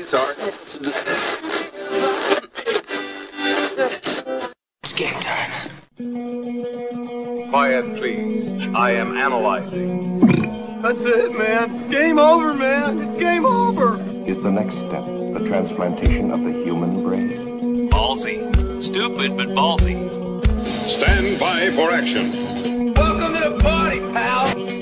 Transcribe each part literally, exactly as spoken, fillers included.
These are... It's game time. Quiet, please. I am analyzing. That's it, man. Game over, man. It's game over. Is the next step the transplantation of the human brain? Ballsy. Stupid, but ballsy. Stand by for action. Welcome to the party, pal.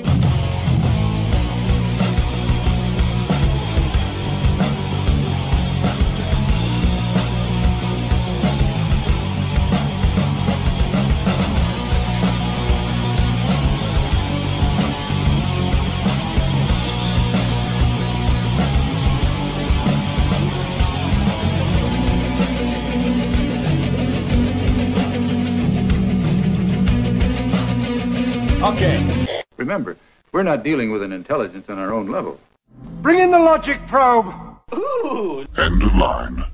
Okay. Remember, we're not dealing with an intelligence on our own level. Bring in the logic probe. Ooh. End of line.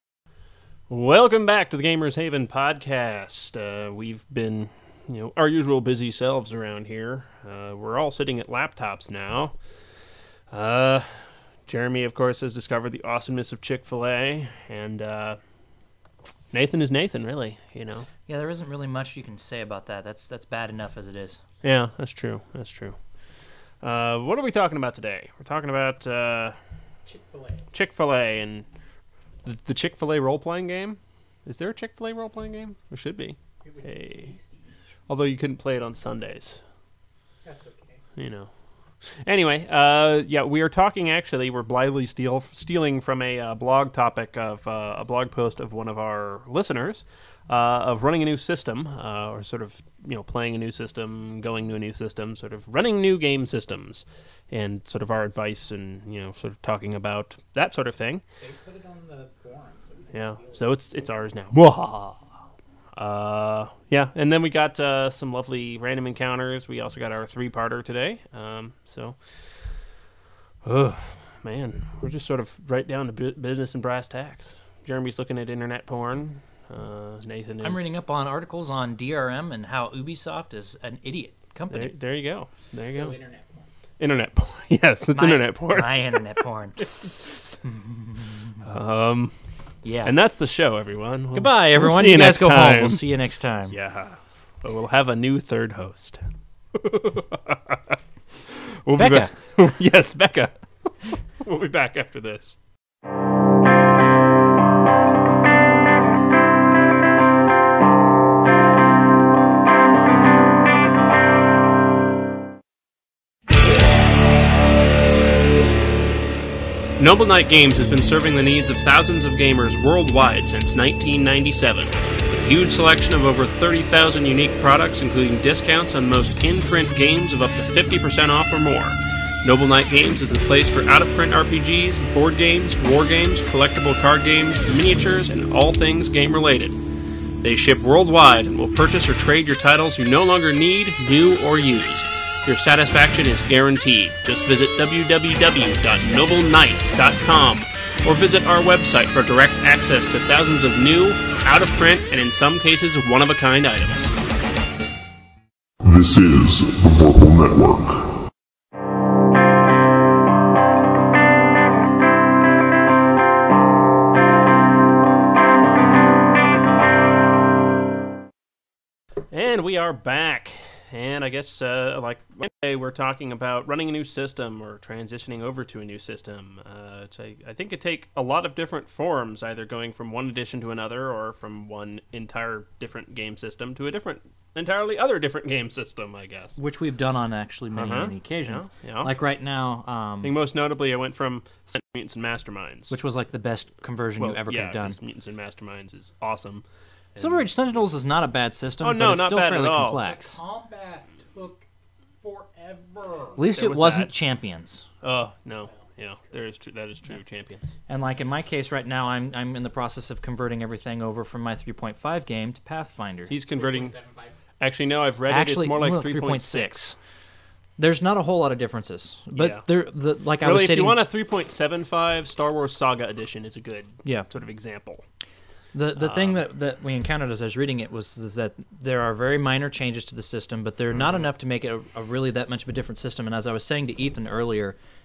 Welcome back to the Gamers Haven podcast. Uh, we've been, you know, our usual busy selves around here. Uh, we're all sitting at laptops now. Uh, Jeremy, of course, has discovered the awesomeness of Chick-fil-A, and uh, Nathan is Nathan, really, you know. Yeah, there isn't really much you can say about that. That's that's bad enough as it is. Yeah, that's true. That's true. Uh, what are we talking about today? We're talking about uh, Chick-fil-A. Chick-fil-A and the, the Chick-fil-A role-playing game. Is there a Chick-fil-A role-playing game? There should be. It would hey. be tasty. Although you couldn't play it on Sundays. That's okay. You know. Anyway, uh, yeah, we are talking, actually, we're blithely steal, stealing from a uh, blog topic of uh, a blog post of one of our listeners uh, of running a new system, uh, or sort of, you know, playing a new system, going to a new system, sort of running new game systems, and sort of our advice and, you know, sort of talking about that sort of thing. They put it on the forums. Yeah, so it's it's ours now. Uh, yeah, and then we got uh, some lovely random encounters. We also got our three-parter today. Um, so, oh, man, we're just sort of right down to bu- business and brass tacks. Jeremy's looking at internet porn. Uh, Nathan is... I'm reading up on articles on D R M and how Ubisoft is an idiot company. There, there you go. There you so go. internet porn. Internet porn. Yes, it's my, internet porn. My internet porn. um... Yeah. And that's the show, everyone. We'll, Goodbye, everyone. We'll see you, you guys next go time. home. We'll see you next time. Yeah. But we'll have a new third host. we'll Becca. Be back. Yes, Becca. We'll be back after this. Noble Knight Games has been serving the needs of thousands of gamers worldwide since nineteen ninety-seven. With a huge selection of over thirty thousand unique products, including discounts on most in-print games of up to fifty percent off or more. Noble Knight Games is the place for out-of-print R P Gs, board games, war games, collectible card games, miniatures, and all things game-related. They ship worldwide and will purchase or trade your titles you no longer need, new, or used. Your satisfaction is guaranteed. Just visit w w w dot noble knight dot com or visit our website for direct access to thousands of new, out-of-print, and in some cases, one-of-a-kind items. This is the Vorpal Network. And we are back. And I guess, uh, like, today we're talking about running a new system or transitioning over to a new system. Uh, I, I think it take a lot of different forms, either going from one edition to another or from one entire different game system to a different, entirely other different game system, I guess. Which we've done on actually many, Uh-huh. many occasions. Yeah, yeah. Like right now, um, I think most notably I went from Mutants and Masterminds. which was like the best conversion well, you ever yeah, could have done. 'cause Mutants and Masterminds is awesome. Silver Age Sentinels is not a bad system, Oh, no, but it's not still bad fairly at all. complex. Combat took forever. At least There it was wasn't that. Champions. Oh, no. Yeah, there is true. That is true, Champions. And like in my case right now, I'm I'm in the process of converting everything over from my three point five game to Pathfinder. He's converting... Actually, no, I've read Actually, it. It's more like well, three point six. There's not a whole lot of differences, but Yeah. there, the like I Really, was if stating, you want a three point seven five, Star Wars Saga Edition is a good yeah. sort of example. The the Um, thing that, that we encountered as I was reading it was is that there are very minor changes to the system, but they're not enough to make it a, a really that much of a different system. And as I was saying to Ethan earlier,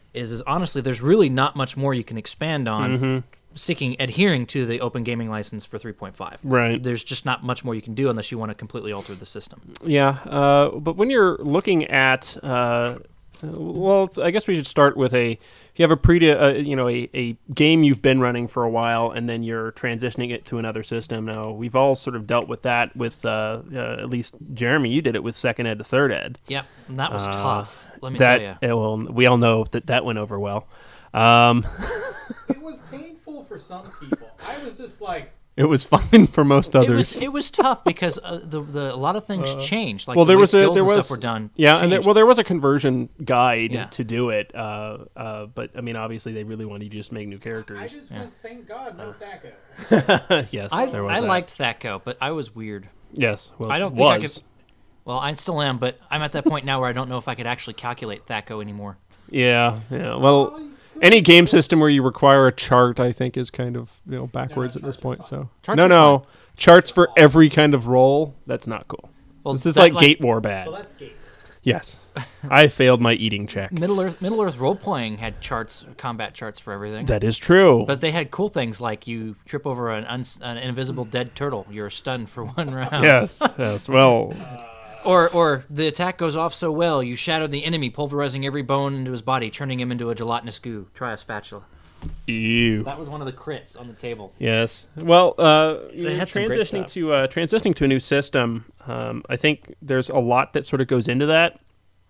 is is honestly there's really not much more you can expand on. Mm-hmm. Seeking adhering to the open gaming license for three point five. Right. There's just not much more you can do unless you want to completely alter the system. Yeah, uh, but when you're looking at, uh, well, it's, I guess we should start with a. If you have a pre, uh, you know, a, a game you've been running for a while, and then you're transitioning it to another system. Now, we've all sort of dealt with that. With uh, uh, at least Jeremy, you did it with second ed to third ed. Yeah, and that was uh, tough. Let me that, tell you. It, well, we all know that that went over well. Um, it was painful for some people. I was just like. It was fine for most others. It was, it was tough because uh, the the a lot of things uh, changed. Like well, the there way was a, skills there and was, stuff were done. Yeah, changed. and there, well, there was a conversion guide yeah. to do it. Uh, uh, but I mean, obviously, they really wanted you to just make new characters. I just yeah. went, thank God, no Thaco. Yes, I, there was I that. liked Thaco, but I was weird. Yes, well, I don't was. think I could. Well, I still am, but I'm at that point now where I don't know if I could actually calculate Thaco anymore. Yeah, yeah. Well. Any game system where you require a chart, I think, is kind of you know backwards no, no, at this point. So charts no, no fun. Charts for every kind of role. That's not cool. Well, this is like, like Gate War bad. Well, that's Gate. Yes, I failed my eating check. Middle Earth, Middle Earth role playing had charts, combat charts for everything. That is true. But they had cool things like you trip over an, uns, an invisible dead turtle, you're stunned for one round. Yes, yes. Well. Uh, Or, or the attack goes off so well, you shatter the enemy, pulverizing every bone into his body, turning him into a gelatinous goo. Try a spatula. Ew. That was one of the crits on the table. Yes. Well, uh, had transitioning to uh, transitioning to a new system, um, I think there's a lot that sort of goes into that.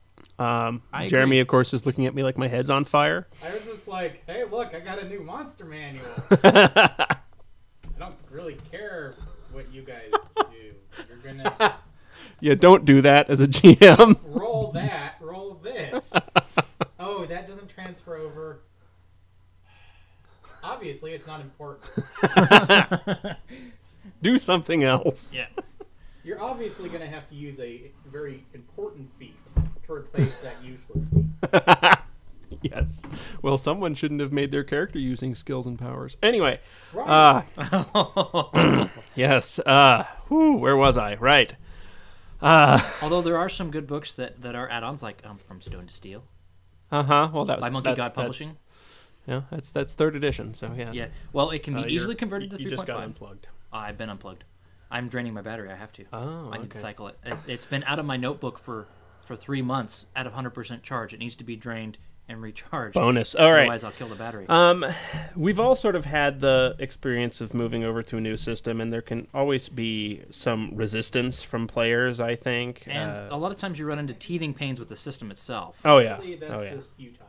Um, Jeremy, of course, is looking at me like my head's on fire. I was just like, "Hey, look, I got a new monster manual." I don't really care what you guys do. You're gonna. Yeah, don't do that as a G M. Roll that, roll this. Oh, that doesn't transfer over. Obviously, it's not important. Do something else. Yeah. You're obviously going to have to use a very important feat to replace that useless feat. Yes. Well, someone shouldn't have made their character using skills and powers. Anyway. Right. Uh, yes. Uh, whew, where was I? Right. Uh, Although there are some good books that, that are add-ons, like um, From Stone to Steel. Uh huh. Well, that was by Monkey God Publishing. Yeah, that's that's third edition. So yeah. Yeah. Well, it can be uh, easily converted to you three point five. You just got unplugged. Uh, I've been unplugged. I'm draining my battery. I have to. Oh. I need okay. to cycle it. It's, it's been out of my notebook for, for three months out of one hundred percent charge. It needs to be drained and recharged. Bonus. All right. Otherwise, I'll kill the battery. Um, we've all sort of had the experience of moving over to a new system, and there can always be some resistance from players, I think. And uh, a lot of times you run into teething pains with the system itself. Oh, yeah. Really, that's oh, yeah. just futile.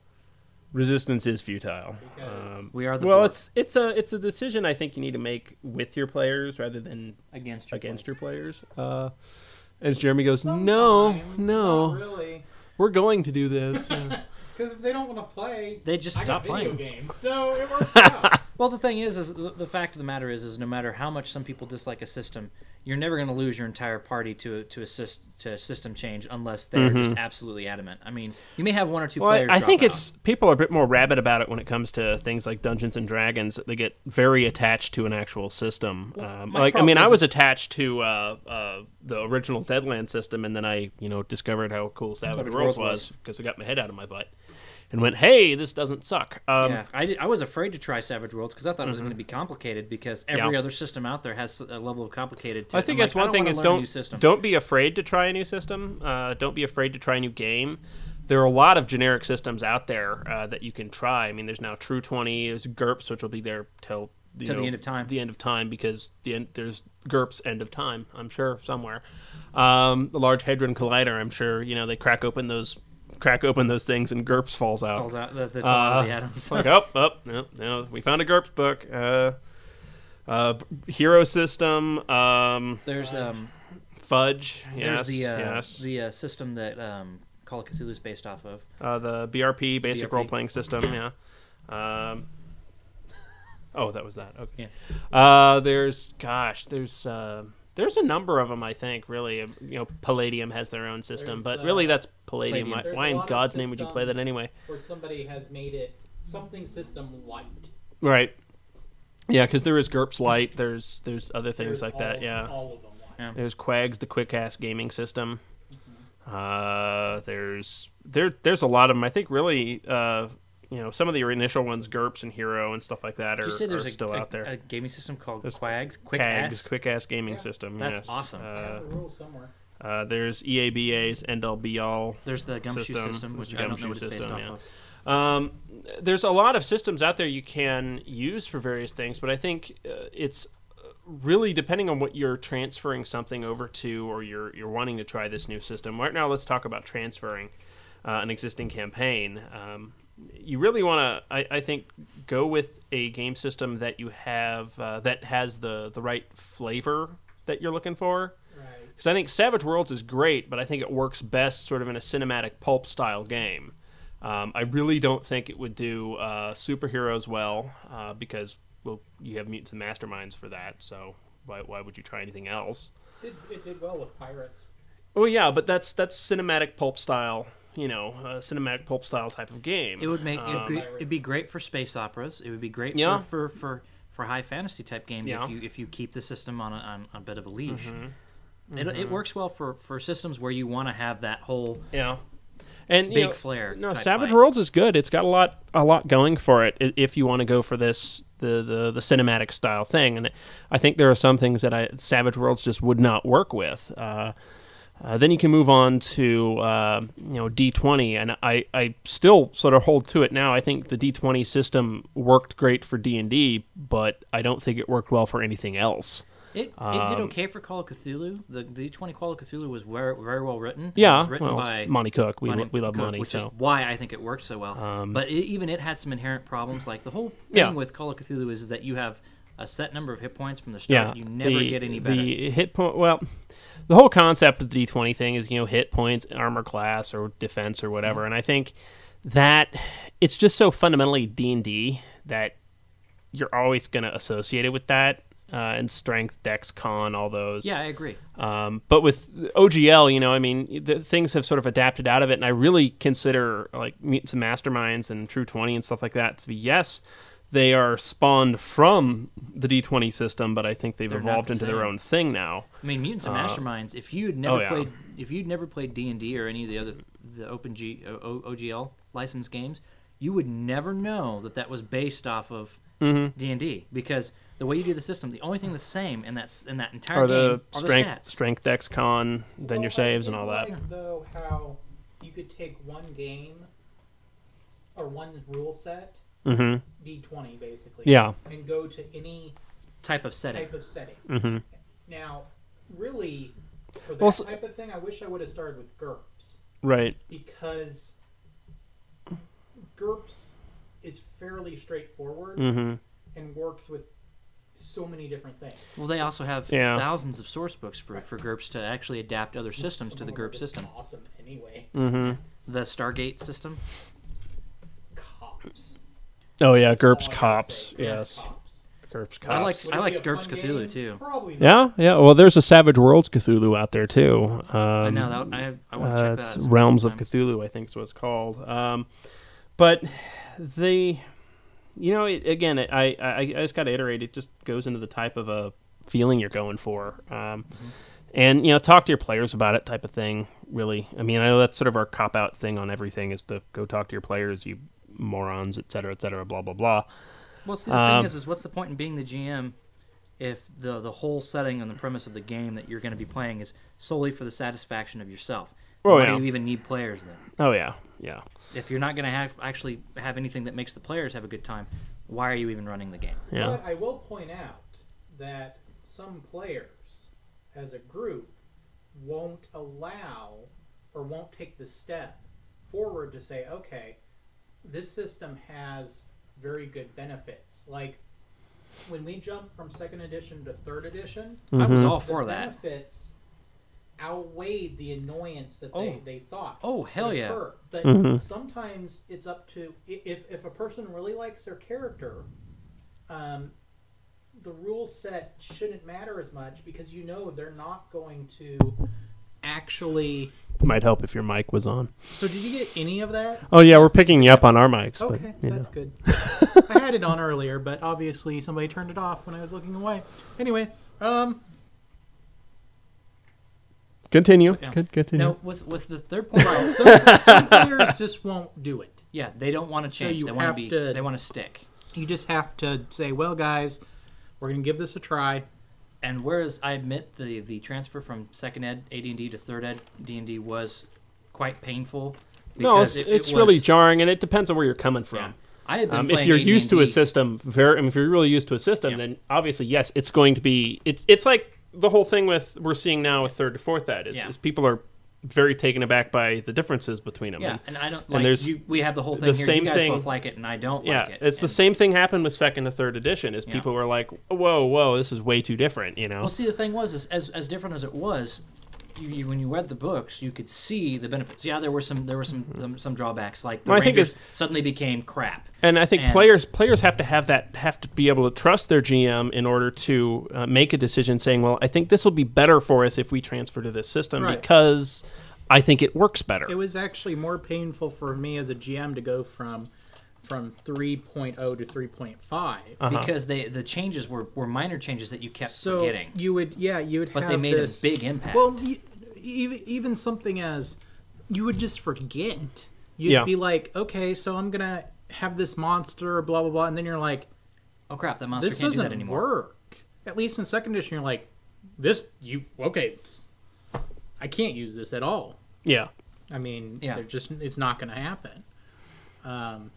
Resistance is futile. Um, we are the well, board. it's it's a it's a decision I think you need to make with your players rather than against your against players. your players. Uh, as Jeremy goes, Sometimes, no, no, not really. We're going to do this. Because if they don't want to play, they just I stop got video playing. games, so it works out. Well, the thing is, is the, the fact of the matter is, is no matter how much some people dislike a system, you're never going to lose your entire party to to assist to a system change unless they're mm-hmm. just absolutely adamant. I mean, you may have one or two well, players. I, I drop think out. it's people are a bit more rabid about it when it comes to things like Dungeons and Dragons. They get very attached to an actual system. Well, um, my like, I problem mean, is I was is- attached to uh, uh, the original Deadlands system, and then I, you know, discovered how cool Savage, Savage Worlds Worlds was because I got my head out of my butt and went, "Hey, this doesn't suck." Um, yeah, I, did, I was afraid to try Savage Worlds because I thought it was Mhm. going to be complicated because every Yeah. other system out there has a level of complicated. To I it. think I'm that's like, I one thing wanna is learn a new don't system. don't be afraid to try a new system. Uh, don't be afraid to try a new game. There are a lot of generic systems out there uh, that you can try. I mean, there's now True twenty, there's GURPS, which will be there till you Till the know, end of time. The end of time because the end, there's GURPS end of time. I'm sure somewhere. Um, the Large Hadron Collider. I'm sure you know they crack open those. Crack open those things and GURPS falls out. Falls out. They fall out of the Uh, atoms. It's like, oh, oh, no, no, we found a GURPS book. Uh, uh, Hero System. Um, There's um, Fudge. there's Yes, the uh, yes. the uh, system that um, Call of Cthulhu is based off of. Uh, the B R P, Basic B R P. Role Playing System. Yeah. Um, oh, that was that. Okay. Yeah. Uh, there's, gosh, there's. Uh, There's a number of them, I think, really. You know, Palladium has their own system, There's, but really uh, that's Palladium. Palladium. Why, why There's a in lot of God's name would you play that systems anyway? Where somebody has made it something system light. Right. Yeah, because there is GURPS Lite. There's there's other things There's like all, that, yeah. All of them light. Yeah. There's Quags, the quick-ass gaming system. Uh, there's there there's a lot of them. I think really, uh, you know, some of the initial ones, GURPS and Hero and stuff like that, are, Did you say there's are a, still a, out there. a gaming system called There's Quags? Quick Cags, Ass? Quick Ass Gaming Yeah. System. That's yes. awesome. I Uh, have a rule somewhere. uh, there's E A B A's End All Be All. There's the Gumshoe system, system, which the I don't know Gumshoe what it's based system, off yeah. of. Um, there's a lot of systems out there you can use for various things, but I think uh, it's really depending on what you're transferring something over to, or you're you're wanting to try this new system. Right now, let's talk about transferring uh, an existing campaign. Um, you really want to, I, I think, go with a game system that you have uh, that has the the right flavor that you're looking for. Right. Because I think Savage Worlds is great, but I think it works best sort of in a cinematic pulp style game. Um, I really don't think it would do uh, superheroes well uh, because, well, you have Mutants and Masterminds for that, so why why would you try anything else? It, it did well with Pirates. Oh yeah, but that's that's cinematic pulp style, you know, uh, cinematic pulp style type of game. It would make Um, it'd, be, it'd be great for space operas. It would be great Yeah. for, for, for, for high fantasy type games Yeah. if you if you keep the system on a, on a bit of a leash. Mm-hmm. It, it Mhm. works well for, for systems where you want to have that whole yeah. And you big know, flair. No, type Savage fight. Worlds is good. It's got a lot a lot going for it i- if you want to go for this the, the, the cinematic style thing. And I think there are some things that I, Savage Worlds just would not work with. Uh, uh, then you can move on to uh, you know D twenty, and I, I still sort of hold to it now. I think the D twenty system worked great for D and D, but I don't think it worked well for anything else. It, it Um, did okay for Call of Cthulhu. The D twenty Call of Cthulhu was very, very well written. Yeah, it was written well, by Monty Cook. We Monty lo- we love Cook, Monty, which so. is why I think it worked so well. Um, but it, even it had some inherent problems. Like the whole thing Yeah. with Call of Cthulhu is, is that you have a set number of hit points from the start. Yeah, You never the- get any better. The hit point. Well, the whole concept of the D twenty thing is, you know, hit points, armor class, or defense, or whatever. Mm-hmm. And I think that it's just so fundamentally D and D that you're always going to associate it with that. Uh, and strength, dex, con, all those. Yeah, I agree. Um, but with O G L, you know, I mean, the things have sort of adapted out of it, and I really consider like Mutants and Masterminds and True twenty and stuff like that to be, yes, they are spawned from the D twenty system, but I think they've They're not evolved the into their same. own thing now. I mean, Mutants and Uh, Masterminds. If you'd never oh, yeah. played, if you'd never played D and D or any of the other the Open G o, O G L licensed games, you would never know that that was based off of Mhm. D and D because the way you do the system, the only thing the same in that s- in that entire Or game the are strength, the stats. strength, dex, con, then Well, your saves I and all did that. like, though, how you could take one game or one rule set, Mhm. D twenty basically, Yeah. and go to any type of setting. Type of setting. Mhm. Now, really, for that Well, so- type of thing, I wish I would have started with GURPS. Right. Because GURPS is fairly straightforward Mhm. and works with so many different things. Well, they also have Yeah. thousands of source books for, for GURPS to actually adapt other systems Some to the of them are GURPS just system. Awesome, anyway. Mhm. The Stargate system. Cops. Oh yeah, GURPS all I gotta Cops. say. GURPS Yes. Cops. GURPS Cops. I like Would I it like be a GURPS fun Cthulhu game? too. Probably not. Yeah, yeah. Well, there's a Savage Worlds Cthulhu out there too. Um, I know that. I, I want to uh, check that it's out. some Realms of time. Cthulhu, I think is what it's called. Um, but the, you know, it, again, I, I I just got to iterate. It just goes into the type of a feeling you're going for, um, Mm-hmm. and you know, talk to your players about it, type of thing. Really, I mean, I know that's sort of our cop out thing on everything is to go talk to your players, you morons, et cetera, et cetera, blah blah blah. Well, see, the Um, thing is, is what's the point in being the G M if the the whole setting and the premise of the game that you're going to be playing is solely for the satisfaction of yourself? Oh, Why yeah. do you even need players then? Oh yeah, yeah. If you're not going to have actually have anything that makes the players have a good time, why are you even running the game? Yeah. But I will point out that some players, as a group, won't allow or won't take the step forward to say, okay, this system has very good benefits. Like, when we jumped from second edition to third edition, I was Mhm. all the for that. benefits outweighed the annoyance that Oh. they, they thought. Oh, hell would yeah. occur. But Mhm. sometimes it's up to i- if if a person really likes their character, um, the rule set shouldn't matter as much because you know they're not going to actually. Might help if your mic was on. So did you get any of that? Oh yeah, we're picking you up on our mics. Okay, but, you that's know. good. I had it on earlier, but obviously somebody turned it off when I was looking away. Anyway, um, Continue. Yeah. Con- Continue. No, with with the third point, some, some players just won't do it. yeah, they don't want to So change. you they want have to be. to- They want to stick. You just have to say, well, guys, we're going to give this a try. And whereas I admit the the transfer from second ed A D and D to third ed D and D was quite painful. No, it's, it, it's it really was, jarring, and it depends on where you're coming Yeah. from. I had been Um, if playing you're used to a A D and D system, very, I mean, if you're really used to a system, Yeah. then obviously yes, it's going to be. It's it's like the whole thing with we're seeing now with third to fourth ed is, Yeah. is people are very taken aback by the differences between them. Yeah, And, and I don't. and Like, there's you, we have the whole the thing here. same You guys thing- both like it, and I don't yeah, like it. it's the And- same thing happened with second to third edition. Is Yeah. people were like, whoa, whoa, this is way too different. You know. Well, see, the thing was, is as as different as it was, you, you, when you read the books, you could see the benefits. Yeah, there were some there were some some, some drawbacks, like the Well, I think Rangers it's- suddenly became crap. And I think And- players players have to have that have to be able to trust their G M in order to uh, make a decision saying, well, I think this will be better for us if we transfer to this system Right. because I think it works better. It was actually more painful for me as a G M to go from from three point oh to three point five. Uh-huh. Because they the changes were, were minor changes that you kept So forgetting. you would, yeah, you would But have they made this, a big impact. Well, you, even, even something as you would just forget. You'd Yeah. be like, okay, so I'm going to have this monster, blah, blah, blah. And then you're like, Oh crap, that monster this can't do that doesn't anymore. work. At least in second edition, you're like, this, you, okay, I can't use this at all. Yeah. I mean, Yeah. they're just it's not going to happen. Um,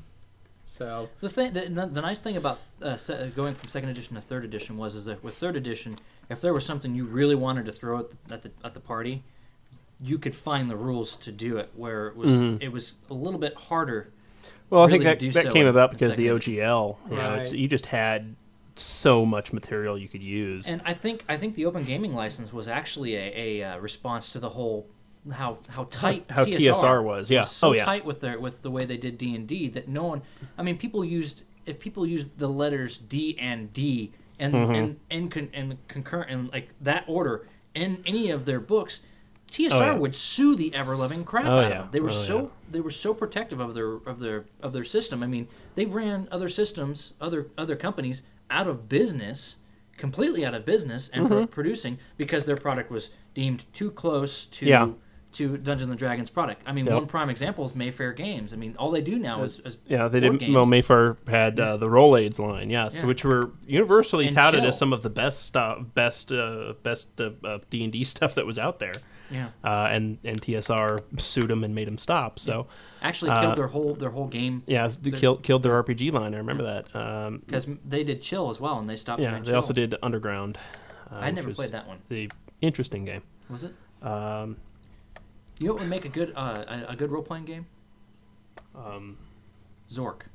so The thing, the, the, the nice thing about uh, se- going from second edition to third edition was, is that with third edition, if there was something you really wanted to throw at the at the, at the party, you could find the rules to do it. Where it was Mhm. it was a little bit harder. Well, I really think that, to do that so came in- about in because of the second O G L. You know, it's, Right. you just had so much material you could use. And I think I think the Open Gaming License was actually a, a uh, response to the whole how how tight how T S R T S R was, yeah. so Oh, yeah. tight with their with the way they did D and D that no one. I mean, people used if people used the letters D and D and Mhm. and and, con, and concurrent and like that order in any of their books. T S R Oh, yeah. would sue the ever loving crap Oh, out yeah. of them. They were Oh, so yeah. they were so protective of their of their of their system. I mean, they ran other systems, other other companies out of business, completely out of business, and Mm-hmm. pro- producing because their product was deemed too close to Yeah. to Dungeons and Dragons product. I mean, Yep. one prime example is Mayfair Games. I mean, all they do now is, is Yeah, they board did. games. Well, Mayfair had uh, the Roll Aids line, yes, Yeah. which were universally And touted Chill. as some of the best stuff, best, uh, best uh, uh, D and D stuff that was out there. Yeah. Uh, and and T S R sued them and made them stop. So actually uh, killed their whole their whole game. yeah, they their- killed killed their R P G line. I remember that. Um, because they did Chill as well, and they stopped yeah, doing they Chill. also did Underground. Uh, I which never was played that one. The interesting game. Was it? Um, You know what would make a good uh, a, a good role playing game? um, Zork.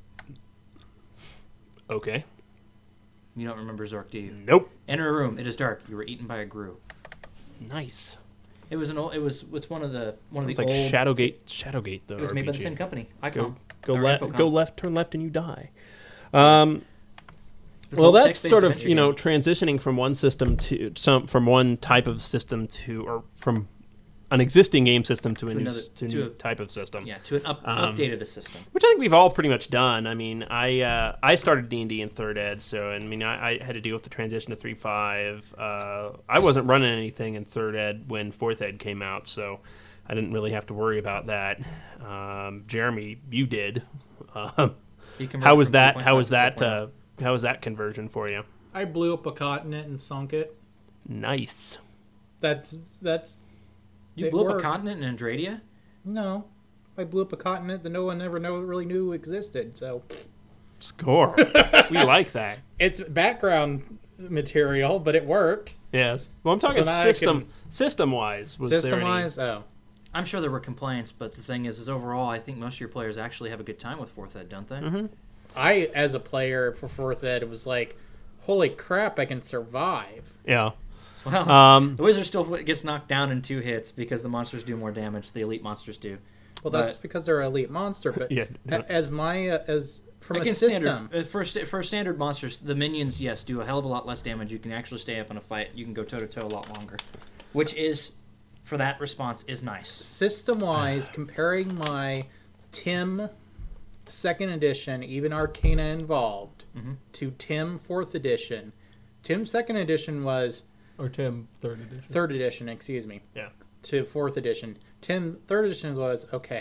okay. You don't remember Zork, do you? Nope. Enter a room. It is dark. You were eaten by a grue. Nice. It was an old. It was. It's one of the one It's of like the old. Shadowgate. Shadowgate. The It was made by R P the G. same company. Icon. Go go or left. Infocom. Go left. Turn left, and you die. Um, This well, little that's text-based sort of adventure you know game. transitioning from one system to some from one type of system to or from an existing game system to a To new another- s- to a to new a- type of system. Yeah, to an up, Um, update of the system. Which I think we've all pretty much done. I mean, I uh, I started D and D in third ed, so I mean, I, I had to deal with the transition to three point five. Uh, I wasn't running anything in third ed when fourth ed came out, so I didn't really have to worry about that. Um, Jeremy, you did. Um, You converted how was from that? three point How five was to that? four point oh. Uh, how was that conversion for you? I blew up a continent and sunk it. Nice. That's that's. You it blew up worked. a continent in Andradia? No, I blew up a continent that no one ever know really knew existed. So Score. We like that. it's background material, but it worked. Yes. Well, I'm talking So now I system can- system wise. Was there System any- wise, oh, I'm sure there were complaints, but the thing is, is overall, I think most of your players actually have a good time with fourth ed, don't they? Mm-hmm. I as a player for fourth ed, it was like, holy crap, I can survive. Yeah. Well, Um, the wizard still gets knocked down in two hits because the monsters do more damage. The elite monsters do. Well, that's But- because they're an elite monster. But Yeah. a- as my uh, as from a Against system, standard, uh, for, sta- for standard monsters, the minions, yes, do a hell of a lot less damage. You can actually stay up in a fight. You can go toe to toe a lot longer, which is, for that response, is nice. system wise, comparing my Tim second edition, even Arcana involved, Mhm. to Tim fourth edition. Tim second edition was Or Tim, third edition. Third edition, excuse me. Yeah. To fourth edition. Tim, third edition was, okay,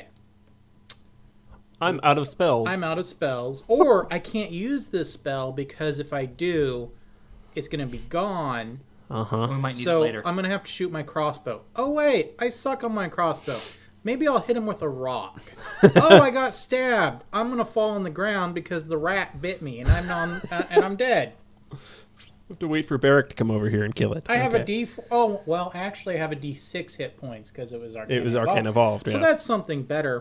I'm out of spells. I'm out of spells. Or I can't use this spell because if I do, it's going to be gone. Uh-huh. We might need so it later. I'm going to have to shoot my crossbow. Oh, wait, I suck on my crossbow. Maybe I'll hit him with a rock. Oh, I got stabbed. I'm going to fall on the ground because the rat bit me and I'm non, uh, and I'm dead. We have to wait for Barrick to come over here and kill it. I have okay. a D four. Oh, well, actually, I have a D six hit points because it was Arcane It was Evolved. Arcane Evolved, So yeah. that's something better.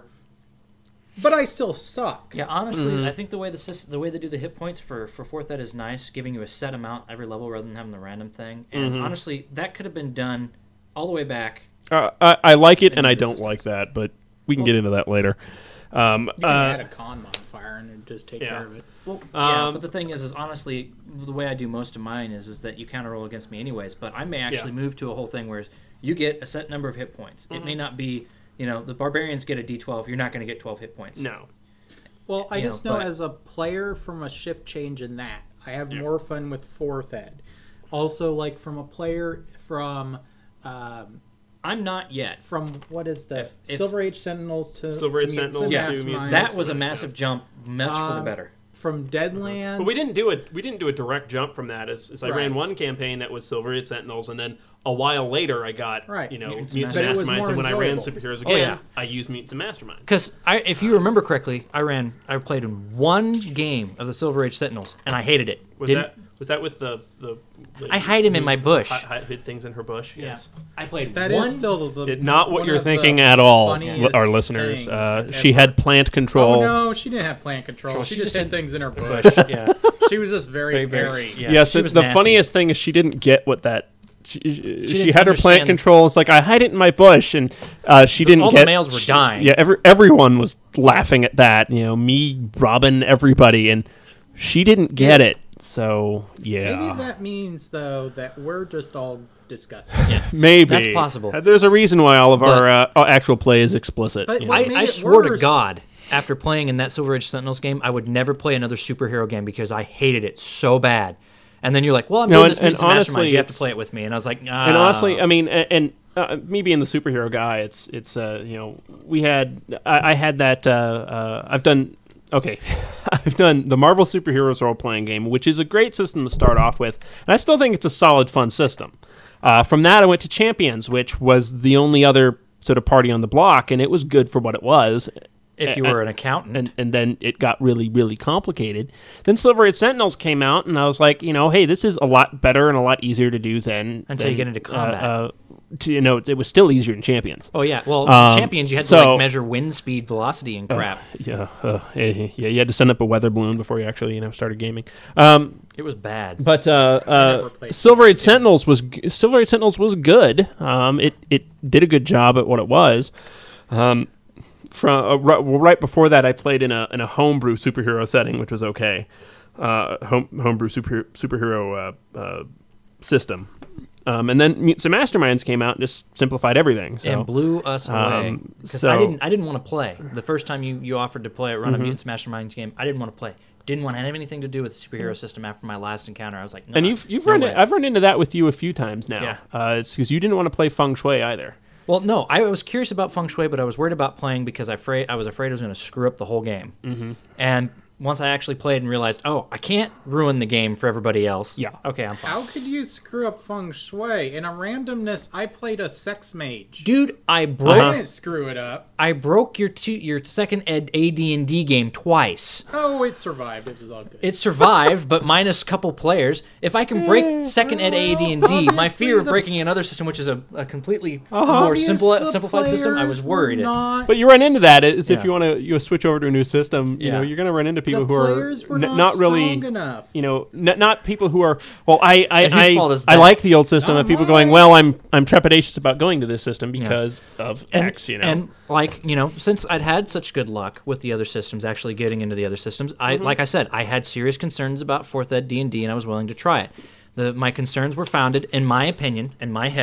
But I still suck. Yeah, honestly, Mm-hmm. I think the way the system, the way they do the hit points for for fourth ed is nice, giving you a set amount every level rather than having the random thing. And Mm-hmm. honestly, that could have been done all the way back. Uh, I, I like it, and I the don't systems. like that, but we can get into that later. Um, You can uh, add a con modifier and just take yeah. care of it. Well, yeah, Um, but the thing is, is honestly, the way I do most of mine is is that you counter roll against me anyways. But I may actually Yeah. move to a whole thing where you get a set number of hit points. It may not be, you know, the barbarians get a D twelve. You're not going to get twelve hit points. no. Well, I You just know, know but- as a player from a shift change in that, I have more fun with fourth ed. Also, like from a player from um, I'm not yet. from what is the If- if- Silver Age Sentinels to Silver Age to Mutants Sentinels and Yeah, to Mutants Masterminds. that was a Yeah. massive jump, much for the Um, better. From Deadlands. But we didn't do it. We didn't do a direct jump from that. As, as I Right. ran one campaign that was Silver Age Sentinels, and then a while later I got Right. you know Mutants Mutants, and and Masterminds. But it was Masterminds, more and when I ran enjoyable. Superheroes Oh, again, yeah. I used Mutants and Masterminds. Because I, if you remember correctly, I ran, I played in one game of the Silver Age Sentinels, and I hated it. Was Didn't- that was that with the the? the I hide him in my bush. Hi, hi, hid things in her bush. Yes. I played That one. is still the, the It, not what one you're of the thinking at all, funniest our listeners. things Uh, she ever. had plant control. Oh no, she didn't have plant control. She, She just just hid had- things in her bush. bush. Yeah. She was just very, Very, very. very- yeah. Yes, she it- was the nasty. funniest thing is she didn't get what that. She, she, didn't had her plant understand- control. It's like I hide it in my bush, and uh, she didn't all the get. males were she- dying. Yeah, every everyone was laughing at that. You know, me, Robin, everybody, and she didn't get it. So yeah, Maybe that means though that we're just all disgusting. Yeah. maybe That's possible. Uh, There's a reason why all of our uh, our actual play is explicit. But you what know. made I, I it swore to worse- God, after playing in that Silver Age Sentinels game, I would never play another superhero game because I hated it so bad. And then you're like, well, I'm No, doing and- this Mutants and and honestly, Masterminds. You have to it's- play it with me. And I was like, ah. And honestly, I mean, and, and uh, me being the superhero guy, it's it's uh, you know we had I, I had that uh, uh, I've done okay I've done the Marvel Superheroes role playing game, which is a great system to start off with, and I still think it's a solid, fun system. Uh, from that, I went to Champions, which was the only other sort of party on the block, and it was good for what it was. if you were an accountant. And, and then it got really, really complicated. Then Silver Age Sentinels came out, and I was like, you know, hey, this is a lot better and a lot easier to do than... Until than, you get into combat. Uh, uh, to, you know, it was still easier than Champions. oh, yeah. Well, Um, Champions, you had to so- like measure wind speed, velocity, and crap. Yeah, uh, yeah, yeah, you had to send up a weather balloon before you actually, you know, started gaming. Um, it was bad. But uh, uh, never played Silver Age Sentinels was g- Silver Age Sentinels was good. Um, it it did a good job at what it was. Um, from uh, right, well, right before that, I played in a in a homebrew superhero setting, which was okay. Uh, home homebrew super, superhero uh, uh, system. Um, and then Mutants and Masterminds came out and just simplified everything. So. and blew us away. um, 'Cause so- I didn't. I didn't want to play. The first time you, you offered to play run Mm-hmm. a Mutants Masterminds game, I didn't want to play. Didn't want to have anything to do with the superhero system after my last encounter. I was like, no, and you've you've no run way. it, I've run into that with you a few times now. Yeah. Uh, it's because you didn't want to play Feng Shui either. Well, no, I was curious about Feng Shui, but I was worried about playing because I afraid I was afraid I was going to screw up the whole game. Mm-hmm. And once I actually played and realized, oh, I can't ruin the game for everybody else. Yeah. Okay, I'm fine. How could you screw up Feng Shui? In a randomness, I played a sex mage. Dude, I I broke didn't screw it up. I broke your two, your second ed A D and D game twice. Oh, it survived. It was all good. It survived, but minus a couple players. If I can break second ed A D and D, my Obviously fear of the- breaking another system, which is a, a completely more Obvious simple, the simplified system, I was players worried. were It. Not, But you run into that is if Yeah. you want to you switch over to a new system. You Yeah. know, you're going to run into people the who are players were n- not, not really. strong enough. You know, n- not people who are. Well, I I And whose I, fault is I that? like the old system Not of people going. mine. Well, I'm I'm trepidatious about going to this system because of And, X. You know, and like you know, since I'd had such good luck with the other systems, actually getting into the other systems, I Mm-hmm. like I said, I had serious concerns about fourth ed D and D, and I was willing to try it. The my concerns were founded, in my opinion, in my head,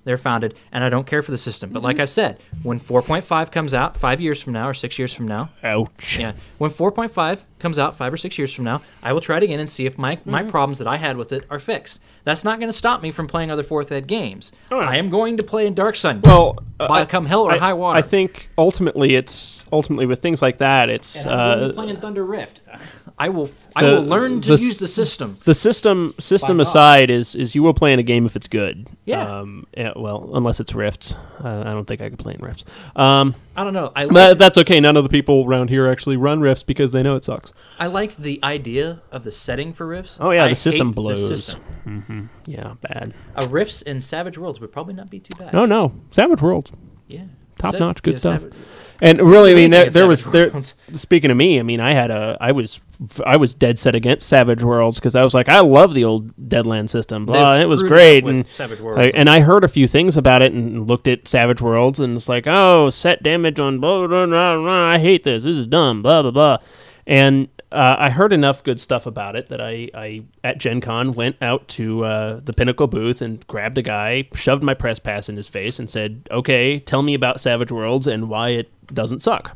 They're founded, and I don't care for the system. But like I said, when four point five comes out five years from now or six years from now, ouch. Yeah, when four point five comes out five or six years from now, I will try it again and see if my, mm-hmm. my problems that I had with it are fixed. That's not going to stop me from playing other fourth ed games. Oh. I am going to play in Dark Sun. Well, by uh, come hell or I, high water. I think ultimately, it's ultimately with things like that, it's and I'm going to uh, be playing Thunder Rift. I will. I the, will learn to the, use the system. The system, system aside, is is you will play in a game if it's good. Yeah. Um, yeah well, unless it's Rifts, uh, I don't think I could play in Rifts. Um, I don't know. I but like, that's okay. None of the people around here actually run Rifts because they know it sucks. I liked the idea of the setting for Rifts. Oh yeah, I the system hate blows. The system. Mm-hmm. Yeah, bad. A Rifts in Savage Worlds would probably not be too bad. No, no, Savage Worlds. Yeah, top Sa- notch, good yeah, stuff. Savage- And really, I mean, there, there Savage was there. Worlds. Speaking of me, I mean, I had a, I was, I was dead set against Savage Worlds because I was like, I love the old Deadland system, blah, They've it was screwed great, up with and Savage Worlds. I, and I heard a few things about it and looked at Savage Worlds and it's like, oh, set damage on blah blah blah blah. I hate this. This is dumb. Blah blah blah. And uh, I heard enough good stuff about it that I, I at Gen Con went out to uh, the Pinnacle booth and grabbed a guy, shoved my press pass in his face, and said, "Okay, tell me about Savage Worlds and why it doesn't suck."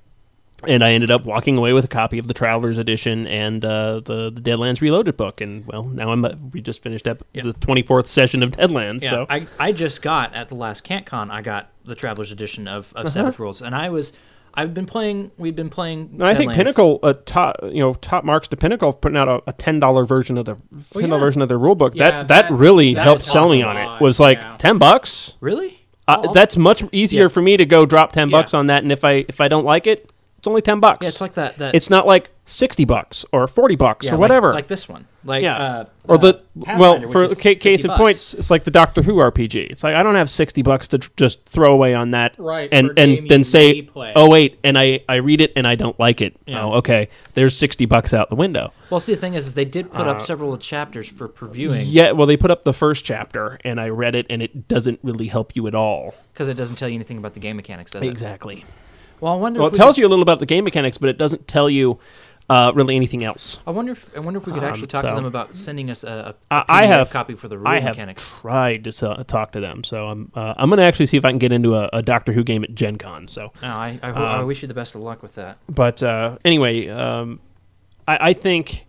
And I ended up walking away with a copy of the Traveler's Edition and uh, the the Deadlands Reloaded book. And well, now I'm uh, we just finished up yeah. the twenty-fourth session of Deadlands. Yeah, so I I just got at the last CantCon, I got the Traveler's Edition of, of uh-huh. Savage Worlds, and I was. I've been playing. We've been playing. No, I think Pinnacle, uh, top, you know, top marks to Pinnacle, putting out a, a ten dollar version of the ten dollar yeah. version of their rule book. Yeah, that, that that really that helped helps sell me a on lot, it. Was like yeah. ten bucks. Really? Uh, Oh, that's much easier yeah. for me to go drop ten bucks Yeah. on that. And if I if I don't like it, it's only ten bucks. Yeah, it's like that. that It's not like sixty bucks or forty bucks yeah, or whatever. Like, like this one. Like yeah. Uh, or the uh, well, for which is ca- case of fifty points, it's like the Doctor Who R P G. It's like I don't have sixty bucks to tr- just throw away on that, Right, and for a game and then you say, may play. oh wait, and I, I read it and I don't like it. Yeah. Oh, okay, there's sixty bucks out the window. Well, see, the thing is, is they did put Uh, up several chapters for previewing. Yeah, well, they put up the first chapter, and I read it, and it doesn't really help you at all. Because it doesn't tell you anything about the game mechanics, does it? Exactly. Well, I wonder. Well, if it we tells could, you a little about the game mechanics, but it doesn't tell you uh, really anything else. I wonder. If, I wonder if we could actually Um, talk so- to them about sending us a, a I, P D F I have copy for the rule I have mechanics. tried to sell, talk to them, so I'm uh, I'm gonna actually see if I can get into a, a Doctor Who game at Gen Con. So, No, I I, ho- I Um, wish you the best of luck with that. but uh, anyway, um, I, I think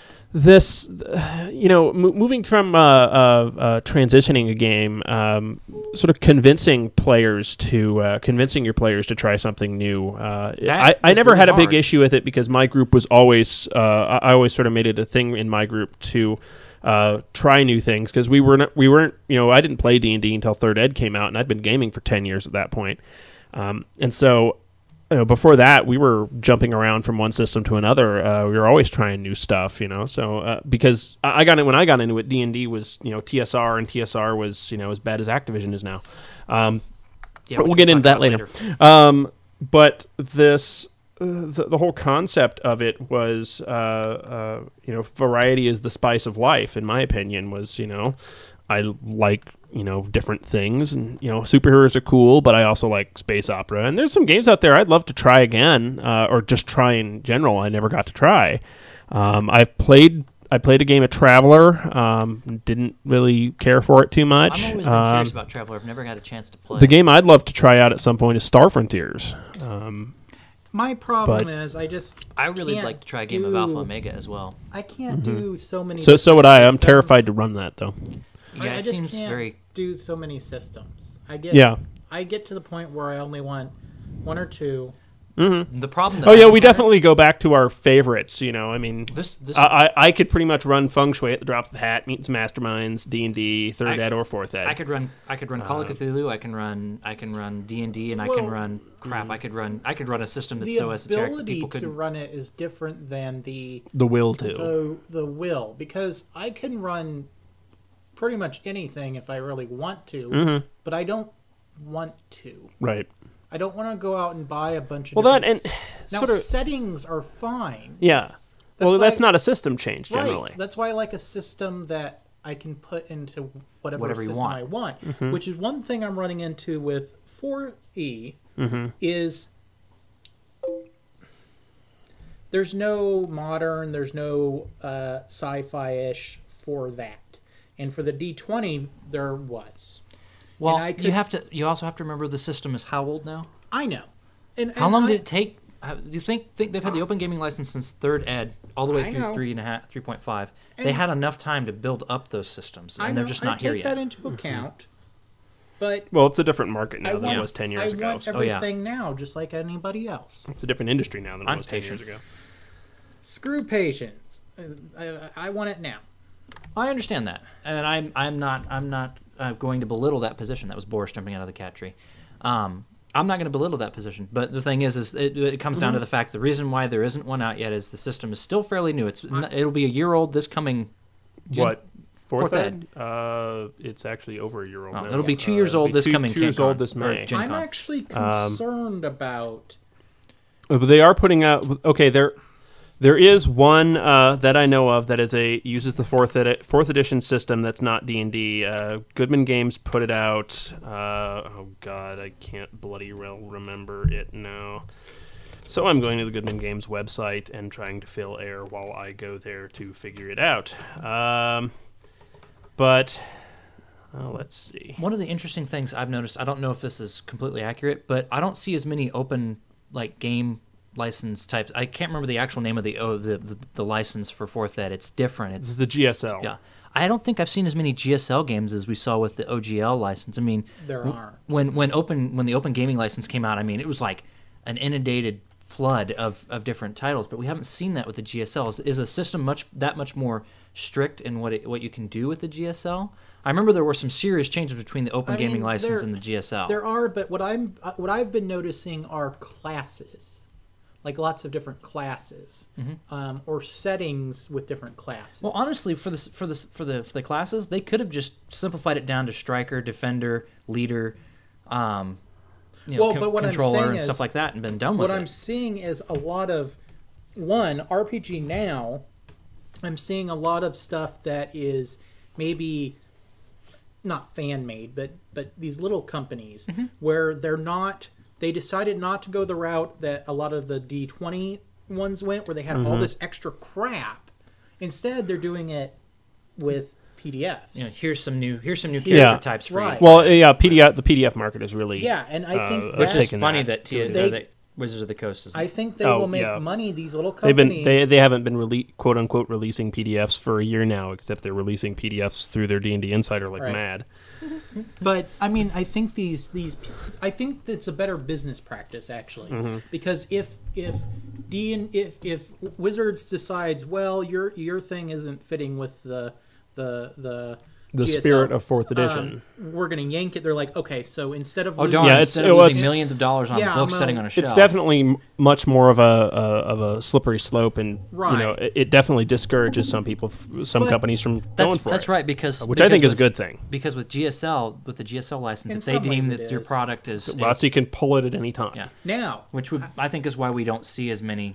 this, you know, m- moving from uh, uh, uh, transitioning a game, um, sort of convincing players to uh, convincing your players to try something new. Uh, I, I is never really had a big hard. issue with it because my group was always uh, I I always sort of made it a thing in my group to uh, try new things because we weren't we weren't you know I didn't play D and D until Third Ed came out and I'd been gaming for ten years at that point, um, and so. You know, before that, we were jumping around from one system to another. Uh, we were always trying new stuff, you know. So uh, because I I got it when I got into it, D and D was you know T S R, and T S R was you know as bad as Activision is now. Um, Yeah, but which we'll get talk into that about later. Um, but this uh, the, the whole concept of it was uh, uh, you know variety is the spice of life. In my opinion, was you know I like. you know, different things, and you know, superheroes are cool, but I also like space opera, and there's some games out there I'd love to try again, uh, or just try in general. I never got to try. Um, I've played, I played a game of Traveler, um, didn't really care for it too much. I've always been um, curious about Traveler. I've never had a chance to play. The game I'd love to try out at some point is Star Frontiers. Um, My problem But- is I just I really can't like to try a game of do- Alpha Omega as well. I can't do so many. so, so would I. I'm different terrified to systems. run that though. Yeah, I, it I just seems can't very. do so many systems. I get Yeah. I get to the point where I only want one or two. The problem. That Oh I yeah, we encountered- definitely go back to our favorites. You know, I mean, This this I, I I could pretty much run feng shui at the drop of the hat, meet some masterminds, D and D, third I- ed or fourth ed. I could run. I could run Call of Uh, Cthulhu. I can run. I can run D and D, and I can Well, run crap. I could run. I could run a system that's The so esoteric that ability people to couldn't. run it is different than the the will to. the the will, because I can run pretty much anything if I really want to, Mhm. but I don't want to. Right. I don't want to go out and buy a bunch of. Well, that different and s- now sort of settings are fine. yeah. That's well, that's like- not a system change generally. Right. That's why I like a system that I can put into whatever, Whatever you system want. I want. Mhm. Which is one thing I'm running into with four E Mhm. is there's no modern, there's no uh, sci-fi-ish for that. And for the D twenty, there was. Well, And I could, you have to. You also have to remember the system is how old now? I know. And, How and long I, did it take? How, do you think, think they've had the open gaming license since third ed all the way I through know. three and a half, three point five? They And- had enough time to build up those systems, and I they're know, just I not take here yet. that into account. But Well, it's a different market now I than want, it was ten years I ago. want so- Oh, yeah. everything now, just like anybody else. It's a different industry now than it I'm was ten patient. years ago. Screw patience. I, I, I want it now. I understand that, and I'm I'm not I'm not uh, going to belittle that position. That was Boris jumping out of the cat tree. Um, I'm not going to belittle that position, but the thing is, is it, it comes down to the fact the reason why there isn't one out yet is the system is still fairly new. It's it'll be a year old this coming. June, What? Fourth, Fourth ed? Uh, it's actually over a year old Oh, now. it'll be two Uh, years it'll old be this two, coming two years Gen old Con, this or May. Gen I'm Con. actually Um, concerned about. But they are putting out. Okay, there, there is one uh, that I know of that is a uses the fourth edi- fourth edition system that's not D and D. Uh, Goodman Games put it out. Uh, oh God, I can't bloody well remember it now. So I'm going to the Goodman Games website and trying to fill air while I go there to figure it out. Um, but uh, let's see. One of the interesting things I've noticed, I don't know if this is completely accurate, but I don't see as many open like game license types. I can't remember the actual name of the oh, the, the the license for fourth ed. It's different. This It's is the G S L. yeah. I don't think I've seen as many G S L games as we saw with the O G L license. I mean, There w- are. when when open when the open gaming license came out. I mean, it was like an inundated flood of, of different titles, but we haven't seen that with the G S L. Is, is the system much that much more strict in what it, what you can do with the G S L? I remember there were some serious changes between the open I gaming mean, license there- and the G S L. There are, but what I'm uh, what I've been noticing are classes, like lots of different classes, um, or settings with different classes. Well, honestly, for this for this for the for the classes, they could have just simplified it down to striker, defender, leader, um, you know, Well, con- but what I'm controller, saying and is- stuff like that, and been done with what it. I'm seeing is a lot of one R P G now. I'm seeing a lot of stuff that is maybe not fan made, but but these little companies Mm-hmm. where they're not. They decided not to go the route that a lot of the D twenty ones went, where they had all Mm-hmm. this extra crap. Instead, they're doing it with P D Fs. You know, here's some new here's some new character Yeah. types for Right. you. Well, yeah, P D F the P D F market is really Yeah, and I think uh, Which is taken funny that. that, T- They- uh, that Wizards of the Coast is. I think they Oh, will make yeah. money. These little They've companies. been they they haven't been rele- quote unquote releasing P D Fs for a year now, except they're releasing P D Fs through their D and D Insider like Right. mad. But I mean, I think these these I think it's a better business practice actually, Mm-hmm. because if if D and if if Wizards decides, well, your your thing isn't fitting with the the the The G S L, spirit of fourth edition. um, we're gonna yank it. They're like, okay, so instead of oh losing, darn! Yeah, it's- instead it of was- losing millions of dollars on Yeah, books I'm sitting a- on a shelf, It's definitely m- much more of a, a of a slippery slope, and Right. you know it, it definitely discourages some people, f- some But- companies from That's going for that's it. right because Which I think because is a with- good thing. because with G S L with the G S L license, In if they some deem ways that it your is. product is, is Lotsy can pull it at any time. yeah, now. which would I think is why we don't see as many.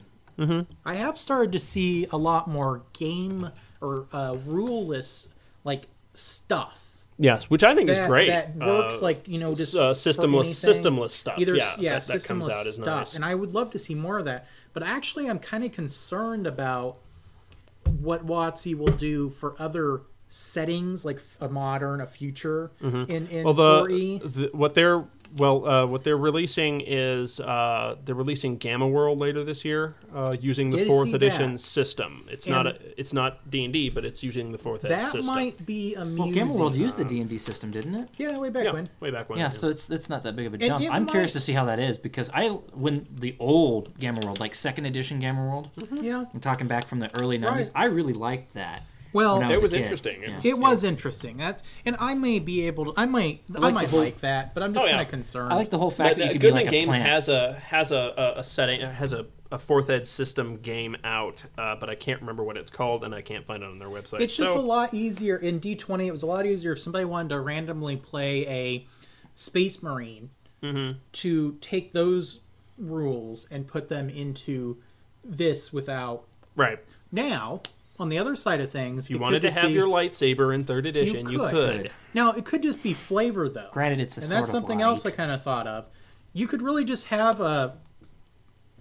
I have started to see a lot more game or uh, ruleless like stuff. Yes, which I think that, is great. That works Uh, like, you know, just uh, for systemless anything. systemless stuff. Either, yeah, yeah, that, that comes systemless out as stuff. nice. And I would love to see more of that. But actually, I'm kind of concerned about what WotC will do for other settings, like a modern, a future in, in Mm-hmm. well, the, four E. the what they're well, uh, what they're releasing is uh, they're releasing Gamma World later this year uh, using the Did fourth see edition that. system. It's not And- a, it's not D and D, but it's using the fourth ed That system. might be amusing. Well, Gamma World used the D and D system, didn't it? Yeah, way back yeah, when. way back when. Yeah, so it's it's not that big of a And jump. it I'm curious might- to see how that is because I when the old Gamma World, like second edition Gamma World, Yeah. I'm talking back from the early nineties. Right. I really liked that. Well, when I it was, was a kid. interesting. It Yeah. was- it was interesting. That, and I may be able to. I might. I, like might the whole- like that, but I'm just Oh, yeah. kind of concerned. I like the whole fact But, that you uh, could be Goodman like a Games plant. has a has a, a, a setting has a, a fourth ed system game out, uh, but I can't remember what it's called, and I can't find it on their website. It's just So- a lot easier in D twenty. It was a lot easier if somebody wanted to randomly play a Space Marine Mm-hmm. to take those rules and put them into this without. right. Now, on the other side of things, You it wanted could to just have be- your lightsaber in third edition, you could. could. Now it could just be flavor though. Granted, it's a and sort that's of something light. else I kind of thought of. You could really just have a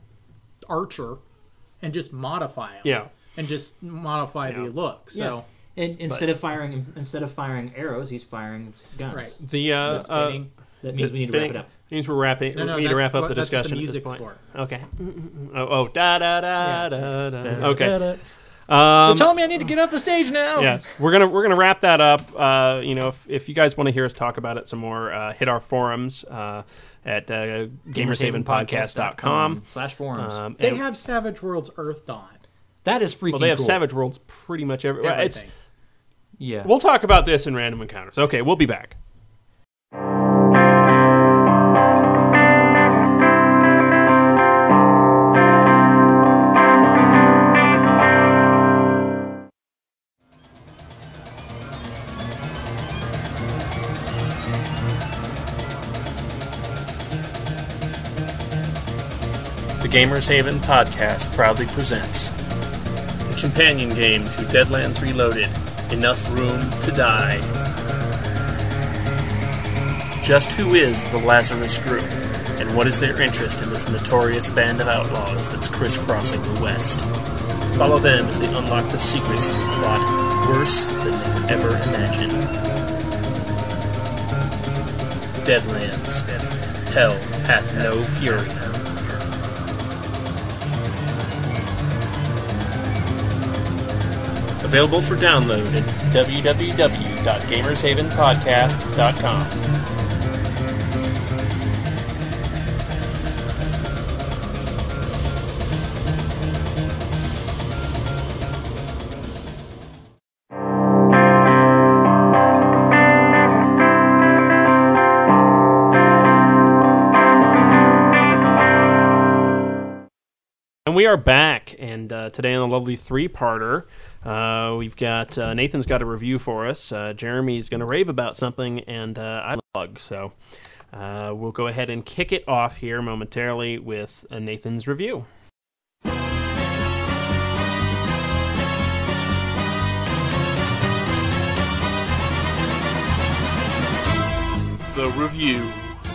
archer and just modify him. Yeah. And just modify Yeah. the look. So And instead but, of firing instead of firing arrows, he's firing guns. Right. The uh, the spinning. Uh, that means we need spinning, to wrap it up. Means we're wrapping. No, no, we need to wrap up what, the discussion that's what the at this point. For. Okay. Oh, oh, da da da yeah. da da. da Okay. Da, da. Um, You're telling me I need to get off the stage now. Yes, we're gonna we're gonna wrap that up. Uh, you know, if, if you guys want to hear us talk about it some more, uh, hit our forums uh, at uh, gamers haven podcast dot com slash forums. Um, they have Savage Worlds Earth Dawn. That is freaking cool. Well, they have cool. Savage Worlds pretty much every. Everything. It's yeah. We'll talk about this in Random Encounters. Okay, we'll be back. The Gamers Haven podcast proudly presents the companion game to Deadlands Reloaded, Enough Room to Die. Just who is the Lazarus Group, and what is their interest in this notorious band of outlaws that's crisscrossing the West? Follow them as they unlock the secrets to a plot worse than they could ever imagine. Deadlands. Hell hath no fury. Available for download at w w w dot gamers haven podcast dot com. And we are back, and uh, today on the lovely three-parter, Uh, we've got uh, Nathan's got a review for us. Uh, Jeremy's going to rave about something, and uh, I'm a bug. So uh, we'll go ahead and kick it off here momentarily with uh, Nathan's review. The review.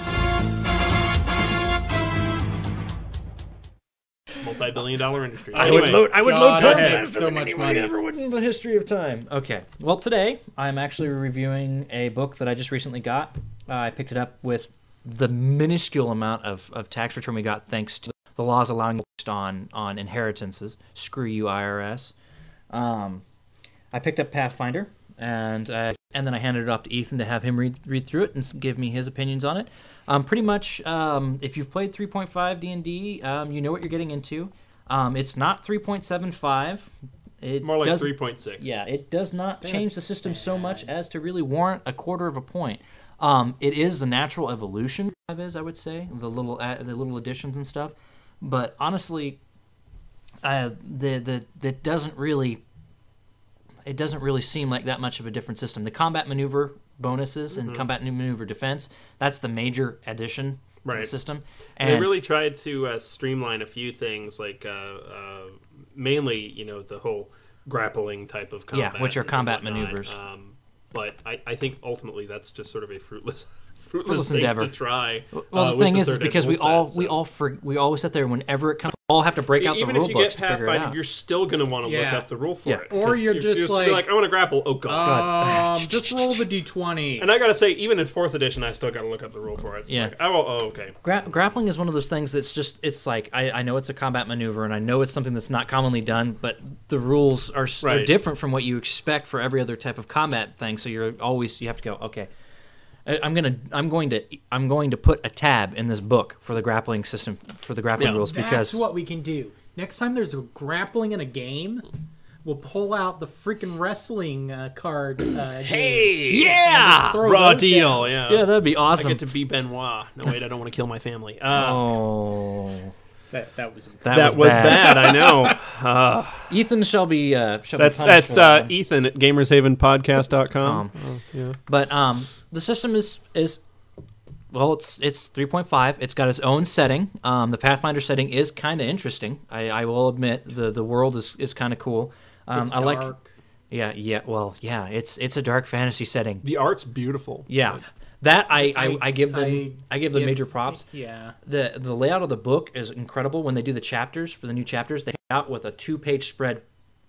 Multi-billion dollar industry. I Anyway, would load. I would God, load I porn had so much money. Ever would in the history of time. Okay. Well, today I'm actually reviewing a book that I just recently got. Uh, I picked it up with the minuscule amount of, of tax return we got, thanks to the laws allowing on on inheritances. Screw you, I R S. Um, I picked up Pathfinder, and uh, and then I handed it off to Ethan to have him read read through it and give me his opinions on it. Um, pretty much, um, if you've played three point five D and D, um, you know what you're getting into. Um, it's not three point seven five. It More like does, three point six. Yeah, it does not That's change the system sad. so much as to really warrant a quarter of a point. Um, it is the natural evolution, is I would say, the little uh, the little additions and stuff. But honestly, uh, the the that doesn't really it doesn't really seem like that much of a different system. The combat maneuver bonuses and mm-hmm. combat maneuver defense, that's the major addition right. to the system. And they really tried to uh, streamline a few things, like uh, uh, mainly, you know, the whole grappling type of combat. Yeah, which are combat whatnot. maneuvers. Um, but I, I think ultimately that's just sort of a fruitless fruitless, fruitless thing endeavor to try. Well, uh, the thing the is, is because we set, all so. we all for, we always sit there whenever it comes. All have to break out Even the rule if you books get to figure it Pathfinder, out. you're still going to want to Yeah. look up the rule for Yeah. it. Or you're you, just you're like, like, I want to grapple. Oh god. Um, just roll the d twenty. And I gotta say, even in fourth edition, I still gotta look up the rule for it. It's Yeah. Like, oh, oh, okay. Gra- grappling is one of those things that's just, it's like, I, I know it's a combat maneuver, and I know it's something that's not commonly done, but the rules are, s- are Right. different from what you expect for every other type of combat thing, so you're always, you have to go, okay, I- I'm gonna, I'm going to, I'm going to put a tab in this book for the grappling system, for the grappling Yeah. rules, That's because what we can do. Next time there's a grappling in a game, we'll pull out the freaking wrestling uh, card. Uh, Hey, game yeah! and just throw raw those deal. down. Yeah, yeah, that'd be I awesome. get to be Benoit. No, wait, I don't want to kill my family. Uh, oh, That, that was that, that was bad. bad. I know. Uh, Ethan shall be, uh, shall that's be punished that's for that uh, one. Ethan at gamers haven podcast dot com. Com. Oh, yeah. But um, the system is is well, it's it's three point five. It's got its own setting. Um, the Pathfinder setting is kind of interesting. I, I will admit the the world is, is kind of cool. Um, It's I like. dark. Yeah, yeah. Well, yeah. It's it's a dark fantasy setting. The art's beautiful. Yeah, that I, I, I- I give them I I, give them give- major props. Yeah. the The layout of the book is incredible. When they do the chapters for the new chapters, they have out with a two page spread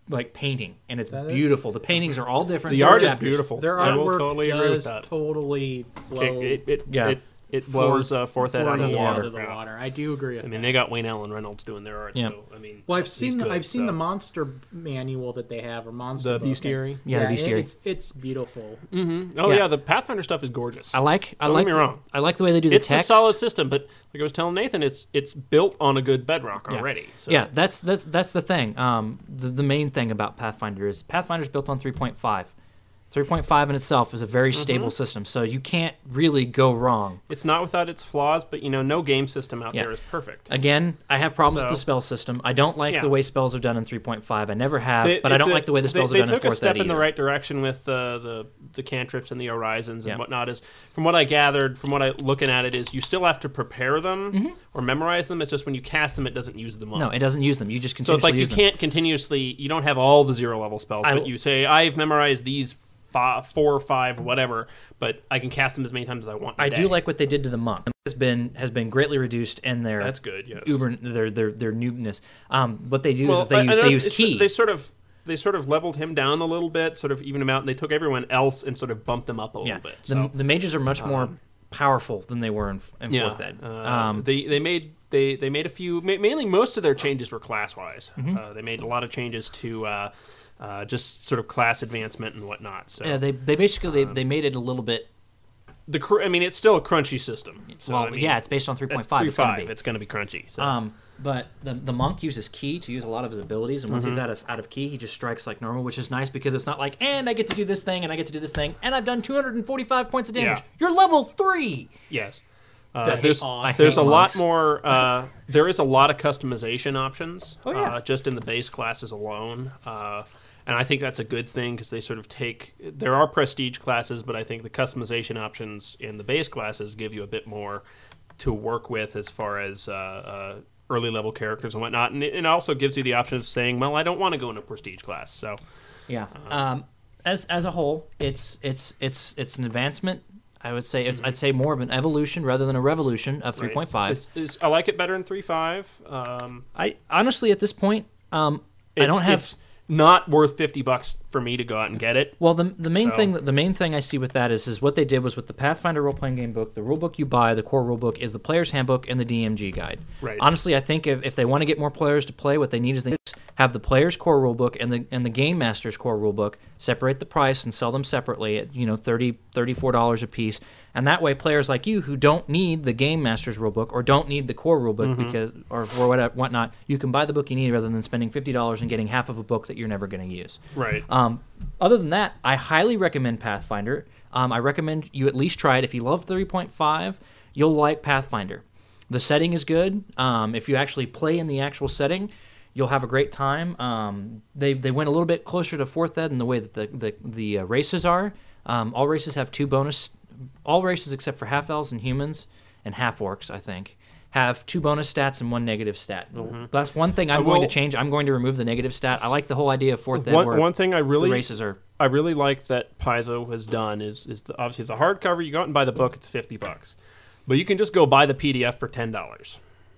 like painting, and it's That is- beautiful. The paintings are all different. The They're art is chapters. beautiful. Their I will artwork totally agree with does that. totally blow It, it, Yeah. it, it blows uh, Fourth Ed out of the out water. of the Yeah. water. I do agree with I mean, that. they got Wayne Allen Reynolds doing their art. Yeah. So I mean, Well, I've he's seen the, good, I've seen so. the monster manual that they have, or monster The book, bestiary? and- Yeah, the bestiary. It's it's beautiful. Mm-hmm. Oh Yeah. yeah. the Pathfinder stuff is gorgeous. I like. I Don't like. get me the, wrong. I like the way they do the It's text. a solid system, but like I was telling Nathan, it's it's built on a good bedrock Yeah. already. So. Yeah, that's that's that's the thing. Um, the the main thing about Pathfinder is Pathfinder's built on three point five. three point five in itself is a very stable system, so you can't really go wrong. It's not without its flaws, but you know, no game system out Yeah. there is perfect. Again, I have problems So- with the spell system. I don't like Yeah. the way spells are done in three point five. I never have, They- but I it's don't a- like the way the spells they, are done they in took a fourth step ed in the either. right direction with uh, the the cantrips and the horizons and Yeah. whatnot. Is from what I gathered, from what I looking at it, is you still have to prepare them or memorize them. It's just when you cast them, it doesn't use them up. No, it doesn't use them. You just So continuously it's like you use them. can't continuously. You don't have all the zero level spells, I- but you say I've memorized these five, four or five, whatever. But I can cast them as many times as I want. in a I day. do like what they did to the monk. Has been has been greatly reduced in their That's good. Yes. uber their their their newness. Um, what they do Well, is they I- I use they noticed use it's- key. They sort of they sort of leveled him down a little bit, sort of evened him out, and they took everyone else and sort of bumped him up a yeah, little bit. the, So. the mages are much more powerful than they were in, in Yeah, fourth ed. uh, Um, they they made they they made a few ma- mainly most of their changes were class wise. Mm-hmm. Uh, they made a lot of changes to uh, uh, just sort of class advancement and whatnot. So yeah, they they basically they, they made it a little bit. the cr- I mean it's still a crunchy system. So, well, I mean, yeah, it's based on three point five. three It's going five. to be. It's going to be crunchy. So. Um, but the the monk uses key to use a lot of his abilities, and once Mm-hmm. he's out of out of key, he just strikes like normal, which is nice because it's not like, and I get to do this thing, and I get to do this thing, and I've done two hundred forty-five points of damage. Yeah. You're level three. Yes. Uh, That's there's awesome. there's a hate lot monks. more. Uh, there is a lot of customization options. Oh, yeah. uh, just in the base classes alone, uh, and I think that's a good thing because they sort of take. There are prestige classes, but I think the customization options in the base classes give you a bit more to work with as far as uh, uh, early level characters and whatnot, and it, it also gives you the option of saying, "Well, I don't want to go in a prestige class." So Yeah. Um, as as a whole, it's it's it's it's an advancement. I would say it's I'd say more of an evolution rather than a revolution of three point five. It's, it's, I like it better than three point five. Um, I honestly at this point, um, I It's- don't have. It's not worth fifty bucks for me to go out and get it. Well, the the main So- thing the main thing I see with that is is what they did was with the Pathfinder role playing game book. The rule book you buy, the core rule book, is the player's handbook and the D M G guide. Right. Honestly, I think if, if they want to get more players to play, what they need is they have the player's core rule book and the and the game master's core rule book. Separate the price and sell them separately at you know thirty thirty-four dollars a piece. And that way, players like you who don't need the game master's rulebook or don't need the core rulebook Mm-hmm. because or for whatever whatnot, you can buy the book you need rather than spending fifty dollars and getting half of a book that you're never going to use. Right. Um, other than that, I highly recommend Pathfinder. Um, I recommend you at least try it. If you love three point five, you'll like Pathfinder. The setting is good. Um, if you actually play in the actual setting, you'll have a great time. Um, they they went a little bit closer to fourth ed in the way that the the, the uh, races are. Um, all races have two bonus. All races except for half elves and humans and half orcs, I think, have two bonus stats and one negative stat. Mm-hmm. That's one thing I'm I going will- to change. I'm going to remove the negative stat. I like the whole idea of fourth ed One, where one thing I really the races are. I really like that Paizo has done is is the, obviously the hardcover. You go out and buy the book; it's fifty bucks, but you can just go buy the P D F for ten dollars,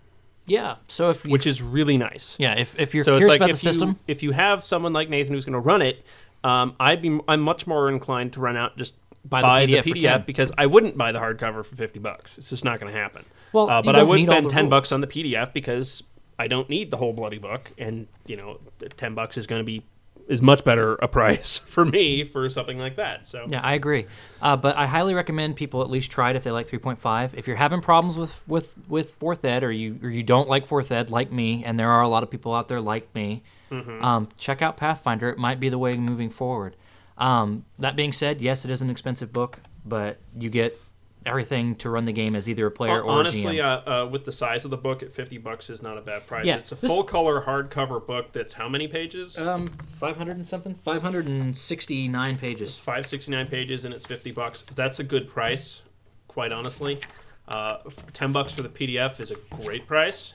Yeah. So if you, which is really nice. yeah, if if you're so it's curious like about if the system, you if you have someone like Nathan who's going to run it, um, I'd be I'm much more inclined to run out and just Buy buy, the the P D F P for D F ten. because I wouldn't buy the hardcover for fifty bucks. It's just not going to happen. Well, uh, you but I don't would need all spend the ten rules. bucks on the P D F because I don't need the whole bloody book, and you know, ten bucks is going to be is much better a price for me for something like that. So yeah, I agree. Uh, but I highly recommend people at least try it if they like three point five. If you're having problems with, with, with fourth ed or you or you don't like fourth ed like me, and there are a lot of people out there like me, Mm-hmm. um, check out Pathfinder. It might be the way moving forward. Um, that being said, yes, it is an expensive book, but you get everything to run the game as either a player or honestly, a G M. uh, uh, with the size of the book at fifty bucks is not a bad price. Yeah, it's a this- full color hardcover book that's how many pages? Um, five hundred and something, five hundred and sixty-nine It's pages. five sixty-nine pages and it's fifty bucks. That's a good price, quite honestly. Uh, ten bucks for the P D F is a great price.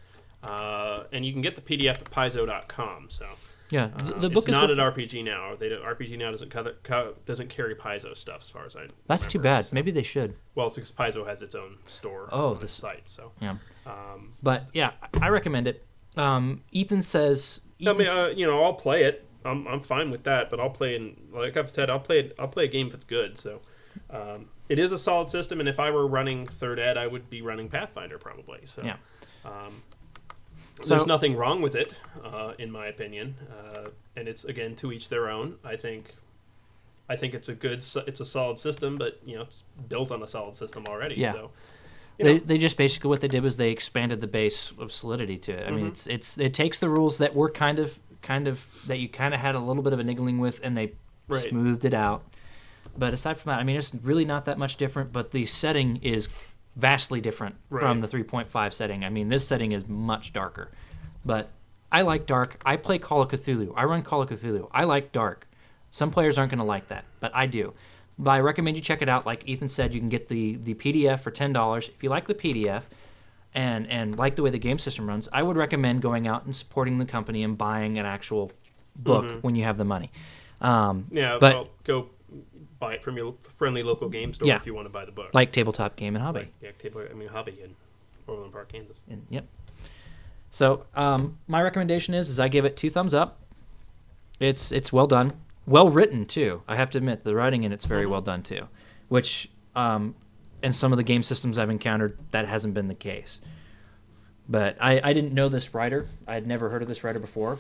Uh, and you can get the P D F at paizo dot com. So Yeah, um, the, the book it's is not worth- at R P G Now. They do, R P G Now doesn't cover, co- doesn't carry Paizo stuff as far as I. That's too remember. bad. Maybe they should. Well, it's because Paizo has its own store Oh, on this- its site. So Yeah. um, But yeah, I recommend it. Um, Ethan says I mean, uh, you know, I'll play it. I'm I'm fine with that, but I'll play in like I've said, I'll play it, I'll play a game if it's good. So um, it is a solid system, and if I were running Third Ed, I would be running Pathfinder probably. So yeah. Um, So, there's nothing wrong with it, uh, in my opinion, uh, and it's again to each their own. I think, I think it's a good, it's a solid system, but you know it's built on a solid system already. Yeah. So, they know. they just basically what they did was they expanded the base of Solidity to it. I Mm-hmm. mean, it's it's it takes the rules that were kind of kind of that you kind of had a little bit of a niggling with, and they Right. smoothed it out. But aside from that, I mean, it's really not that much different. But the setting is vastly different Right. from the three point five setting. I mean, this setting is much darker. But I like dark. I play Call of Cthulhu. I run Call of Cthulhu. I like dark. Some players aren't going to like that, but I do. But I recommend you check it out. Like Ethan said, you can get the, the P D F for ten dollars. If you like the P D F and, and like the way the game system runs, I would recommend going out and supporting the company and buying an actual book Mm-hmm. when you have the money. Um, yeah, but well, go buy it from your friendly local game store Yeah. if you want to buy the book. like Tabletop Game and Hobby. Like, yeah, table, I mean Hobby in Overland Park, Kansas. And, yep. So um, my recommendation is is I give it two thumbs up. It's it's well done, well written too. I have to admit the writing in it's very Mm-hmm. well done too, which um, in some of the game systems I've encountered that hasn't been the case. But I, I didn't know this writer. I had never heard of this writer before.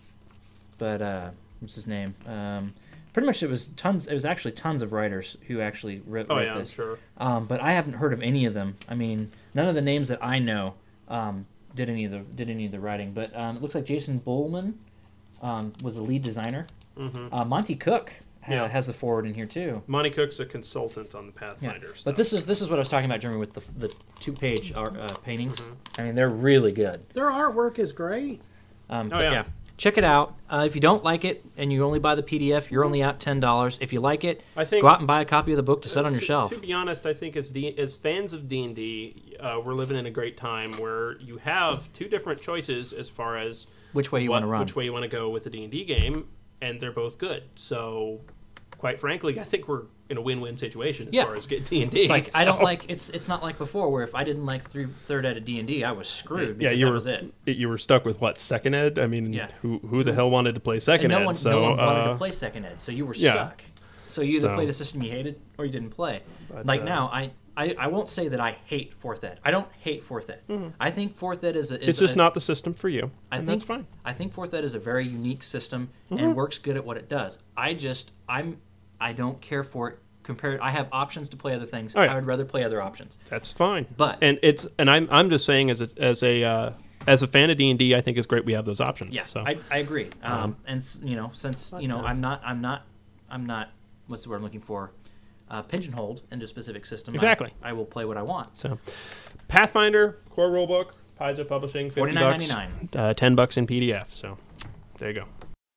But uh, what's his name? Um, pretty much it was tons. It was actually tons of writers who actually wrote, Oh wrote yeah, this. I'm sure. Um, but I haven't heard of any of them. I mean, none of the names that I know um, did any of the did any of the writing. But um, it looks like Jason Bullman um, was the lead designer. Mm-hmm. Uh, Monty Cook ha- Yeah. has the forward in here too. Monty Cook's a consultant on the Yeah. Pathfinder stuff. But this is this is what I was talking about, Jeremy, with the the two page uh, paintings. Mm-hmm. I mean, they're really good. Their artwork is great. Um, Oh, but yeah. yeah. Check it out. Uh, if you don't like it and you only buy the P D F, you're only out ten dollars. If you like it, I think go out and buy a copy of the book to set on your to, shelf. To be honest, I think as D- as fans of D and D, uh, we're living in a great time where you have two different choices as far as Which way you what- want to run. which way you want to go with a D and D game, and they're both good. So, quite frankly, I think we're in a win-win situation as Yeah. far as get D and D. It's like I don't like it's it's not like before where if I didn't like three, third ed of D and D, I was screwed because Yeah, you that were was it. you were stuck with what, second ed? I mean, Yeah. who who the hell wanted to play second And no ed? one, so no one wanted uh, to play second ed, so you were yeah. stuck. So you either So- played a system you hated or you didn't play. But, like uh, now, I, I, I won't say that I hate fourth ed. I don't hate fourth ed. I think fourth ed is a, is it's just a, not the system for you. I and think that's fine. I think fourth ed is a very unique system Mm-hmm. and works good at what it does. I just I'm I don't care for it. Compared, I have options to play other things. Oh, yeah. I would rather play other options. That's fine. But- and it's and I'm I'm just saying as a as a uh, as a fan of D and D, I think it's great we have those options. Yeah, So I, I agree. Um, Um, and s- you know, since you know, uh, I'm not, I'm not, I'm not. What's the word I'm looking for? Uh, pigeonholed into a specific system. I- Exactly. I, will play what I want. So, Pathfinder core rulebook, Paizo Publishing, fifty forty-nine bucks, ninety-nine. uh, ten bucks in P D F. So, there you go.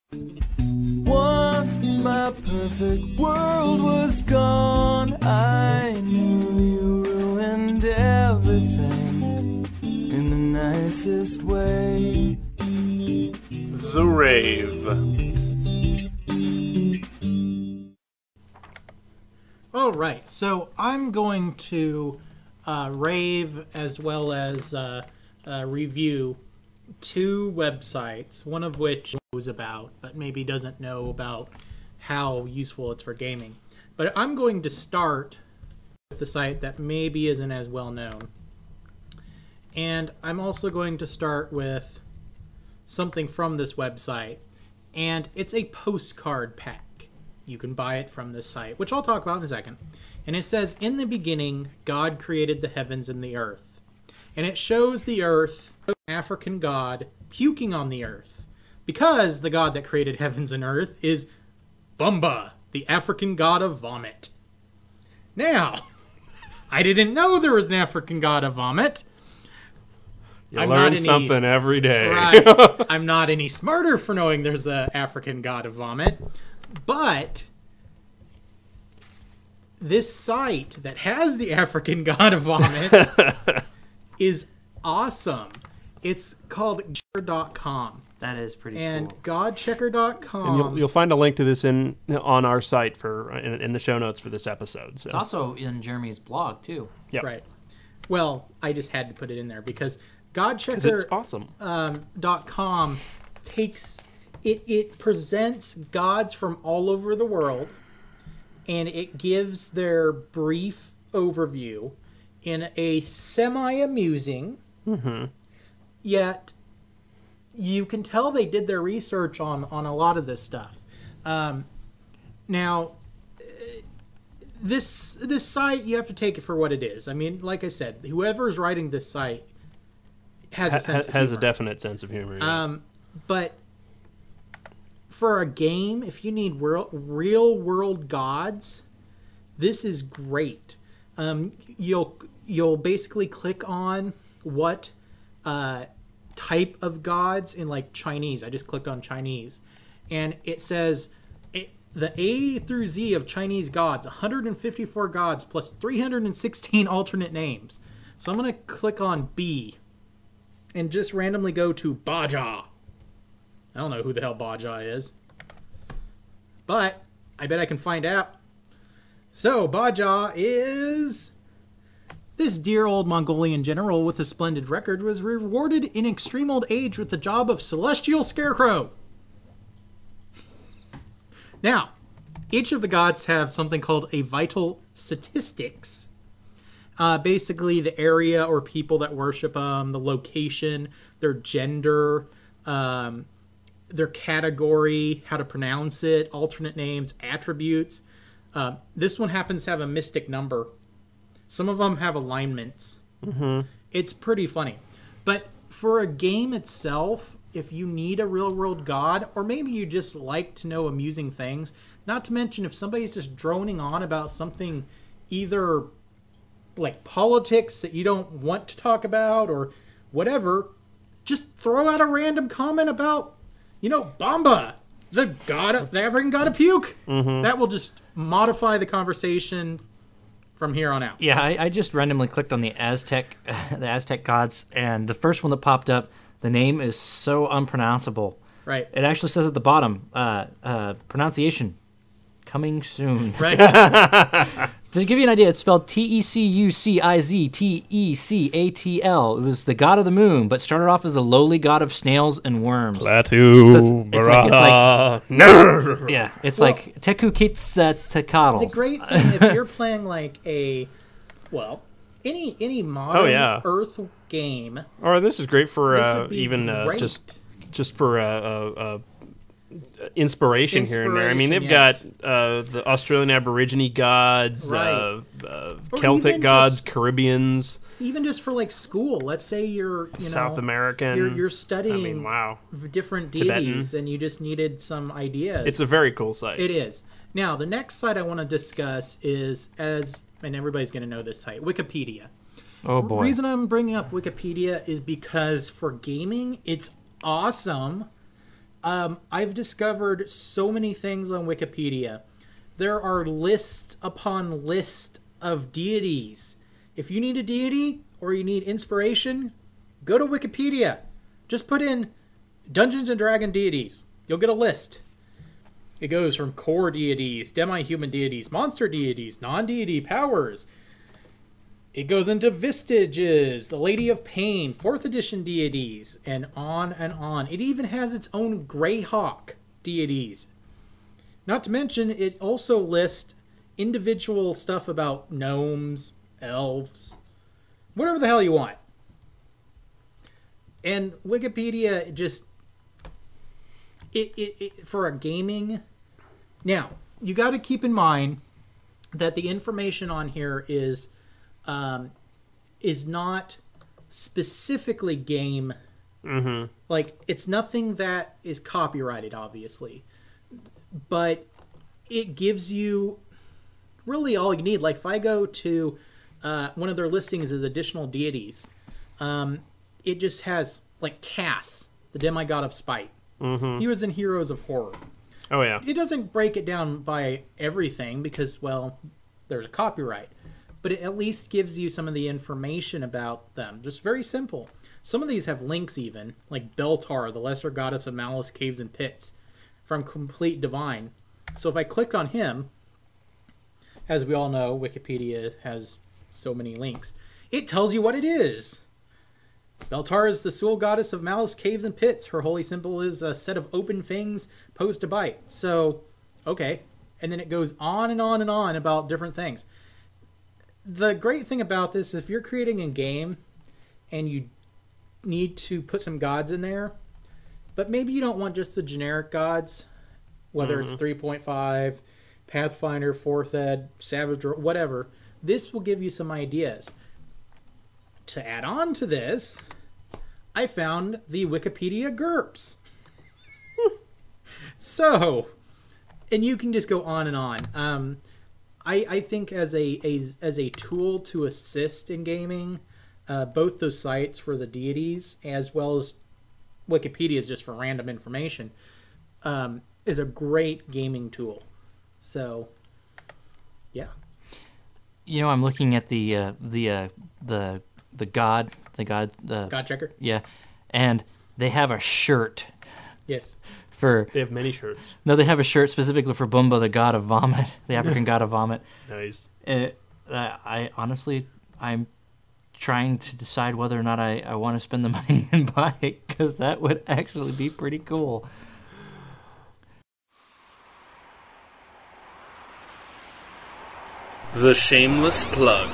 Once my perfect world was gone, I knew you ruined everything in the nicest way. The Rave. All right, so I'm going to uh, rave as well as uh, uh, review two websites, one of which knows about, but maybe doesn't know about how useful it's for gaming. But I'm going to start with the site that maybe isn't as well known. And I'm also going to start with something from this website, and it's a postcard pack. You can buy it from this site, which I'll talk about in a second. And it says, in the beginning, God created the heavens and the earth. And it shows the earth, an African god, puking on the earth. Because the god that created heavens and earth is Bumba, the African god of vomit. Now, I didn't know there was an African god of vomit. You I'm learn not any- something every day. Right. I'm not any smarter for knowing there's an African god of vomit. But this site that has the African god of vomit is awesome. It's called godchecker dot com. That is pretty And cool. godchecker dot com. And you'll, you'll find a link to this in on our site for in, in the show notes for this episode. So. It's also in Jeremy's blog too. Yep. Right. Well, I just had to put it in there because Because godchecker it's awesome. um, dot com takes it it presents gods from all over the world, and it gives their brief overview in a semi-amusing, mm-hmm. yet you can tell they did their research on, on a lot of this stuff. Um, now, this this site, you have to take it for what it is. I mean, like I said, whoever's writing this site has a sense ha- of has humor. a definite sense of humor. Yes. Um, but for a game, if you need real, real world gods, this is great. Um, you'll you'll basically click on what uh, type of gods in like Chinese. I just clicked on Chinese, and it says it, the A through Z of Chinese gods, one hundred fifty-four gods plus three hundred sixteen alternate names. So I'm gonna click on B, and just randomly go to Baja. I don't know who the hell Baja is, but I bet I can find out. So, Baja is... This dear old Mongolian general with a splendid record was rewarded in extreme old age with the job of Celestial Scarecrow. Now, each of the gods have something called a vital statistics. Uh, basically, the area or people that worship them, the location, their gender, um, their category, how to pronounce it, alternate names, attributes. Uh, this one happens to have a mystic number. Some of them have alignments. Mm-hmm. It's pretty funny. But for a game itself, if you need a real-world god, or maybe you just like to know amusing things, not to mention if somebody's just droning on about something either like politics that you don't want to talk about or whatever, just throw out a random comment about, you know, Bamba, the god of, the African god of puke. Mm-hmm. That will just modify the conversation from here on out. Yeah, I, I just randomly clicked on the Aztec, the Aztec gods, and the first one that popped up, the name is so unpronounceable. Right. It actually says at the bottom, uh, uh, pronunciation, coming soon. Right. To give you an idea, it's spelled T E C U C I Z T E C A T L. It was the god of the moon, but started off as the lowly god of snails and worms. Klaatu, so it's, it's like, it's like no. Yeah, it's Well, like Tekukitzacatl. The great thing, if you're playing like a, well, any any modern Oh, yeah. Earth game, Or this is great for This uh, would be even uh, great. just just for uh, uh, uh, inspiration, here and there. I mean, they've Inspiration, got uh, the Australian Aborigine gods, Right. uh, uh, Or Celtic even gods, just- Caribbeans, even just for like school. Let's say you're, you South know, American. You're, you're studying I mean, wow. different Tibetan. deities, and you just needed some ideas. It's a very cool site. It is. Now, the next site I want to discuss is, as and everybody's going to know this site, Wikipedia. Oh boy. The reason I'm bringing up Wikipedia is because for gaming, it's awesome. Um, I've discovered so many things on Wikipedia. There are list upon list of deities. If you need a deity or you need inspiration, go to Wikipedia. Just put in Dungeons and Dragon deities. You'll get a list. It goes from core deities, demi-human deities, monster deities, non-deity powers. It goes into Vistages, the Lady of Pain, fourth edition deities, and on and on. It even has its own Greyhawk deities. Not to mention, it also lists individual stuff about gnomes, elves, whatever the hell you want. And Wikipedia just... It, it, it for a gaming... Now, you got to keep in mind that the information on here is... Um, is not specifically game. Mm-hmm. Like, it's nothing that is copyrighted, obviously. But it gives you really all you need. Like, if I go to uh, one of their listings is additional deities, um, it just has, like, Cass, the demigod of spite. Mm-hmm. He was in Heroes of Horror. Oh, yeah. It doesn't break it down by everything because, well, there's a copyright. But it at least gives you some of the information about them. Just very simple. Some of these have links even, like Beltar, the lesser goddess of malice, caves, and pits, from Complete Divine. So if I clicked on him, as we all know, Wikipedia has so many links, it tells you what it is. Beltar is the sole goddess of malice, caves, and pits. Her holy symbol is a set of open fangs posed to bite. So, okay. And then it goes on and on and on about different things. The great thing about this is if you're creating a game and you need to put some gods in there, but maybe you don't want just the generic gods, whether mm-hmm. it's three point five, Pathfinder, fourth Ed, Savage, or whatever. This will give you some ideas. To add on to this, I found the Wikipedia GURPS. So, and you can just go on and on. Um, I, I think as a, a as a tool to assist in gaming, uh, both those sites for the deities as well as Wikipedia is just for random information, um, is a great gaming tool. So, yeah. You know, I'm looking at the uh, the uh, the the god the god uh, God checker. Yeah, and they have a shirt. Yes. For they have many shirts. No, they have a shirt specifically for Bumba, the god of vomit, the African god of vomit. Nice. It, uh, I honestly, I'm trying to decide whether or not I, I want to spend the money and buy it, because that would actually be pretty cool. The Shameless Plug.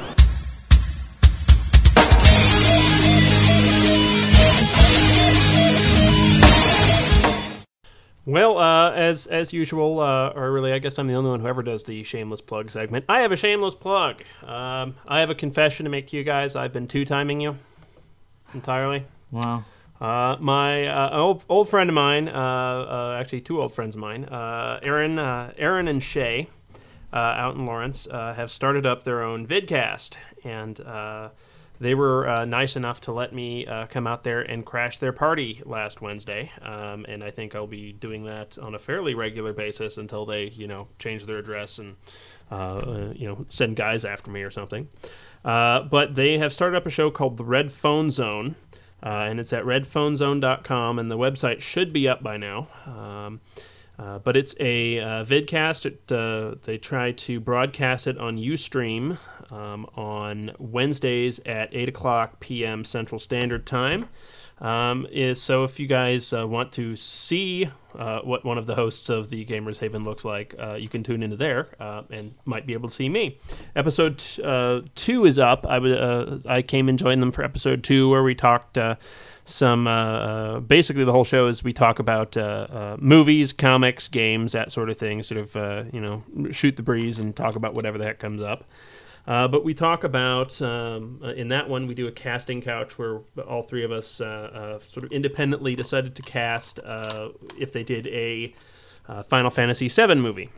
Well, uh, as as usual, uh, or really, I guess I'm the only one who ever does the shameless plug segment. I have a shameless plug. Um, I have a confession to make to you guys. I've been two-timing you entirely. Wow. Uh, my uh, old old friend of mine, uh, uh, actually two old friends of mine, uh, Aaron, uh, Aaron and Shay, uh, out in Lawrence, uh, have started up their own vidcast, and uh, they were uh, nice enough to let me uh, come out there and crash their party last Wednesday, um, and I think I'll be doing that on a fairly regular basis until they, you know, change their address and, uh, uh, you know, send guys after me or something. Uh, but they have started up a show called The Red Phone Zone, uh, and it's at red phone zone dot com, and the website should be up by now. Um, Uh, but it's a uh, vidcast. It, uh, they try to broadcast it on Ustream um, on Wednesdays at eight o'clock p.m. Central Standard Time. Um, is, so if you guys uh, want to see uh, what one of the hosts of the Gamers Haven looks like, uh, you can tune into there uh, and might be able to see me. Episode t- uh, two is up. I, w- uh, I came and joined them for episode two, where we talked... Uh, Some uh, uh, basically the whole show is we talk about uh, uh, movies, comics, games, that sort of thing. Sort of uh, you know shoot the breeze and talk about whatever the heck comes up. Uh, but we talk about um, uh, in that one we do a casting couch where all three of us uh, uh, sort of independently decided to cast uh, if they did a uh, Final Fantasy seven movie,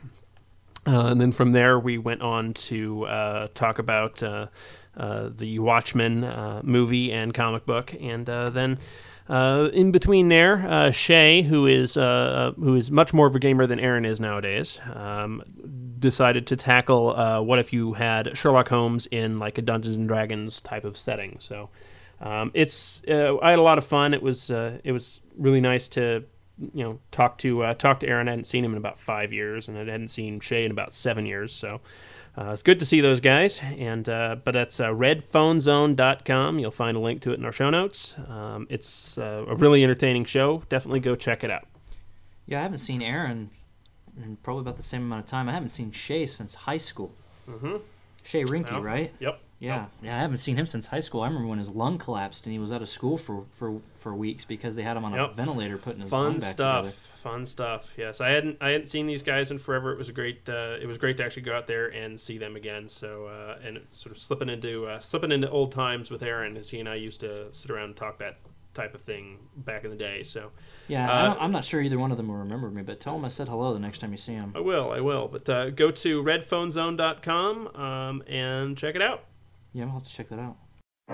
uh, and then from there we went on to uh, talk about. Uh, Uh, the Watchmen uh, movie and comic book, and uh, then uh, in between there, uh, Shay, who is uh, who is much more of a gamer than Aaron is nowadays, um, decided to tackle uh, what if you had Sherlock Holmes in like a Dungeons and Dragons type of setting. So um, it's uh, I had a lot of fun. It was uh, it was really nice to you know talk to uh, talk to Aaron. I hadn't seen him in about five years, and I hadn't seen Shay in about seven years. So. Uh, it's good to see those guys, and uh, but that's uh, red phone zone dot com. You'll find a link to it in our show notes. Um, it's uh, a really entertaining show. Definitely go check it out. Yeah, I haven't seen Aaron in probably about the same amount of time. I haven't seen Shay since high school. Mm-hmm. Shay Rinky, yep. right? Yep. Yeah, yep. yeah. I haven't seen him since high school. I remember when his lung collapsed and he was out of school for, for, for weeks because they had him on yep. a ventilator putting his Fun lung back stuff. together. Fun stuff. Yes, I hadn't I hadn't seen these guys in forever. It was a great uh, it was great to actually go out there and see them again. So uh, and sort of slipping into uh, slipping into old times with Aaron, as he and I used to sit around and talk that type of thing back in the day. So yeah, uh, I don't, I'm not sure either one of them will remember me, but tell them I said hello the next time you see them. I will, I will. But uh, go to red phone zone dot com um, and check it out. Yeah, I'll have to check that out.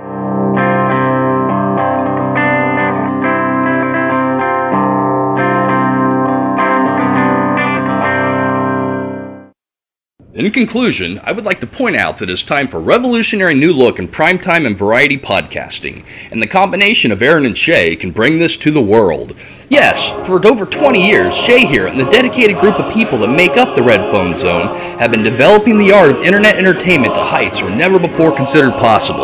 In conclusion, I would like to point out that it's time for a revolutionary new look in primetime and variety podcasting, and the combination of Aaron and Shay can bring this to the world. Yes, for over twenty years, Shay here and the dedicated group of people that make up the Red Phone Zone have been developing the art of internet entertainment to heights were never before considered possible.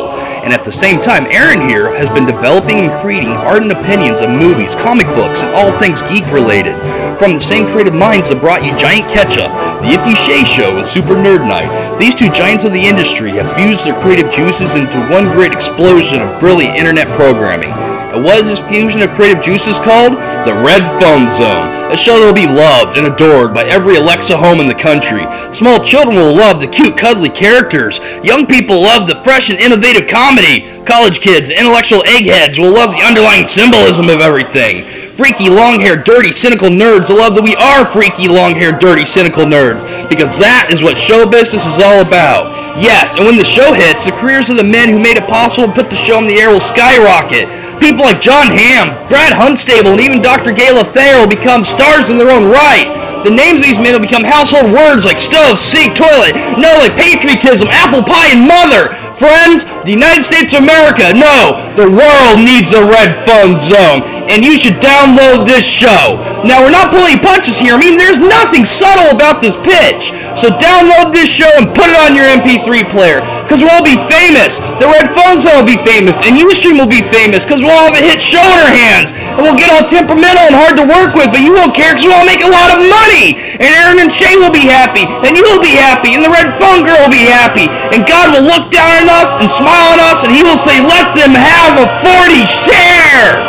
And at the same time, Aaron here has been developing and creating ardent opinions of movies, comic books, and all things geek-related. From the same creative minds that brought you Giant Ketchup, The Ippy Shay Show, and Super Nerd Night, these two giants of the industry have fused their creative juices into one great explosion of brilliant internet programming. And what is this fusion of creative juices called? The Red Phone Zone, a show that will be loved and adored by every Alexa home in the country. Small children will love the cute, cuddly characters. Young people love the fresh and innovative comedy. College kids, intellectual eggheads will love the underlying symbolism of everything. Freaky, long-haired, dirty, cynical nerds will love that we are freaky, long-haired, dirty, cynical nerds, because that is what show business is all about. Yes, and when the show hits, the careers of the men who made it possible to put the show on the air will skyrocket. People like John Hamm, Brad Hunstable, and even Doctor Gay Lathayer will become stars in their own right. The names of these men will become household words like stove, sink, toilet, no, like patriotism, apple pie, and mother. Friends, the United States of America, no, the world needs a Red Phone Zone, and you should download this show. Now, we're not pulling punches here. I mean, there's nothing subtle about this pitch. So download this show and put it on your M P three player, because we'll all be famous. The Red Phone Zone will be famous, and Ustream will be famous, because we'll all have a hit show in our hands, and we'll get all temperamental and hard to work with, but you won't care, because we'll all make a lot of money, and Aaron and Shay will be happy, and you'll be happy, and the Red Phone Girl will be happy, and God will look down on us and smile on us, and he will say, let them have a forty share!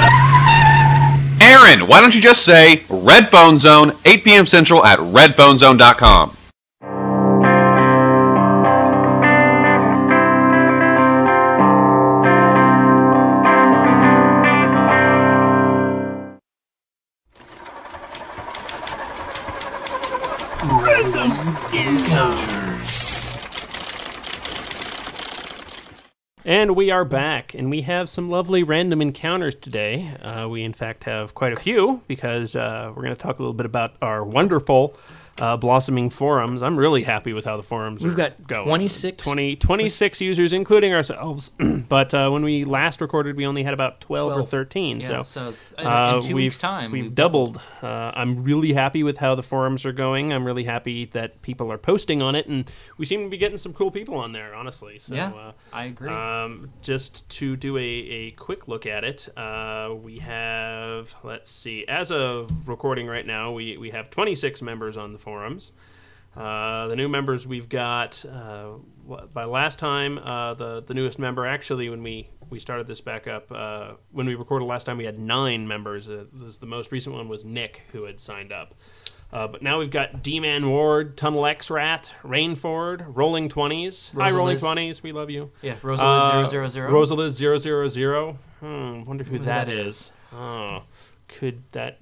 Aaron, why don't you just say Red Phone Zone, eight p.m. Central at red phone zone dot com. Random Encounters. And we are back, and we have some lovely random encounters today. Uh, we, in fact, have quite a few, because uh, we're going to talk a little bit about our wonderful uh, blossoming forums. I'm really happy with how the forums We've are got going. twenty-six twenty, twenty-six users, including ourselves. But uh, when we last recorded, we only had about twelve, twelve. Or thirteen. Yeah, so so in, uh, in two we've, weeks' time, we've, we've doubled. Uh, I'm really happy with how the forums are going. I'm really happy that people are posting on it, and we seem to be getting some cool people on there, honestly. So, yeah, uh, I agree. Um, just to do a, a quick look at it, uh, we have, let's see, as of recording right now, we, we have twenty-six members on the forums. Uh, the new members we've got, uh, by last time, uh, the, the newest member, actually, when we, we started this back up, uh, when we recorded last time, we had nine members. Uh, this, the most recent one was Nick, who had signed up. Uh, but now we've got D-Man Ward, Tunnel X-Rat, Rainford, Rolling twenties. Hi, Rolling twenties. We love you. Yeah, Rosaliz uh, zero zero zero. Rosaliz zero zero zero. Hmm, wonder who, Who that, that is. is. Oh, could that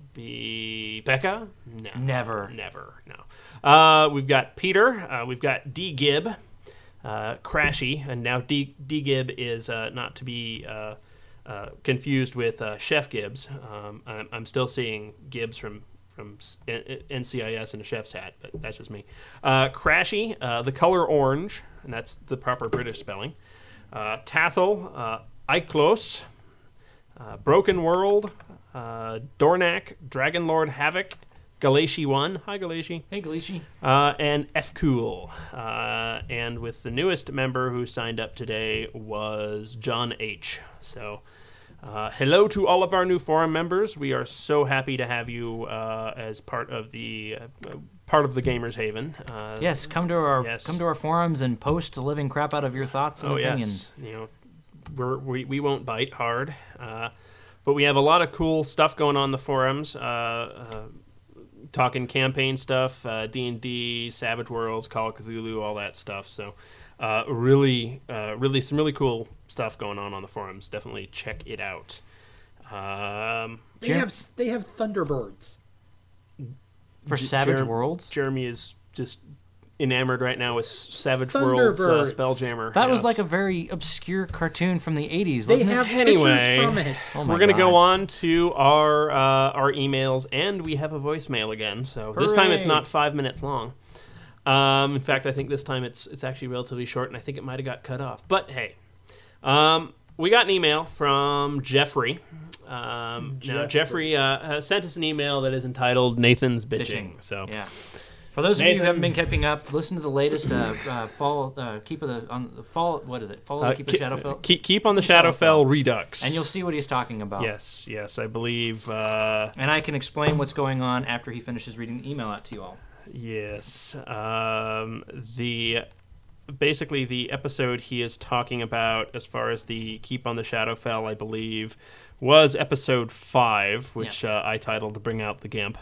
be Becca? No. Never. Never, no. Uh, we've got Peter. Uh, we've got D-Gib, uh, Crashy, and now D- D-Gib is uh, not to be uh, uh, confused with uh, Chef Gibbs. Um, I'm, I'm still seeing Gibbs from from N C I S in a chef's hat, but that's just me. Uh, Crashy, uh, the color orange, and that's the proper British spelling. Uh, Tathel, uh, Eiklos, uh, Broken World, uh, Dornak, Dragon Lord Havoc, Galashi one. Hi, Galashi. Hey, Galashi. Uh, and F-Cool. Uh, and with the newest member who signed up today was John H. So, uh, hello to all of our new forum members. We are so happy to have you uh, as part of the uh, part of the Gamers Haven. Uh, yes, come to our yes. come to our forums and post the living crap out of your thoughts and oh, opinions. Yes. You know, we're, we we won't bite hard, uh, but we have a lot of cool stuff going on in the forums. Uh, uh, talking campaign stuff, uh, D and D, Savage Worlds, Call of Cthulhu, all that stuff. So uh, really, uh, really some really cool stuff going on on the forums. Definitely check it out. Um, they have they have Thunderbirds for Savage Jer- Worlds. Jeremy is just enamored right now with Savage Worlds uh, Spelljammer. That yes. was like a very obscure cartoon from the eighties, they wasn't have it? Anyway, from it. Oh my we're going to God. go on to our uh, our emails, and we have a voicemail again. So this time it's Hooray. not five minutes long. Um, in fact, I think this time it's it's actually relatively short, and I think it might have got cut off. But hey, um, we got an email from Jeffrey. Um, now, Jeffrey uh, uh, sent us an email that is entitled Nathan's Bitching. Bitching. So yeah. For those of you Nathan. who haven't been keeping up, listen to the latest uh, uh, fall. Uh, keep of the on the fall. What is it? Follow Uh, the keep of keep, the Shadowfell. keep keep on the Shadowfell Redux, and you'll see what he's talking about. Yes, yes, I believe. Uh, and I can explain what's going on after he finishes reading the email out to you all. Yes, um, the basically the episode he is talking about, as far as the keep on the Shadowfell, I believe, was episode five, which yeah. uh, I titled "Bring Out the Gimp."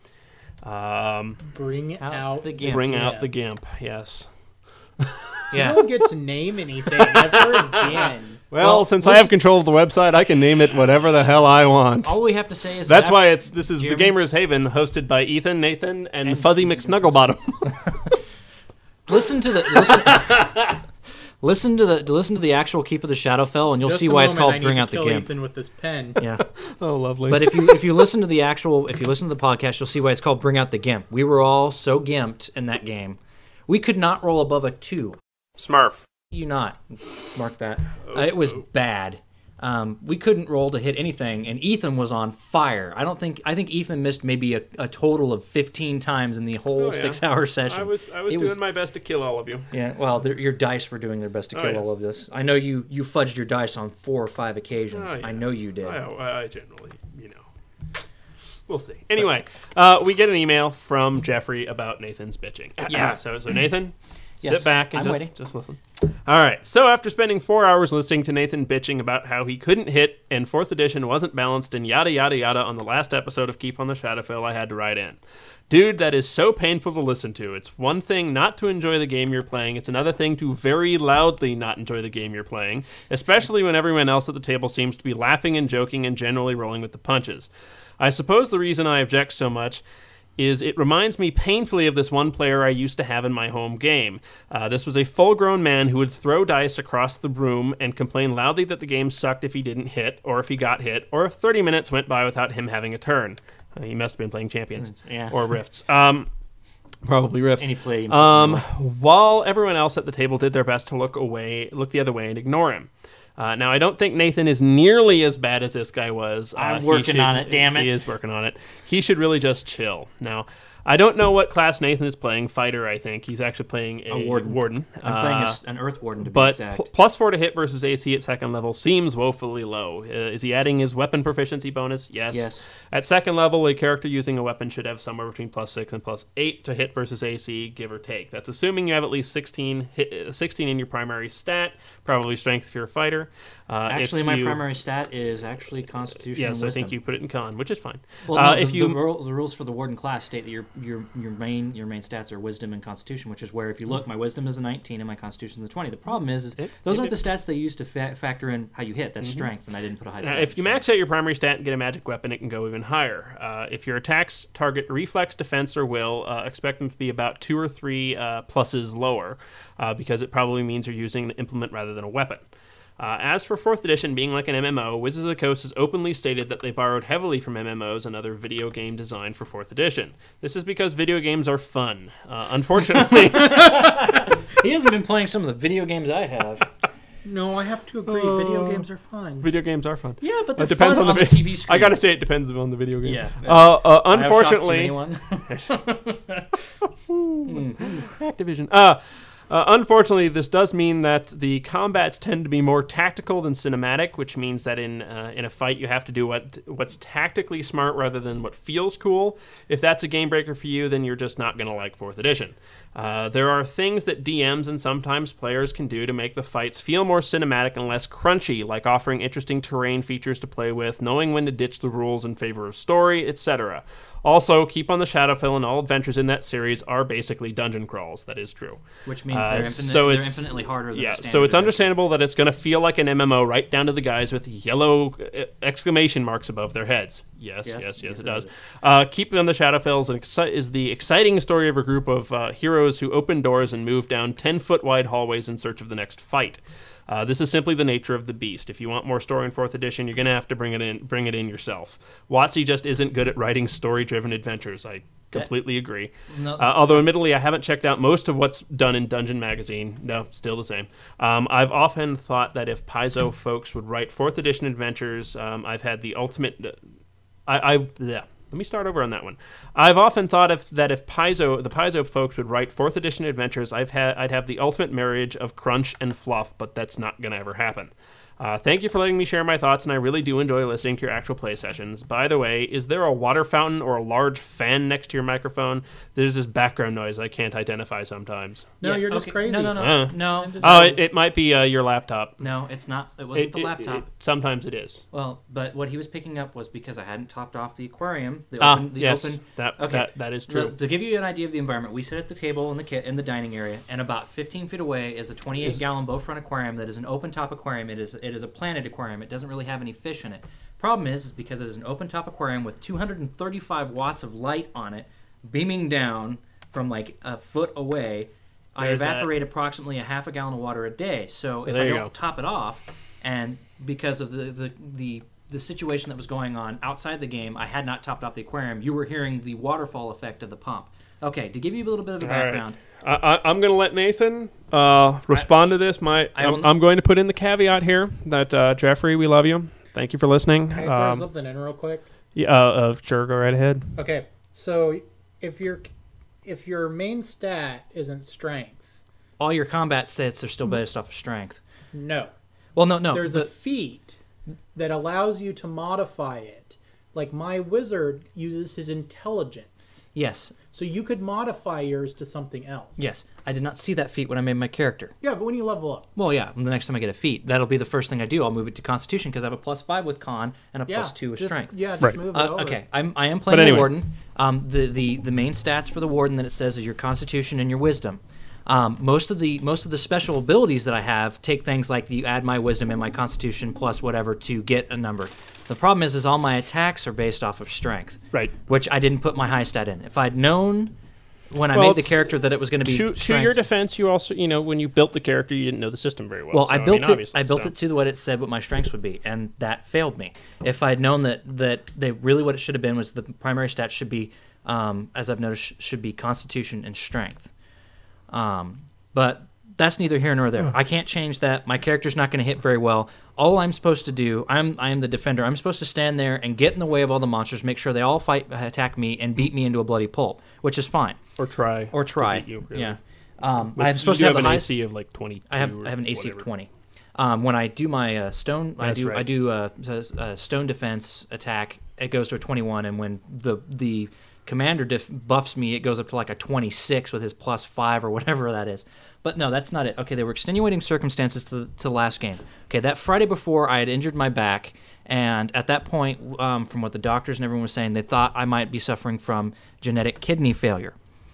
Um, bring out, out the gimp. Bring yeah. out the gimp. Yes. Yeah. You don't get to name anything ever again. Well, well since I have control of the website, I can name it whatever the hell I want. All we have to say is that's that why it's this is Jeremy? the Gamers Haven, hosted by Ethan, Nathan, and, and Fuzzy McSnugglebottom. listen to the listen, listen to the listen to the actual Keep of the Shadowfell, and you'll Just see a why it's moment, called I need Bring to Out the kill Gimp. Ethan with this pen. Yeah. Oh, lovely. But if you if you listen to the actual if you listen to the podcast, you'll see why it's called Bring Out the Gimp. We were all so gimped in that game, we could not roll above a two. Smurf. You not mark that. Uh, it was bad. Um, we couldn't roll to hit anything, and Ethan was on fire. I don't think I think Ethan missed maybe a, a total of fifteen times in the whole Oh, yeah. six-hour session. I was I was It doing was- my best to kill all of you. Yeah, well, your dice were doing their best to Oh, kill yes. all of this. I know you you fudged your dice on four or five occasions. Oh, yeah. I know you did. I, I generally, you know, we'll see. Anyway, uh, we get an email from Jeffrey about Nathan's bitching. Yeah. so so Nathan, Yes, sit back and I'm just waiting. just listen. All right. So after spending four hours listening to Nathan bitching about how he couldn't hit and fourth edition wasn't balanced and yada yada yada on the last episode of Keep on the Shadowfell, I had to write in. Dude, that is so painful to listen to. It's one thing not to enjoy the game you're playing. It's another thing to very loudly not enjoy the game you're playing, especially when everyone else at the table seems to be laughing and joking and generally rolling with the punches. I suppose the reason I object so much is it reminds me painfully of this one player I used to have in my home game. Uh, this was a full-grown man who would throw dice across the room and complain loudly that the game sucked if he didn't hit, or if he got hit, or if thirty minutes went by without him having a turn. Uh, he must have been playing Champions. Yeah. Or Rifts. Um, probably Rifts. Any play game um, system. While everyone else at the table did their best to look away, look the other way and ignore him. Uh, now, I don't think Nathan is nearly as bad as this guy was. Uh, I'm he working should- on it, damn it. He is working on it. He should really just chill. Now, I don't know what class Nathan is playing. Fighter, I think. He's actually playing a, A warden. warden. I'm playing a Uh, s an Earth Warden to be but exact. pl- plus four to hit versus A C at second level seems woefully low. Uh, is he adding his weapon proficiency bonus? Yes. Yes. At second level, a character using a weapon should have somewhere between plus six and plus eight to hit versus A C, give or take. That's assuming you have at least sixteen, hit, uh, sixteen in your primary stat, probably strength if you're a fighter. Uh, Actually, if my you- primary stat is actually Constitution Yes, and I Wisdom. think you put it in con, which is fine. Well, uh, no, if the, you the, rule, the rules for the Warden class state that your your your main your main stats are Wisdom and Constitution, which is where if you look, my Wisdom is a nineteen and my Constitution is a twenty. The problem is, is It- those it- aren't the stats they use to fa factor in how you hit. That's Mhm. strength, and I didn't put a high Now, stat. if you max out your primary stat and get a magic weapon, it can go even higher. Uh, if your attacks target reflex, defense, or will, uh, expect them to be about two or three uh, pluses lower, uh, because it probably means you're using an implement rather than a weapon. Uh, as for fourth edition being like an M M O, Wizards of the Coast has openly stated that they borrowed heavily from M M Os and other video game design for fourth edition. This is because video games are fun. Uh, unfortunately... He hasn't been playing some of the video games I have. No, I have to agree. Video games are fun. Video games are fun. Yeah, but they're it depends fun on the, on vi- the T V screen. I gotta say, it depends on the video game. Yeah. Uh, uh, Bioshock unfortunately, to anyone? Activision. Uh, uh, unfortunately, this does mean that the combats tend to be more tactical than cinematic, which means that in uh, in a fight you have to do what what's tactically smart rather than what feels cool. If that's a game breaker for you, then you're just not going to like fourth edition. Uh, there are things that D Ms and sometimes players can do to make the fights feel more cinematic and less crunchy, like offering interesting terrain features to play with, knowing when to ditch the rules in favor of story, et cetera. Also, Keep on the Shadowfell and all adventures in that series are basically dungeon crawls. That is true. Which means Uh, they're, infinite, so they're it's- infinitely harder than yeah, a standard so it's adventure. understandable that it's going to feel like an M M O right down to the guys with yellow uh, exclamation marks above their heads. Yes, yes, Yes, yes, yes, it it does. is. Uh, Keep on the Shadowfell is, an exci- is the exciting story of a group of uh, heroes who open doors and move down ten-foot wide hallways in search of the next fight. Uh, this is simply the nature of the beast. If you want more story in fourth edition, you're going to have to bring it in bring it in yourself. WotC just isn't good at writing story-driven adventures. I completely agree. No. Uh, although, admittedly, I haven't checked out most of what's done in Dungeon Magazine. No, still the same. Um, I've often thought that if Paizo folks would write fourth edition adventures, um, I've had the ultimate... I, I, yeah, Let me start over on that one. I've often thought if, that if Paizo, the Paizo folks would write fourth edition adventures, I've had, I'd have the ultimate marriage of crunch and fluff, but that's not going to ever happen. Uh, thank you for letting me share my thoughts, and I really do enjoy listening to your actual play sessions. By the way, is there a water fountain or a large fan next to your microphone? There's this background noise I can't identify sometimes. No, Yeah, you're just okay. crazy. No, no, no. Uh, No. Oh, it, it might be uh, your laptop. No, it's not. It wasn't It- the it- laptop. it- sometimes it is. Well, but what he was picking up was because I hadn't topped off the aquarium. The Ah, open, the yes. open. That- okay. that- that is true. The- to give you an idea of the environment, we sit at the table in the ki- in the dining area, and about fifteen feet away is a twenty-eight Is- gallon Beaufront aquarium that is an open top aquarium. It is it is a planted aquarium. It doesn't really have any fish in it. Problem is, is because it is an open top aquarium with two hundred thirty-five watts of light on it, beaming down from like a foot away. I There's that. evaporate approximately a half a gallon of water a day. So, So if there I you don't go. top it off, and because of the, the the the situation that was going on outside the game, I had not topped off the aquarium. You were hearing the waterfall effect of the pump. Okay, to give you a little bit of a All right. background. I, I, I'm going to let Nathan uh, respond to this. My, I I'm, will- I'm going to put in the caveat here that uh, Jeffrey, we love you. Thank you for listening. Can I throw Um, something in real quick? yeah, uh, uh, sure, go right ahead. Okay, so if your if your main stat isn't strength, All your combat stats are still based off of strength. no. Well, no, no. There's the- a feat that allows you to modify it. Like my wizard uses his intelligence. Yes. So you could modify yours to something else. Yes. I did not see that feat when I made my character. Yeah, but when you level up. Well, yeah. The next time I get a feat, that'll be the first thing I do. I'll move it to Constitution because I have a plus five with Con and a Yeah, plus two with just- Strength. yeah, just Right. move it Uh, over. Okay, I'm, I am playing But anyway. the Warden. Um, the, the the main stats for the Warden that it says is your Constitution and your Wisdom. Um, most of the most of the special abilities that I have take things like you add my Wisdom and my Constitution plus whatever to get a number. The problem is, is all my attacks are based off of Strength, Right. which I didn't put my high stat in. If I'd known when I Well, made the it's- character that it was going to be To, to Strength, your defense, you also, you know, when you built the character, you didn't know the system very well. Well, so, I mean, built it. obviously, I built so. it to what it said what my strengths would be, and that failed me. If I'd known that that they really what it should have been was the primary stats should be, um, as I've noticed, sh- should be Constitution and Strength. Um, but that's neither here nor there. I can't change that. My character's not going to hit very well. All I'm supposed to do, I'm I am the defender. I'm supposed to stand there and get in the way of all the monsters, make sure they all fight, attack me, and beat me into a bloody pulp, which is fine. Or try. Or try. to beat you, really. Yeah. Um, Which I'm supposed you to do have, the an highest A C of like twenty. I have I have an A C of twenty. Um, when I do my uh, stone, I That's do right. I do a, a stone defense attack. It goes to a twenty-one, and when the the commander diff buffs me, it goes up to like a twenty-six with his plus five or whatever that is. But no, that's not it. Okay, there were extenuating circumstances to to the last game. Okay, that Friday before, I had injured my back, and at that point, um, from what the doctors and everyone was saying, they thought I might be suffering from genetic kidney failure.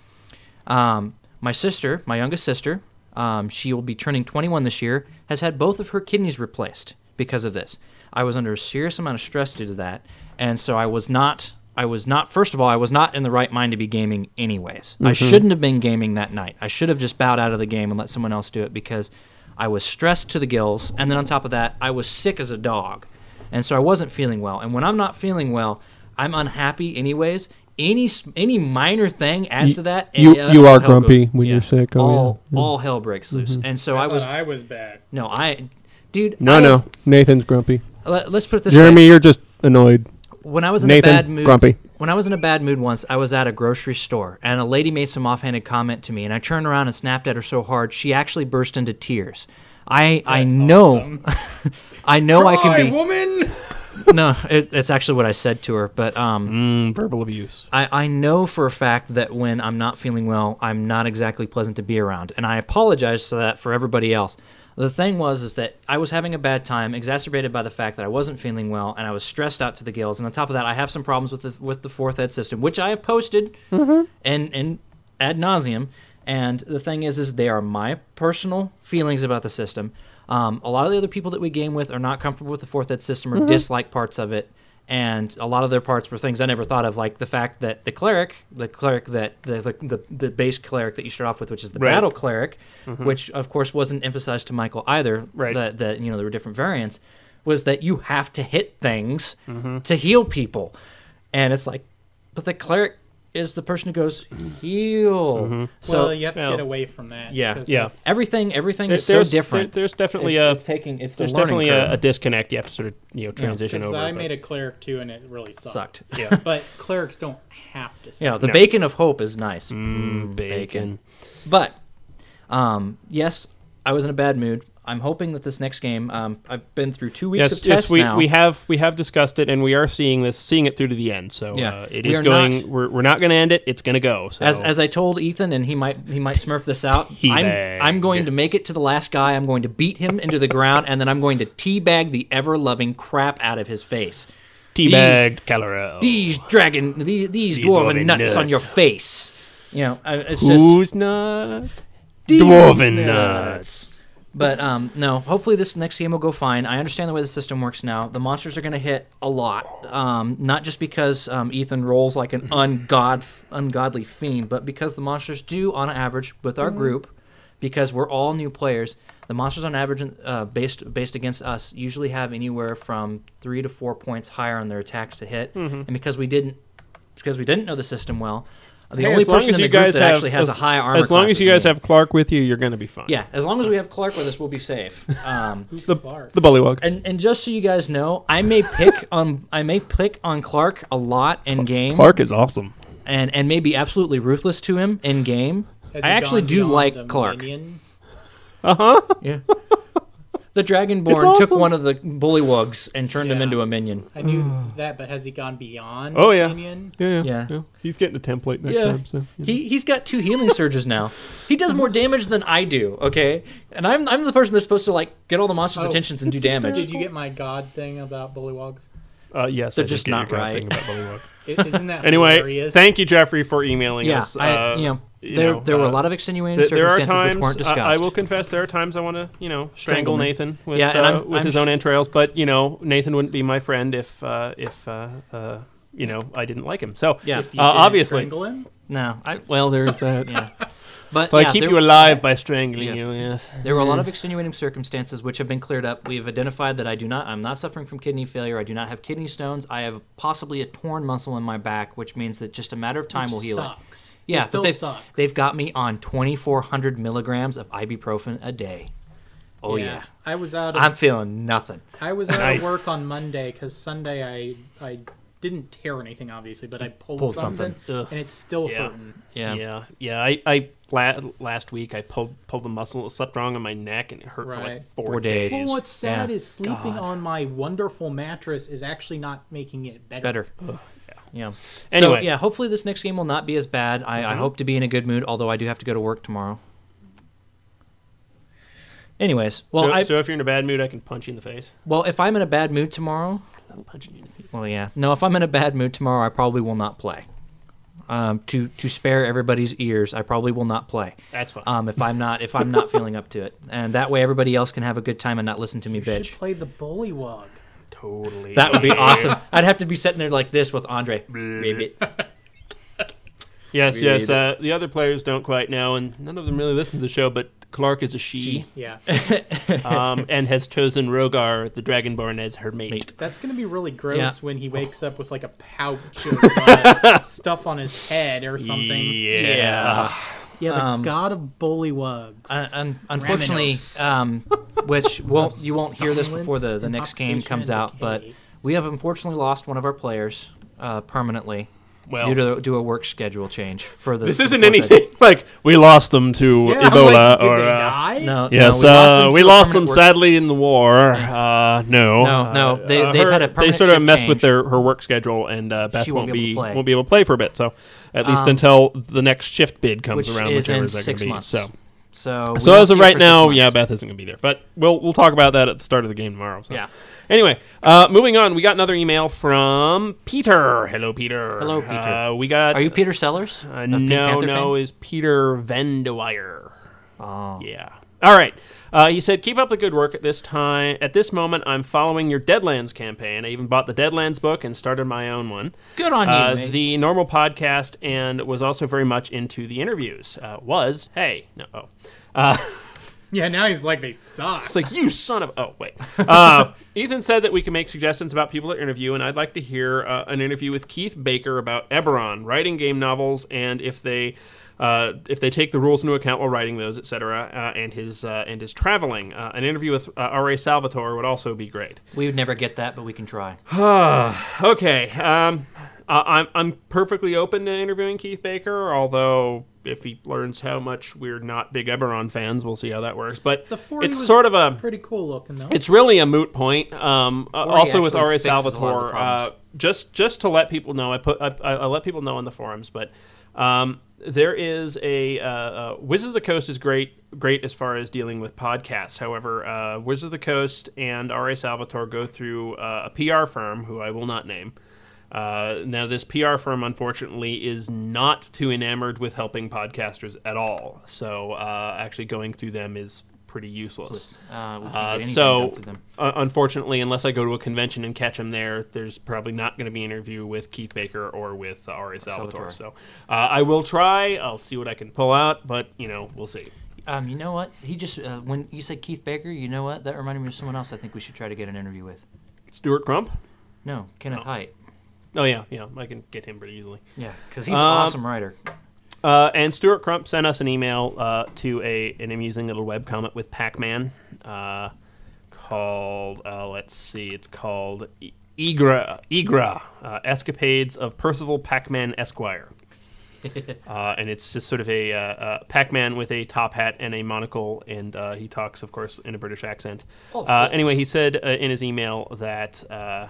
Um, my sister, my youngest sister, um, she will be turning twenty-one this year, has had both of her kidneys replaced because of this. I was under a serious amount of stress due to that, and so I was not, I was not, first of all, I was not in the right mind to be gaming anyways. I Mhm. shouldn't have been gaming that night. I should have just bowed out of the game and let someone else do it because I was stressed to the gills, and then on top of that, I was sick as a dog, and so I wasn't feeling well. And when I'm not feeling well, I'm unhappy anyways. Any s- any minor thing adds You- to that. you- and, you are hell grumpy goes- when you're sick, oh, all yeah. all hell breaks loose. Mhm. And so I I, was thought I was bad. No, I, dude. No, I no. have- Nathan's grumpy. Let, let's put it this Jeremy, way. you're just annoyed. When I was in Nathan, a bad mood, grumpy. when I was in a bad mood once, I was at a grocery store and a lady made some offhanded comment to me, and I turned around and snapped at her so hard she actually burst into tears. I I know, I know I can Cry, be. woman. No, it, it's actually what I said to her, but um, mm, verbal abuse. I, I know for a fact that when I'm not feeling well, I'm not exactly pleasant to be around, and I apologize for that for everybody else. The thing was is that I was having a bad time, exacerbated by the fact that I wasn't feeling well, and I was stressed out to the gills. And on top of that, I have some problems with the with the fourth ed system, which I have posted Mhm. and and ad nauseum. And the thing is, is they are my personal feelings about the system. Um, a lot of the other people that we game with are not comfortable with the fourth ed system or Mhm. dislike parts of it. And a lot of their parts were things I never thought of, like the fact that the cleric, the cleric that the the, the, the base cleric that you start off with, which is the Right. battle cleric, Mhm. which of course wasn't emphasized to Michael either. Right. That that you know there were different variants, was that you have to hit things Mhm. to heal people, and it's like, but the cleric is the person who goes heal. Mm-hmm. So well, you have to well, get away from that. Yeah, because yeah. it's- Everything, everything There- is so there's- different. there- there's definitely it's, a it's taking it's the there's learning definitely curve. a, a disconnect. You have to sort of you know transition 'cause over. I but- made a cleric too, and it really sucked. Sucked. Yeah. But clerics don't have to. Suck. Yeah, the No. bacon of hope is nice. Mm, bacon. But, um, yes, I was in a bad mood. I'm hoping that this next game. Um, I've been through two weeks Yes, of yes, tests we, now. we have we have discussed it, and we are seeing this, seeing it through to the end. So Yeah. uh, it We is are going. not- we're, we're not going to end it. It's going to go. So As, as I told Ethan, and he might he might smurf this out. I'm, Teabag. I'm going to make it to the last guy. I'm going to beat him into the ground, and then I'm going to teabag the ever loving crap out of his face. Teabagged Calorel. These dragon, these, these These dwarven dwarven nuts, nuts. on your face. You know, I- it's just Who's nuts? These Dwarven nuts. nuts. But um, no, hopefully this next game will go fine. I understand the way the system works now. The monsters are going to hit a lot, um, not just because um, Ethan rolls like an ungod, ungodly fiend, but because the monsters do, on average, with our group, because we're all new players, the monsters on average, uh, based based against us, usually have anywhere from three to four points higher on their attacks to hit. Mhm. And because we didn't, because we didn't know the system well, the Hey, only as long person as in you the group guys that have- actually has as- a high armor As long class as you is guys me. have Clark with you, you're going to be fine. Yeah, as long as we have Clark with us, we'll be safe. Um, Who's the Clark? the bullywug. and and just so you guys know, I may pick on I may pick on Clark a lot in game. Clark is awesome. and and may be absolutely ruthless to him in game. Has I he actually gone do beyond like a Clark. minion? Uh huh. Yeah. The Dragonborn It's awesome. took one of the bullywugs and turned him Yeah. into a minion. I knew that, but has he gone beyond? Oh yeah. Minion? yeah. Yeah. Yeah. Yeah. He's getting the template next Yeah. time. So you know. He he's got two healing surges now. He does more damage than I do. Okay, and I'm I'm the person that's supposed to like get all the monsters' Oh, attentions and do it's damage. Did you get my god thing about bullywogs? Uh, yes, They're I did just get your not God right. thing about bullywug. I- Isn't that Anyway, hilarious? thank you, Jeffrey, for emailing Yeah, us. I, Uh, you know, you there know, there were a uh, lot of extenuating Th- there are circumstances times, which weren't discussed. I, I will confess, there are times I want to, you know, strangle Strangle me. Nathan with, Yeah, and uh, I'm- with I'm his sh- own entrails. But you know, Nathan wouldn't be my friend if, uh, if uh, uh, you know, I didn't like him. So, Yeah. If you uh, didn't obviously, strangle him? No, I well, there's that. yeah. But So yeah, I keep there- you alive by strangling Yeah. you. Yes. There were a lot of extenuating circumstances which have been cleared up. We have identified that I do not. I'm not suffering from kidney failure. I do not have kidney stones. I have possibly a torn muscle in my back, which means that just a matter of time Which will heal sucks. it. Yeah, It still but they've, sucks. they've got me on twenty-four hundred milligrams of ibuprofen a day. Oh yeah, I was out. Of, I'm feeling nothing. I was out Nice. of work on Monday because Sunday I I didn't tear anything obviously, but I pulled, Pulled something, something. Ugh. and it's still Yeah. hurting. Yeah. Yeah, yeah. I, I la- last week I pulled pulled the muscle, slept wrong on my neck, and it hurt for Right. like four, Four days. Well, what's sad Yeah. is sleeping God. on my wonderful mattress is actually not making it better. Better. Ugh. Yeah. Anyway. So, yeah, hopefully this next game will not be as bad. I, I Mhm. hope to be in a good mood, although I do have to go to work tomorrow. Anyways, well, so, I so if you're in a bad mood, I can punch you in the face. well if I'm in a bad mood tomorrow, I'm punching you in the face. well, yeah, no, if I'm in a bad mood tomorrow, I probably will not play. Um, to to spare everybody's ears, I probably will not play. That's fine. Um, if I'm not if I'm not feeling up to it, and that way everybody else can have a good time and not listen to me You bitch. should play the bullywug. Totally. That would be awesome. I'd have to be sitting there like this with Andre. Ribbit. Yes, yes. Really? Uh, the other players don't quite know, and none of them really listen to the show. But Clark is a she, Yeah, um, and has chosen Rogar, the Dragonborn, as her mate. Mate. that's gonna be really gross Yeah. when he wakes up with like a pouch of uh, stuff on his head or something. Yeah. Yeah, the Um, god of bullywugs. Un- un- unfortunately, Raminos. um, which won't you won't hear this before the, the Silence, next game comes intoxication, out, and but decay. we have unfortunately lost one of our players uh, permanently Well, due to due a work schedule change for the. this for the isn't fourth anything like we lost them to Yeah, I'm Ebola like, did or. they Uh, die? ed- No, yes, no, we lost uh, them we to a lost them permanent work- sadly in the war. Uh, no, No, no, Uh, they- uh, they've her- had a They permanent sort of shift messed with change. their her work schedule, and uh, Beth She won't, won't be be able to play. won't be able to play for a bit. So at least Um, until the next shift bid comes which around, is whichever in is that six gonna be. months. So. So, we So won't as see of her right for now, six yeah, months. Beth isn't going to be there, but we'll we'll talk about that at the start of the game tomorrow. So. Yeah. Anyway, uh, moving on, we got another email from Peter. Hello, Peter. Hello, Peter. Uh, we got. Are you Peter Sellers? Uh, of Pink no, Panther no, fame? is Peter Vandewire. Oh. Yeah. All right. Uh, he said, "Keep up the good work at this time. At this moment, I'm following your Deadlands campaign. I even bought the Deadlands book and started my own one. Good on uh, you, mate. The normal podcast, and was also very much into the interviews. Uh, was hey no oh." Uh, Yeah, now he's like, they suck. It's like, you son of... Oh, wait. Uh, Ethan said that we can make suggestions about people to interview, and I'd like to hear uh, an interview with Keith Baker about Eberron, writing game novels, and if they uh, if they take the rules into account while writing those, et cetera, uh, and his uh, and his traveling. Uh, an interview with uh, R A Salvatore would also be great. We would never get that, but we can try. Okay. Um, uh, I'm, I'm perfectly open to interviewing Keith Baker, although... if he learns how much we're not big Eberron fans, we'll see how that works. But the forty it's was sort of a pretty cool looking, though. It's really a moot point. Um, uh, also with R A Salvatore, a uh, just just to let people know, I put I, I let people know on the forums, but um, there is a uh, uh, Wizards of the Coast is great, great as far as dealing with podcasts. However, uh, Wizards of the Coast and R A Salvatore go through uh, a P R firm who I will not name. Uh, now, this P R firm, unfortunately, is not too enamored with helping podcasters at all. So, uh, actually going through them is pretty useless. Uh, we can't uh, get anything so, done through them. Uh, unfortunately, unless I go to a convention and catch them there, there's probably not going to be an interview with Keith Baker or with uh, R A Salvatore. So, uh, I will try. I'll see what I can pull out, but, you know, we'll see. Um, you know what? He just uh, when you said Keith Baker, you know what? That reminded me of someone else I think we should try to get an interview with. Stuart Crump? No, Kenneth Oh. Haidt. Oh, yeah, yeah, I can get him pretty easily. Yeah, because he's um, an awesome writer. Uh, and Stuart Crump sent us an email uh, to a an amusing little webcomic with Pac-Man uh, called, uh, let's see, it's called E- Igra, Igra, uh, Escapades of Percival Pac-Man Esquire. uh, and it's just sort of a uh, uh, Pac-Man with a top hat and a monocle, and uh, he talks, of course, in a British accent. Of uh, course. anyway, he said uh, in his email that... Uh,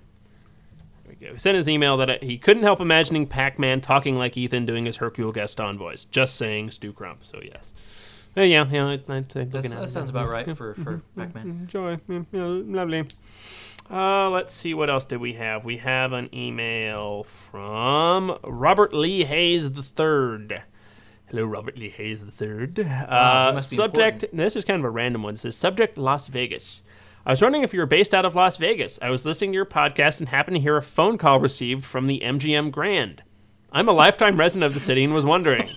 He sent his email that he couldn't help imagining Pac-Man talking like Ethan doing his Hercule Gaston voice. Just saying, Stu Crump. So yes, uh, yeah, yeah. I'd, I'd say That's, that sounds about right for for Pac-Man. Enjoy, yeah, yeah, lovely. Uh, let's see, what else did we have? We have an email from Robert Lee Hayes the Third. Hello, Robert Lee Hayes the Third. Wow, uh, he must be subject. important. This is kind of a random one. It says subject Las Vegas. I was wondering if you were based out of Las Vegas. I was listening to your podcast and happened to hear a phone call received from the M G M Grand. I'm a lifetime resident of the city and was wondering.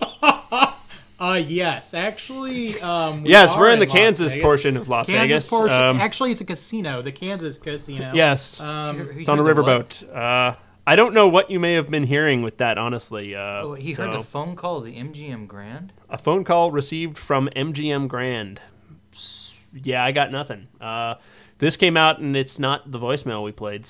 Uh, yes, actually, um, we yes, are we're in the Las Kansas Vegas. portion of Las Kansas Vegas. Portion, Um, actually, it's a casino, the Kansas Casino. Yes, um, it's on a riverboat. Uh, I don't know what you may have been hearing with that, honestly. Uh, Oh, he so, heard the phone call of the M G M Grand? a phone call received from M G M Grand. S- Yeah, I got nothing. Uh, this came out, and it's not the voicemail we played,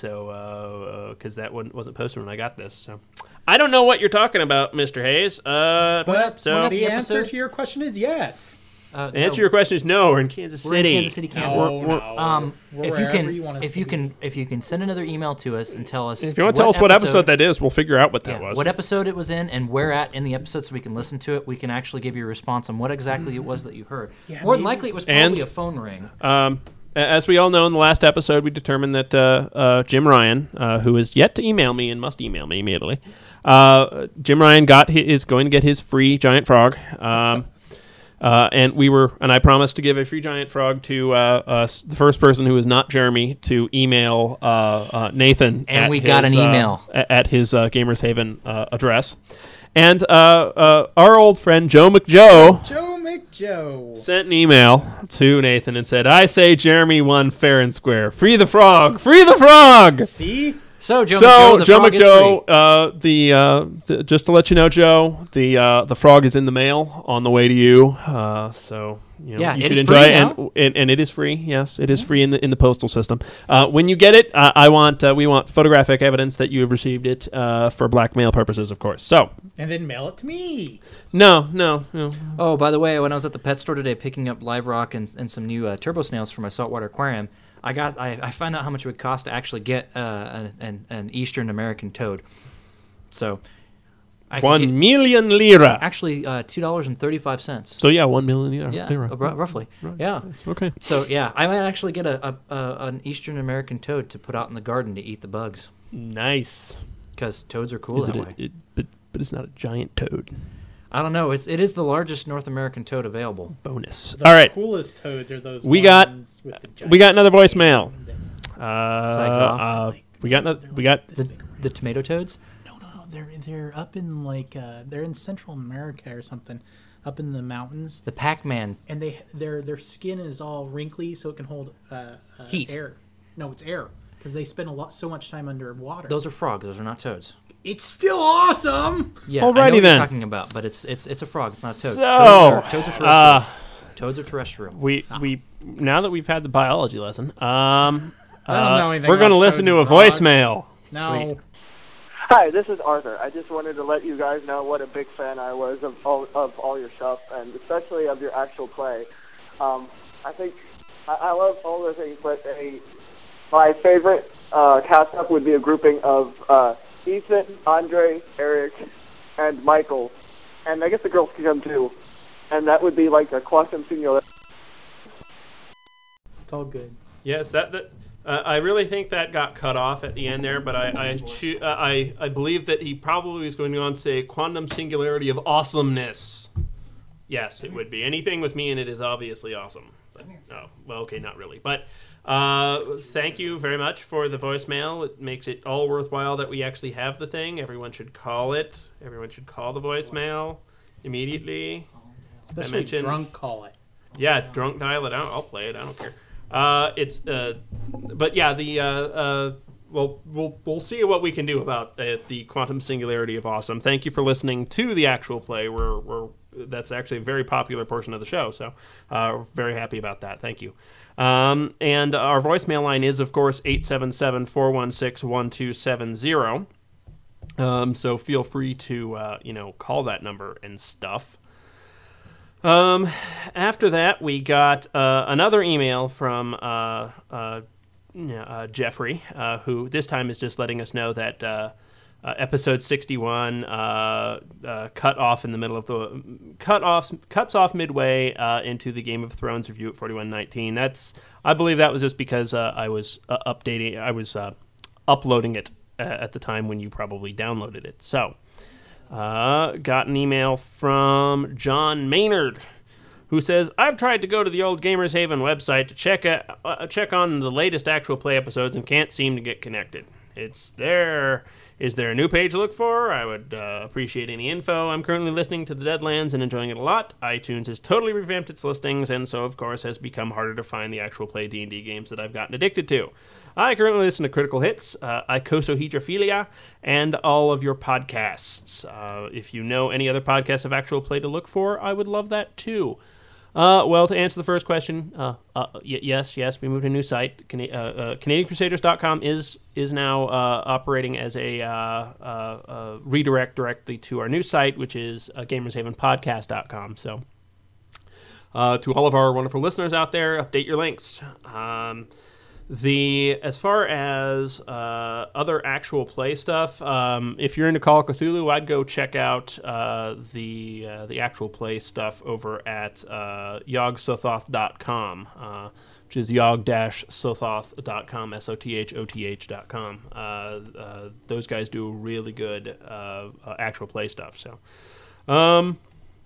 so because uh, uh, that one wasn't posted when I got this. So I don't know what you're talking about, Mister Hayes. Uh, But so the answer to your question is yes. Uh, the answer to your question is no. We're in Kansas We're City. in Kansas City, Kansas. No, no. Um, We're if you wherever can, you want us if to you be. can, if you can send another email to us and tell us, If you want to tell us what episode that is, we'll figure out what that yeah, was. what episode it was in, and where at in the episode, so we can listen to it. We can actually give you a response on what exactly it was that you heard. Yeah, More than maybe- likely, it was probably And- a phone ring. Um, a- as we all know, in the last episode, we determined that uh, uh, Jim Ryan, uh, who is yet to email me and must email me immediately, uh, Jim Ryan got his, is going to get his free giant frog. Um, uh, and we were, and I promised to give a free giant frog to uh, uh, s- the first person who is not Jeremy to email uh, uh, Nathan. And at we got his, an uh, email. a- at his uh, Gamers Haven uh, address. And uh, uh, our old friend Joe McJoe Joe McJoe sent an email to Nathan and said, I say Jeremy won fair and square. Free the frog! Free the frog! See? So Joe so, McJoe, the Joe frog is McJoe, uh, the, uh, the just to let you know, Joe, the uh, the frog is in the mail on the way to you. Uh, so you know, Yeah, you it should is enjoy free it, now. and, and and it is free. Yes, it is free in the in the postal system. Uh, when you get it, uh, I want uh, we want photographic evidence that you have received it uh, for blackmail purposes, of course. So And then mail it to me. no, no, no. Oh, by the way, when I was at the pet store today picking up live rock and, and some new uh, turbo snails for my saltwater aquarium, I got I, I found out how much it would cost to actually get uh, an, an an Eastern American toad. So, I One could get, million lira. actually uh, two dollars and thirty five cents. So yeah, one million lira. Yeah, lira. uh, ru- roughly. Right. Yeah. That's okay. So yeah, I might actually get a, a, a an Eastern American toad to put out in the garden to eat the bugs Nice. because toads are cool Is that it, way. a, it but but it's not a giant toad. I don't know. It's it is the largest North American toad available. Bonus. The All right. coolest toads are those We got ones with the we got another giant voicemail. skin. Uh, Sags off. uh, we got no, we got The, the tomato toads. No, no, no. they're they're up in like uh, they're in Central America or something, up in the mountains. The Pac-Man. And they their their skin is all wrinkly, so it can hold uh, uh, heat. Air. No, it's air because they spend a lot so much time underwater. Those are frogs. Those are not toads. It's still awesome. Yeah, Alrighty I know what then. You're talking about, but it's it's it's a frog. It's not a toad. So, toads, are, toads are terrestrial. Uh, toads are terrestrial. We ah. we now that we've had the biology lesson, um, I don't uh, know anything we're going to listen to a frogs. voicemail. No. Sweet. Hi, this is Arthur. I just wanted to let you guys know what a big fan I was of all of all your stuff, and especially of your actual play. Um, I think I, I love all the things, but a my favorite uh, cast-up would be a grouping of uh, Ethan, Andre, Eric, and Michael, and I guess the girls can come too, and that would be like a quantum singularity. It's all good. Yes, that that. Uh, I really think that got cut off at the end there, but I I, cho- uh, I I believe that he probably was going on to say quantum singularity of awesomeness. Yes, it would be. Anything with me in it is obviously awesome. But, oh, well, okay, not really. But uh, thank you very much for the voicemail. It makes it all worthwhile that we actually have the thing. Everyone should call it. Everyone should call the voicemail immediately. Especially drunk call it. Yeah, drunk dial it out. I'll play it. I don't care. Uh, it's, uh, but yeah, the, uh, uh, well, we'll, we'll see what we can do about uh, the quantum singularity of awesome. Thank you for listening to the actual play. We're, we're, that's actually a very popular portion of the show, so, uh, we're very happy about that. Thank you. Um, and our voicemail line is, of course, eight seven seven, four one six, one two seven zero. Um, so feel free to, uh, you know, call that number and stuff. Um, after that, we got uh, another email from uh, uh, uh, Jeffrey, uh, who this time is just letting us know that uh, uh, episode sixty-one uh, uh, cut off in the middle of the cut off cuts off midway uh, into the Game of Thrones review at forty-one nineteen. That's I believe that was just because uh, I was uh, updating, I was uh, uploading it uh, at the time when you probably downloaded it. So. Uh, got an email from John Maynard, who says, I've tried to go to the old Gamers Haven website to check a, uh, check on the latest actual play episodes and can't seem to get connected. It's there. Is there a new page to look for? I would uh, appreciate any info. I'm currently listening to The Deadlands and enjoying it a lot. iTunes has totally revamped its listings, and so, of course, has become harder to find the actual play D and D games that I've gotten addicted to. I currently listen to Critical Hits, uh, Icosahedrophilia, and all of your podcasts. Uh, if you know any other podcasts of actual play to look for, I would love that too. Uh, well, to answer the first question, uh, uh, y- yes, yes, we moved to a new site. Can- uh, uh, Canadian Crusaders dot com is is now uh, operating as a uh, uh, uh, redirect directly to our new site, which is uh, Gamers Haven Podcast dot com. So, uh, to all of our wonderful listeners out there, update your links. Um, The as far as uh, other actual play stuff, um, if you're into Call of Cthulhu, I'd go check out uh, the uh, the actual play stuff over at uh, yog sothoth dot com, uh, which is yog dash sothoth dot com, S O T H O T H dot com. Uh, uh, those guys do really good uh, uh, actual play stuff. So, um,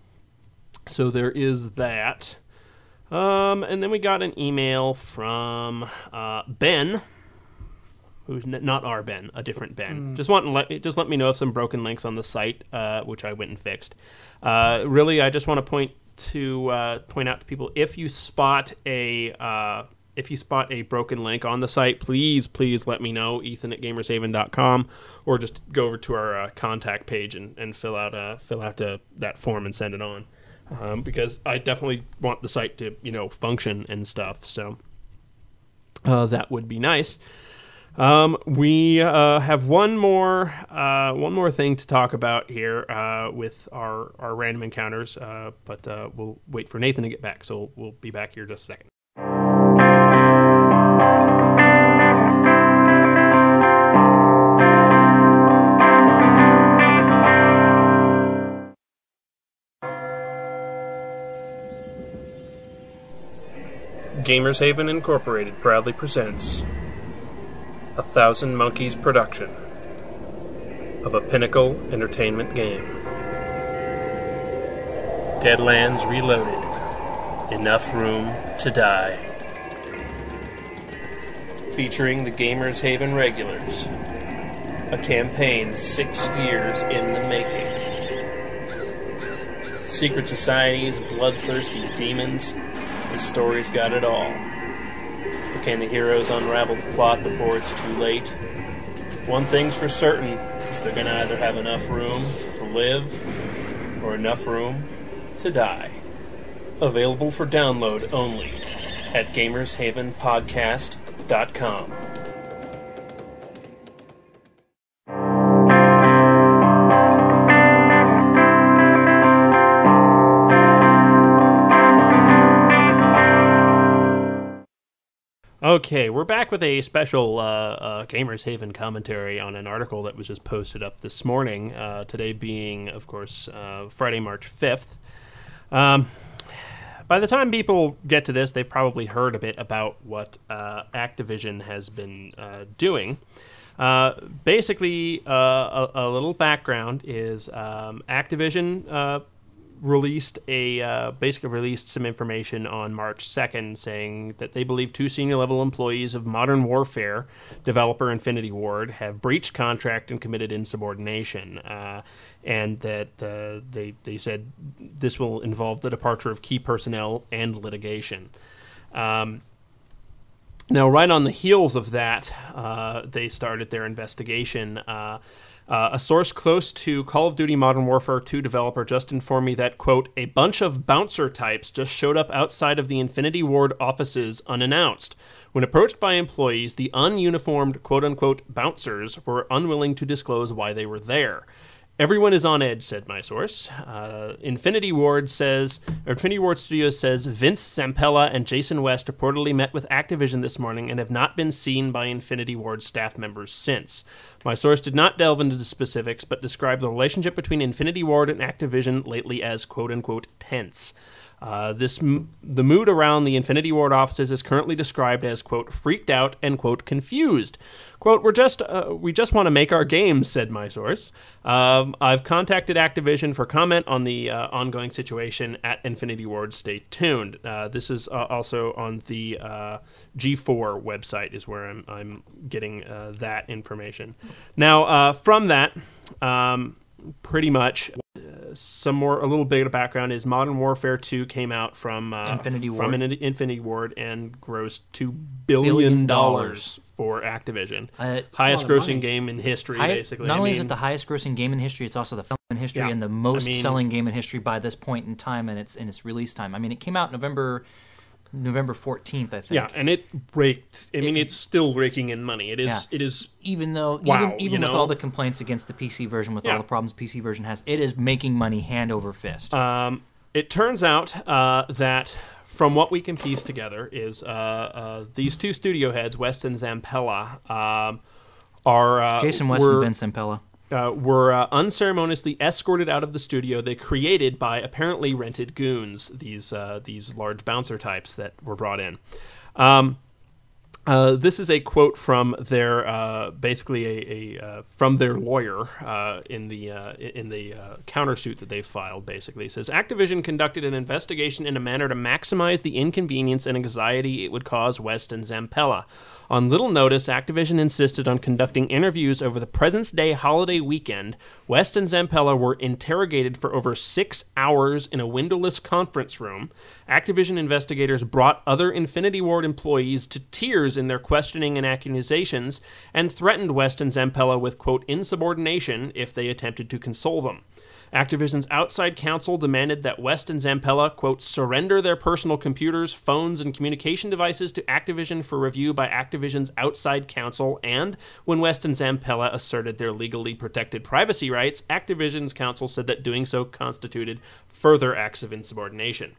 so there is that. Um, and then we got an email from uh, Ben, who's n- not our Ben, a different Ben. Mm. Just want to let me, just let me know of some broken links on the site, uh, which I went and fixed. Uh, really, I just want to point to uh, point out to people, if you spot a uh, if you spot a broken link on the site, please please let me know, Ethan at gamers haven dot com, or just go over to our uh, contact page and, and fill out uh, fill out uh, that form and send it on. Um, because I definitely want the site to, you know, function and stuff, so uh, that would be nice. Um, we uh, have one more uh, one more thing to talk about here uh, with our, our random encounters, uh, but uh, we'll wait for Nathan to get back, so we'll be back here just a second. Gamers Haven Incorporated proudly presents a Thousand Monkeys production of a Pinnacle Entertainment game. Deadlands Reloaded. Enough Room to Die. Featuring the Gamers Haven regulars, A campaign six years in the making. Secret societies, bloodthirsty demons. The story's got it all. But can the heroes unravel the plot before it's too late? One thing's for certain, is they're going to either have enough room to live or enough room to die. Available for download only at gamers haven podcast dot com. Okay, we're back with a special uh, uh, Gamers Haven commentary on an article that was just posted up this morning, uh, today being, of course, uh, Friday, March fifth. Um, by the time people get to this, they've probably heard a bit about what uh, Activision has been uh, doing. Uh, basically, uh, a, a little background is um, Activision uh, released a uh, basically released some information on March second saying that they believe two senior level employees of Modern Warfare developer Infinity Ward have breached contract and committed insubordination, uh, and that uh, they they said this will involve the departure of key personnel and litigation. Um, now, right on the heels of that, uh, they started their investigation. Uh, Uh, a source close to Call of Duty Modern Warfare two developer just informed me that, quote, a bunch of bouncer types just showed up outside of the Infinity Ward offices unannounced. When approached by employees, the ununiformed, quote-unquote, bouncers were unwilling to disclose why they were there. Everyone is on edge, said my source. Uh, Infinity Ward says, or Infinity Ward Studios says Vince Zampella and Jason West reportedly met with Activision this morning and have not been seen by Infinity Ward staff members since. My source did not delve into the specifics, but described the relationship between Infinity Ward and Activision lately as quote-unquote tense. Uh, this m- the mood around the Infinity Ward offices is currently described as, quote, freaked out and, quote, confused. Quote, we're just, uh, we just want to make our games, said my source. Um, I've contacted Activision for comment on the uh, ongoing situation at Infinity Ward. Stay tuned. Uh, this is uh, also on the uh, G four website is where I'm, I'm getting uh, that information. Now, uh, from that, um, pretty much... Some more, a little bit of background is Modern Warfare two came out from uh, Infinity Ward. from an Infinity Ward and grossed two billion dollars for Activision. Uh, highest grossing game in history, High, basically. Not I only mean, is it the highest grossing game in history, it's also the film in history yeah, and the most I mean, selling game in history by this point in time and its in its release time. I mean, it came out November November fourteenth, I think. Yeah, and it raked. I mean, it, it's still raking in money. It is. Yeah. It is. Even though, wow, even, even you with know? all the complaints against the P C version, with yeah. all the problems the P C version has, it is making money hand over fist. Um, it turns out uh, that from what we can piece together is uh, uh, these two studio heads, West and Zampella, um, are uh, Jason West were, and Vince Zampella. Uh, were uh, unceremoniously escorted out of the studio they created by apparently rented goons, these uh, these large bouncer types that were brought in. Um, uh, this is a quote from their uh, basically a, a uh, from their lawyer uh, in the uh, in the uh, countersuit that they filed. Basically, it says Activision conducted an investigation in a manner to maximize the inconvenience and anxiety it would cause West and Zampella. On little notice, Activision insisted on conducting interviews over the President's Day holiday weekend. West and Zampella were interrogated for over six hours in a windowless conference room. Activision investigators brought other Infinity Ward employees to tears in their questioning and accusations and threatened West and Zampella with, quote, insubordination if they attempted to console them. Activision's outside counsel demanded that West and Zampella, quote, surrender their personal computers, phones, and communication devices to Activision for review by Activision's outside counsel, and when West and Zampella asserted their legally protected privacy rights, Activision's counsel said that doing so constituted further acts of insubordination.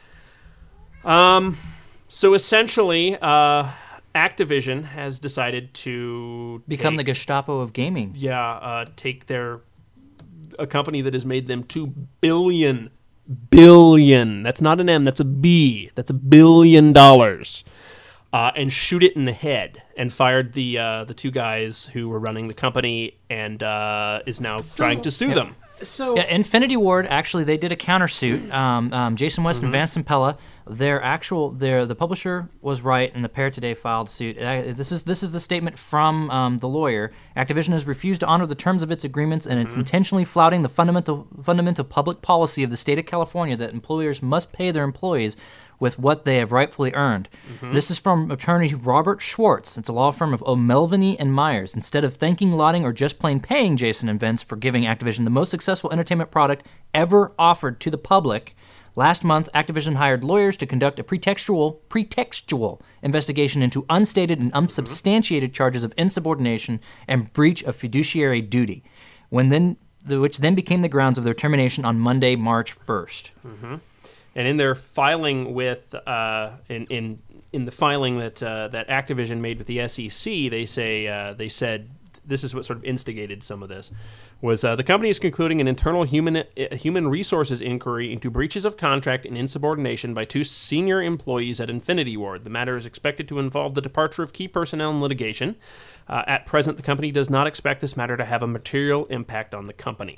Um, so essentially, uh, Activision has decided to become take, the Gestapo of gaming. Yeah, uh, take their... a company that has made them two billion, billion, that's not an M, that's a B, that's a billion dollars, uh, and shoot it in the head, and fired the uh, the two guys who were running the company, and uh, is now So- trying to sue yeah. them. So yeah, Infinity Ward actually they did a countersuit. Um, um, Jason West Mm-hmm. and Vance Impella, their actual their the publisher was right, and the pair today filed suit. Uh, this is this is the statement from um, the lawyer. Activision has refused to honor the terms of its agreements, and it's Mm-hmm. intentionally flouting the fundamental fundamental public policy of the state of California that employers must pay their employees with what they have rightfully earned. Mm-hmm. This is from attorney Robert Schwartz. It's a law firm of O'Melveny and Myers. Instead of thanking, lauding, or just plain paying Jason and Vince for giving Activision the most successful entertainment product ever offered to the public, last month Activision hired lawyers to conduct a pretextual pretextual investigation into unstated and unsubstantiated charges of insubordination and breach of fiduciary duty, when then the, which then became the grounds of their termination on Monday, March first. Mm-hmm. And in their filing with, uh, in, in in the filing that uh, that Activision made with the S E C, they say uh, they said this is what sort of instigated some of this. Was uh, the company is concluding an internal human uh, human resources inquiry into breaches of contract and insubordination by two senior employees at Infinity Ward. The matter is expected to involve the departure of key personnel and litigation. Uh, at present, the company does not expect this matter to have a material impact on the company.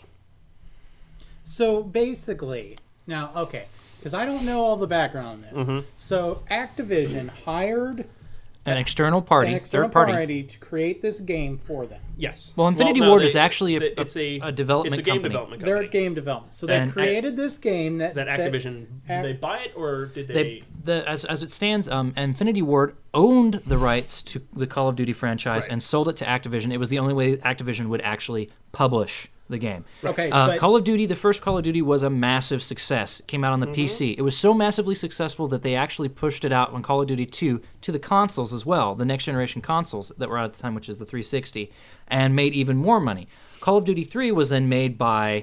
So basically, now, okay, because I don't know all the background on this. Mhm. So Activision hired An external party, an external third party. party to create this game for them. Yes. Well, Infinity no, Ward they- is actually a, they- it's a, a development it's a game company. development They're company. at game development. So they And- created this game that That Activision, that, did they buy it or did they? They, the, as, as it stands, um, Infinity Ward owned the rights to the Call of Duty franchise Right. and sold it to Activision. It was the only way Activision would actually publish the game. Okay, uh, but- Call of Duty, the first Call of Duty was a massive success. It came out on the P C. It was so massively successful that they actually pushed it out on Call of Duty two to the consoles as well, the next generation consoles that were out at the time, which is the three sixty, and made even more money. Call of Duty three was then made by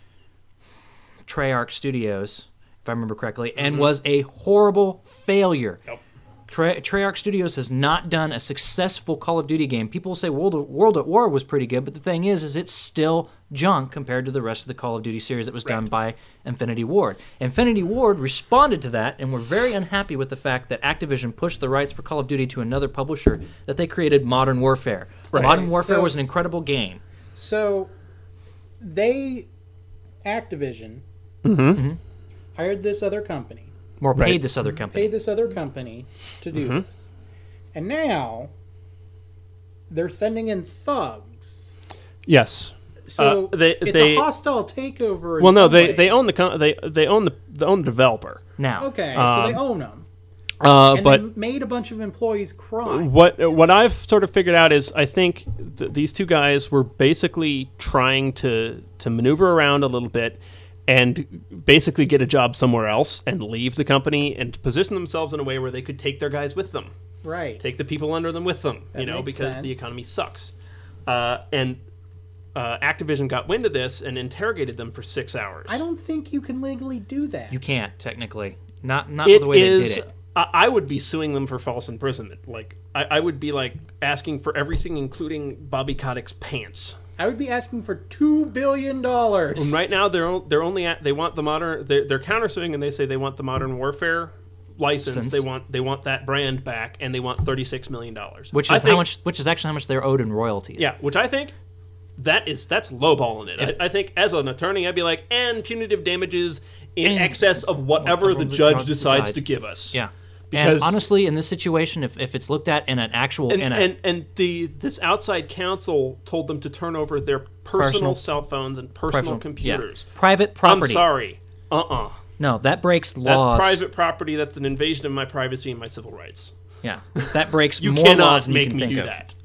Treyarch Studios, if I remember correctly, and Mhm. was a horrible failure. Yep. Tre- Treyarch Studios has not done a successful Call of Duty game. People say World of, World at War was pretty good, but the thing is, is it's still junk compared to the rest of the Call of Duty series that was done by Infinity Ward. Infinity Ward responded to that and were very unhappy with the fact that Activision pushed the rights for Call of Duty to another publisher, that they created Modern Warfare. Right. Modern Warfare So- was an incredible game. So they, Activision, Mm-hmm. hired this other company. Or paid Right. this other company. Paid this other company to do Mhm. this. And now they're sending in thugs. Yes. So Uh, they, it's they, a hostile takeover. In well, no, some they, ways. they own the com- they they own the they own the developer. Now, Okay, so Um, they own them. Uh, and but they made a bunch of employees cry. what what I've sort of figured out is I think th- these two guys were basically trying to to maneuver around a little bit and basically get a job somewhere else and leave the company and position themselves in a way where they could take their guys with them. Right. Take the people under them with them, That you know, makes because the sense. economy sucks. Uh, and uh, Activision got wind of this and interrogated them for six hours. I don't think you can legally do that. you can't, technically. Not not It the way is. they did it. I, I would be suing them for false imprisonment. Like I, I would be like asking for everything, including Bobby Kotick's pants. I would be asking for two billion dollars. And right now, they're o- they're only at they want the modern. They're, they're countersuing and they say they want the Modern Warfare license. License. They want they want that brand back, and they want thirty six million dollars. Which is how much? Which is actually how much they're owed in royalties. Yeah, which I think that is that's lowballing it. If- I, I think as an attorney, I'd be like, and punitive damages in And- excess of whatever the judge decides to give us. Yeah. Because and honestly, in this situation, if, if it's looked at in an actual and, in a, and and the this outside counsel told them to turn over their personal, Personal- cell phones and personal, personal- computers. yeah. Private property. I'm sorry. Uh-uh. no, that breaks That's laws. private property. That's an invasion of my privacy and my civil rights. Yeah, that breaks You more cannot laws than make you can me think do of. that.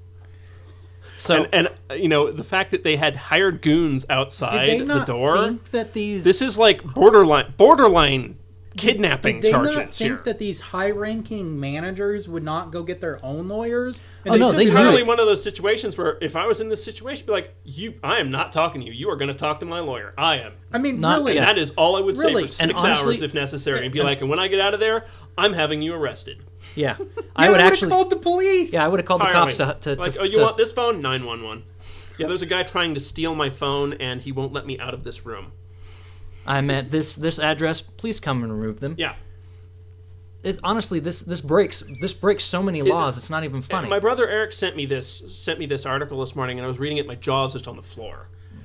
So and, and uh, you know the fact that they had hired goons outside Did they the not door. think that these? This is like borderline borderline kidnapping Did they charges not think here. that these high-ranking managers would not go get their own lawyers? Oh, no, It's they knew entirely it. one of those situations where if I was in this situation, I'd be like, "You, I am not talking to you. You are going to talk to my lawyer. I am." I mean, Not- really, And that is all I would Really? say for And six honestly- hours if necessary, and be like, "And when I get out of there, I'm having you arrested." yeah, Yeah, I would they would've actually. called the police. Yeah, I would have called the All cops right. to, to, like, to, oh, you to- want this phone? Nine one one. Yeah, there's a guy trying to steal my phone, and he won't let me out of this room. I'm at this this address. Please come and remove them. Yeah. It, honestly, this this breaks this breaks so many laws. It's not even funny. My brother Eric sent me this sent me this article this morning, and I was reading it. My jaw was just on the floor.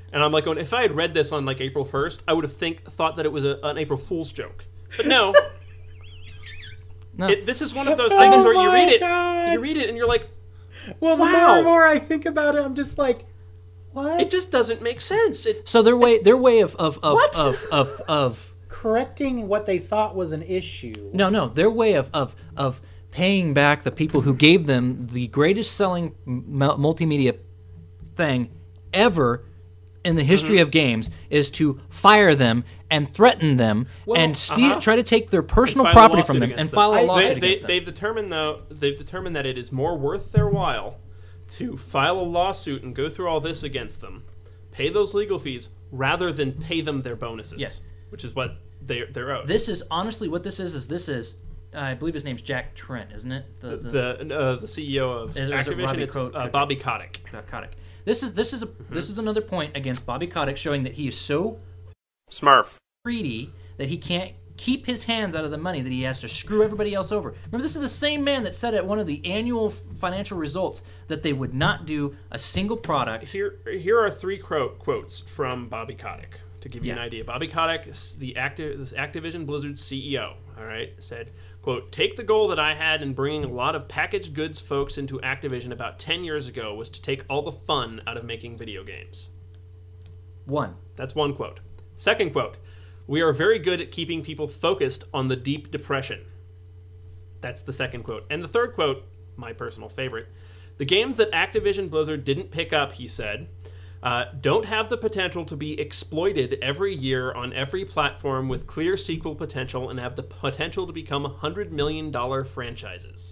And I'm like, going, if I had read this on like April first, I would have think thought that it was a, an April Fool's joke. But no. no. It, this is one of those things oh where you read it, God. you read it, and you're like, well, the wow. more and more I think about it, I'm just like, what? It just doesn't make sense. It, so their way, their way of of of, what? of of of correcting what they thought was an issue. No, no, their way of of of paying back the people who gave them the greatest selling m- multimedia thing ever in the history mm-hmm. of games is to fire them and threaten them well, and steal, uh-huh. try to take their personal property from them and them. file a lawsuit they, against they, them. They've determined though they've determined that it is more worth their while to file a lawsuit and go through all this against them, pay those legal fees rather than pay them their bonuses. Yes. Which is what they're they're owed. This is honestly what this is. Is this is uh, I believe his name's Jack Trent, isn't it? The the the, uh, the C E O of is, Activision. It it's Co- uh, Bobby Kotick. Kotick. This is this is a mm-hmm. this is another point against Bobby Kotick, showing that he is so smurf greedy that he can't keep his hands out of the money, that he has to screw everybody else over. Remember, this is the same man that said at one of the annual financial results that they would not do a single product. Here here are three quote, quotes from Bobby Kotick to give you yeah. an idea. Bobby Kotick, the active this Activision Blizzard C E O, all right, said, quote, "Take the goal that I had in bringing a lot of packaged goods folks into Activision about ten years ago was to take all the fun out of making video games." One. That's one quote. Second quote, "We are very good at keeping people focused on the Deep Depression." That's the second quote. And the third quote, my personal favorite, "The games that Activision Blizzard didn't pick up," he said, Uh, don't have the potential to be exploited every year on every platform with clear sequel potential and have the potential to become one hundred million dollars franchises."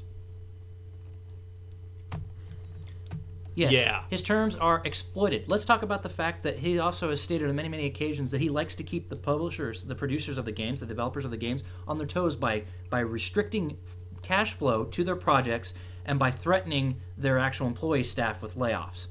Yes. Yeah. His terms are exploited. Let's talk about the fact that he also has stated on many, many occasions that he likes to keep the publishers, the producers of the games, the developers of the games, on their toes by, by restricting cash flow to their projects and by threatening their actual employee staff with layoffs.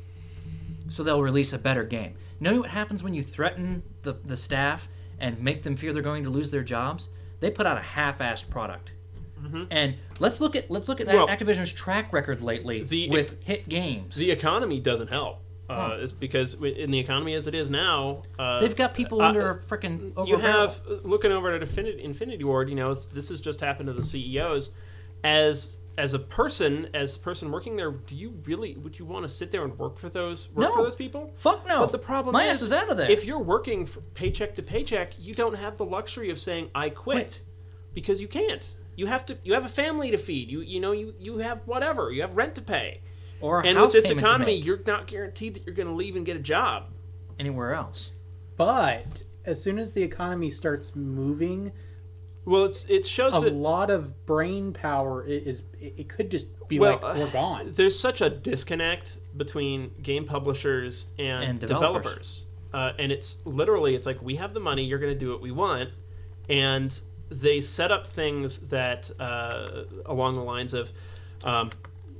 So they'll release a better game. You know what happens when you threaten the, the staff and make them fear they're going to lose their jobs? They put out a half-assed product. Mm-hmm. And let's look at let's look at well, Activision's track record lately the, with if, hit games. The economy doesn't help. Uh, oh. It's because in the economy as it is now, uh, they've got people uh, under a freaking. You have looking over at Infinity, Infinity Ward. You know, it's this has just happened to the C E Os. As as a person, as a person working there, do you really would you want to sit there and work for those work no. for those people? Fuck no. But the problem My is, ass is out of there. If you're working for paycheck to paycheck, you don't have the luxury of saying I quit, quit. because you can't. You have to. You have a family to feed. You you know you, you have whatever. You have rent to pay. Or a and house with this payment economy, to make. You're not guaranteed that you're going to leave and get a job anywhere else. But as soon as the economy starts moving, well, it's it shows a that, lot of brain power is. It could just be well, like we're gone. There's such a disconnect between game publishers and, and developers, developers. Uh, and it's literally it's like we have the money, you're going to do what we want, and they set up things that uh, along the lines of. Um,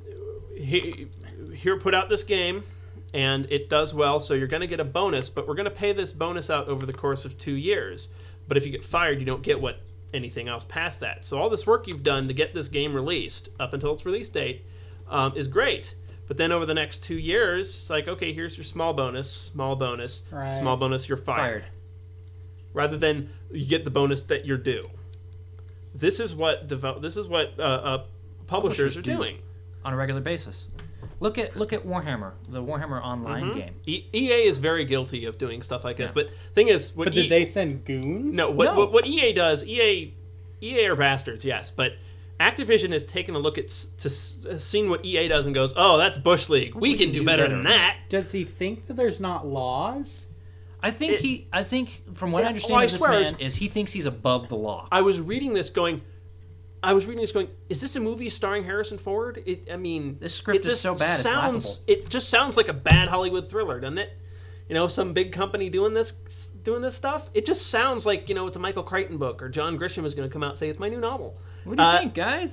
Here, put out this game, and it does well, so you're going to get a bonus, but we're going to pay this bonus out over the course of two years. But if you get fired, you don't get what anything else past that. So all this work you've done to get this game released up until its release date um, is great. But then over the next two years, it's like, okay, here's your small bonus, small bonus, right. small bonus, you're fired. fired. Rather than you get the bonus that you're due. This is what develop. This is what uh, uh, publishers, publishers are do. doing. On a regular basis. Look at look at Warhammer, the Warhammer Online mm-hmm. game. E- EA is very guilty of doing stuff like this, yeah. but thing is, what but did e- they send goons? No, what, no. What, what E A does, E A, E A are bastards, yes, but Activision has taken a look at to has seen what E A does and goes, oh, that's Bush League. We, we can, can do, do better, better than that. Does he think that there's not laws? I think it, he. I think from what yeah, I understand well, of this man was, is he thinks he's above the law. I was reading this going. I was reading this going, is this a movie starring Harrison Ford? It, I mean... This script is so bad, sounds, it's laughable. It just sounds like a bad Hollywood thriller, doesn't it? You know, some big company doing this doing this stuff? It just sounds like, you know, it's a Michael Crichton book, or John Grisham is going to come out and say, it's my new novel. What do you uh, think, guys?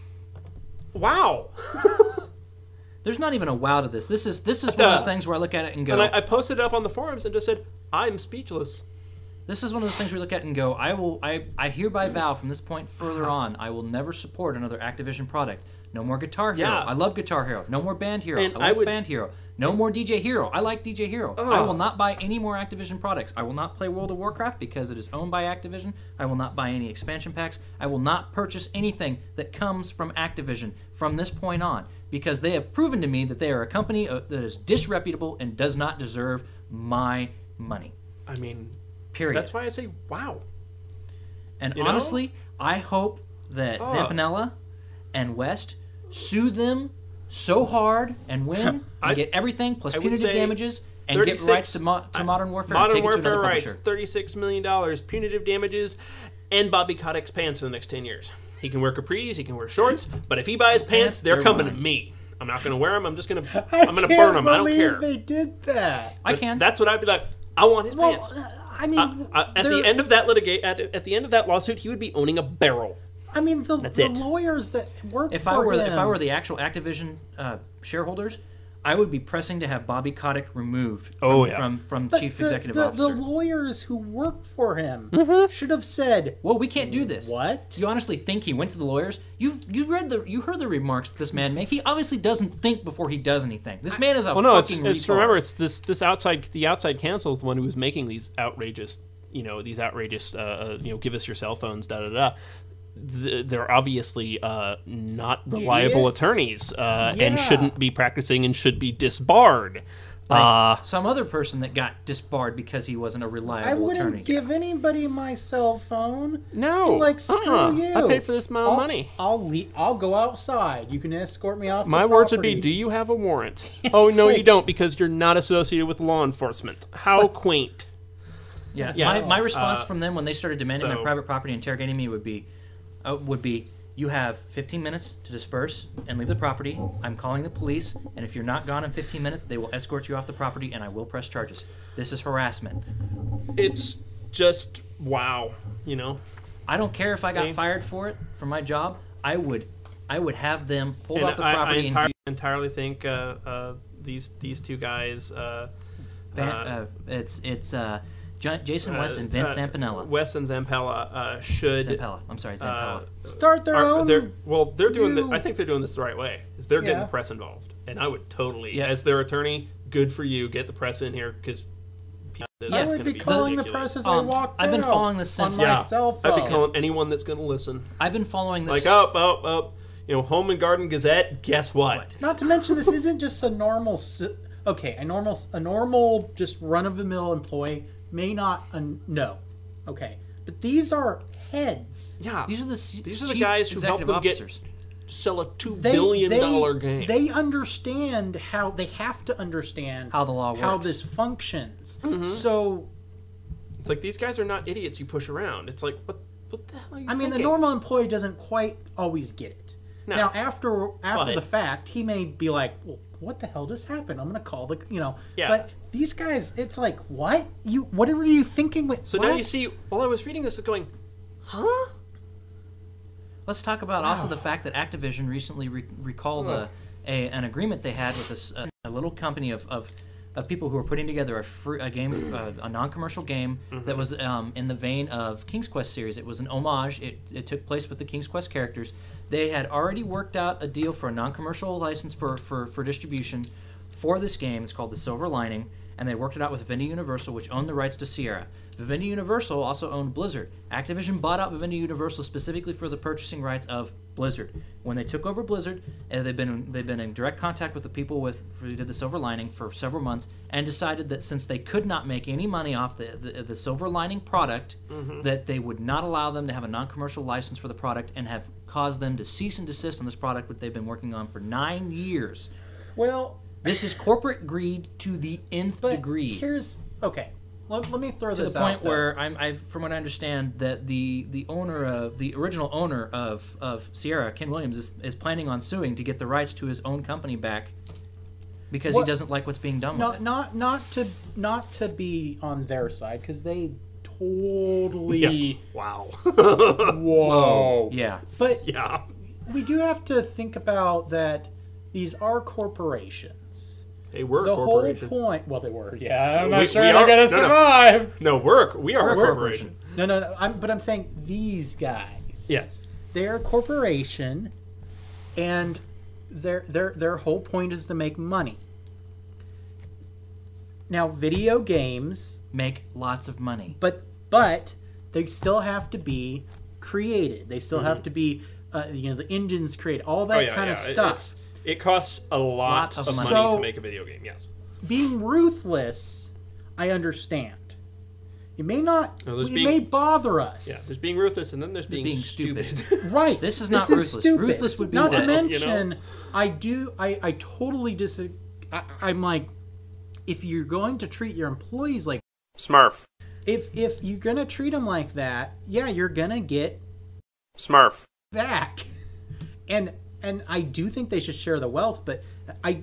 Wow. There's not even a wow to this. This is this is one uh, of those things where I look at it and go... And I, I posted it up on the forums and just said, I'm speechless. This is one of those things we look at and go, I will, I, I hereby vow from this point further on, I will never support another Activision product. No more Guitar Hero. Yeah. I love Guitar Hero. No more Band Hero. And I I like would- Band Hero. No more D J Hero. I like D J Hero. Oh. I will not buy any more Activision products. I will not play World of Warcraft because it is owned by Activision. I will not buy any expansion packs. I will not purchase anything that comes from Activision from this point on because they have proven to me that they are a company uh, that is disreputable and does not deserve my money. I mean, period. That's why I say, wow. And You know? honestly, I hope that Oh. Zampanella and West sue them so hard and win and I- get everything plus I would punitive say and and get thirty-six rights to, mo- to Modern Warfare and Modern take it to Warfare another rights, publisher. thirty-six million dollars, punitive damages, and Bobby Kotick's pants for the next ten years. He can wear capris, he can wear shorts, but if he buys pants, Pants, they're they're coming mine. to me. I'm not going to wear them. I'm just going to I I'm going to can't burn them. I don't believe care. they did that. I But can. That's what I'd be like. I want his Well, pants. I mean, Uh, uh, at the they're- end of that litigate, at, at the end of that lawsuit, he would be owning a barrel. I mean, the, That's the it. lawyers that work If for I were him. if I were the actual Activision uh, shareholders, I would be pressing to have Bobby Kotick removed from, Oh, yeah. from, from But chief the, executive the, officer. the lawyers who work for him Mm-hmm. should have said, "Well, we can't do this." What? Do you honestly think he went to the lawyers? You've you read the you heard the remarks this man make. He obviously doesn't think before he does anything. This man is a Well, no, it's, fucking it's retard. remember it's this this outside the outside counsel is the one who was making these outrageous you know these outrageous uh, uh, you know give us your cell phones da da da. Th- They're obviously uh, not reliable Yes. attorneys uh, Yeah. and shouldn't be practicing and should be disbarred. Like uh, some other person that got disbarred because he wasn't a reliable I wouldn't attorney. give anybody my cell phone. No. Like, screw Uh-uh. you. I paid for this amount of I'll, money. I'll le- I'll go outside. You can escort me off. My the words would be, property. "Do you have a warrant?" Oh no, like- you don't, because you're not associated with law enforcement. How like- quaint. Yeah, Yeah. My, my response Uh, from them when they started demanding my so- private property, interrogating me, would be, uh, would be, you have fifteen minutes to disperse and leave the property. I'm calling the police, and if you're not gone in fifteen minutes, they will escort you off the property, and I will press charges. This is harassment. It's just wow, you know. I don't care if I got Okay. fired for it for my job. I would, I would have them pulled And off the I, I property entirely, and entirely think uh, uh, these these two guys. Uh, Van, uh, uh, it's it's uh, J- Jason uh, West and Vince uh, Zampella. West and Zampella uh, should Zampella. I'm sorry, Zampella. uh, Start their are- own they're- well, they're doing. new- The, I think they're doing this the right way. Is they're getting Yeah. the press involved, and I would totally, Yeah. as their attorney, good for you. Get the press in here because. I would be calling the press as I Um, walked I've been out following this since- on my Yeah, cell phone. I'd be calling anyone that's going to listen. I've been following this. Like, oh, oh, oh, you know, Home and Garden Gazette. Guess what? Not to mention, this isn't just a normal. s- Okay, a normal, a normal, just run of the mill employee may not uh, know. Okay, but these are heads. Yeah, These are the these are the guys who help them officers. get sell a two They, billion they, dollar game. They understand how they have to understand How the law how works. this functions. Mhm. So, It's like these guys are not idiots you push around. It's like what what the hell are you I mean, the thinking? normal employee doesn't quite always get it. No. Now, after after But- the fact, he may be like, "Well, what the hell just happened? I'm going to call the you know." Yeah. But these guys, it's like, what you? What were you thinking? With So what? now you see, while I was reading this, I'm going, huh? Let's talk about also the fact that Activision recently re- recalled a, a an agreement they had with this uh, a little company of, of, of people who were putting together a free, a game uh, a non-commercial game Mm-hmm. that was um, in the vein of King's Quest series. It was an homage. It, it took place with the King's Quest characters. They had already worked out a deal for a non-commercial license for, for, for distribution for this game. It's called The Silver Lining, and they worked it out with Vivendi Universal, which owned the rights to Sierra. Vivendi Universal also owned Blizzard. Activision bought out Vivendi Universal specifically for the purchasing rights of Blizzard. When they took over Blizzard, and they've been they've been in direct contact with the people with who did the Silver Lining for several months, and decided that since they could not make any money off the the, the Silver Lining product, Mhm. that they would not allow them to have a non-commercial license for the product, and have caused them to cease and desist on this product, which they've been working on for nine years. Well, This is corporate greed to the nth degree. Here's okay. Let, let me throw To this the point out there. where I'm, I, from what I understand, that the the owner of the original owner of, of Sierra, Ken Williams, is, is planning on suing to get the rights to his own company back because What- he doesn't like what's being done with not it. not not to not to be on their side because they totally Yeah. Wow. whoa Yeah. But yeah, we do have to think about that. These are corporations. They were a the corporation. whole point. Well, they were. Yeah, I'm not We- sure we they're are- gonna no, no. survive. No, we're we are We're a a corporation. No, no, no. I'm, but I'm saying these guys. Yes. They're a corporation, and their their their whole point is to make money. Now, video games make lots of money, but but they still have to be created. They still mm-hmm. have to be, uh, you know, the engines created, all that oh, yeah, kind yeah. of stuff. It's, it costs a lot, lot of money so, to make a video game. Yes, being ruthless, I understand. It may not. No, it being, may bother us. Yeah, there's being ruthless, and then there's being, being stupid. stupid. Right. This is not this ruthless. Is stupid. Ruthless would be not that, to mention. You know? I do. I I totally disagree. I, I'm like, if you're going to treat your employees like Smurf, if if you're gonna treat them like that, yeah, you're gonna get Smurf back. And and I do think they should share the wealth, but I.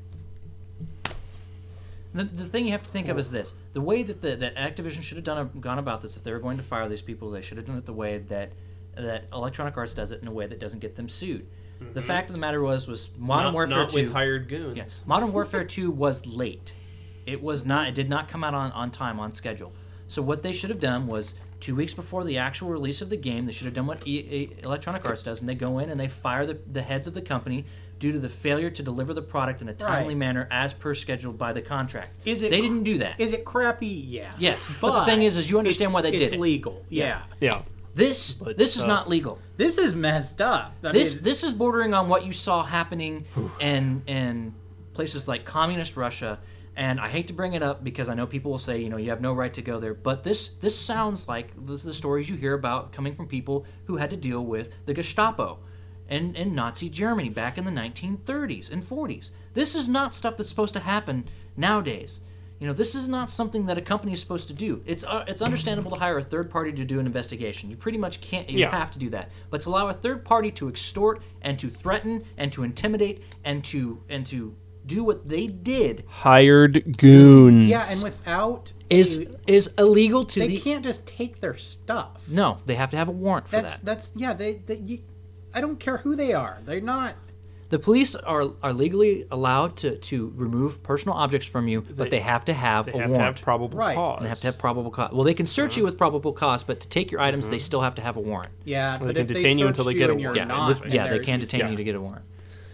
The, the thing you have to think of is this: the way that the, that Activision should have done gone about this, if they were going to fire these people, they should have done it the way that that Electronic Arts does it, in a way that doesn't get them sued. Mm-hmm. The fact of the matter was, was Modern not, Warfare not two. With hired goons. Yes, Modern Warfare two was late. It was not. It did not come out on, on time, on schedule. So what they should have done was, two weeks before the actual release of the game, they should have done what e- e- Electronic Arts does, and they go in and they fire the, the heads of the company due to the failure to deliver the product in a timely right. manner as per scheduled by the contract. Is it? They didn't do that. Is it crappy? Yeah. Yes, but, but the thing is, is you understand why they did it's it. It's legal. Yeah. Yeah. yeah. This but, this is uh, not legal. This is messed up. I this mean, this is bordering on what you saw happening in in places like communist Russia. And I hate to bring it up because I know people will say, you know, you have no right to go there. But this this sounds like this the stories you hear about coming from people who had to deal with the Gestapo in, in Nazi Germany back in the nineteen thirties and forties. This is not stuff that's supposed to happen nowadays. You know, this is not something that a company is supposed to do. It's uh, it's understandable to hire a third party to do an investigation. You pretty much can't. You yeah. have to do that. But to allow a third party to extort and to threaten and to intimidate and to and to do what they did, hired goons. Yeah, and without is a, is illegal to. They the, can't just take their stuff. No, they have to have a warrant for that's, that. That's yeah. They, they you, I don't care who they are. They're not. The police are are legally allowed to, to remove personal objects from you, but they, they have to have they a have warrant. To have probable right. cause. They have to have probable cause. Well, they can search uh-huh. you with probable cause, but to take your items, uh-huh. they still have to have a warrant. Yeah, well, but they if can they detain you until they get a warrant. Yeah, not, yeah they can detain yeah. you to get a warrant.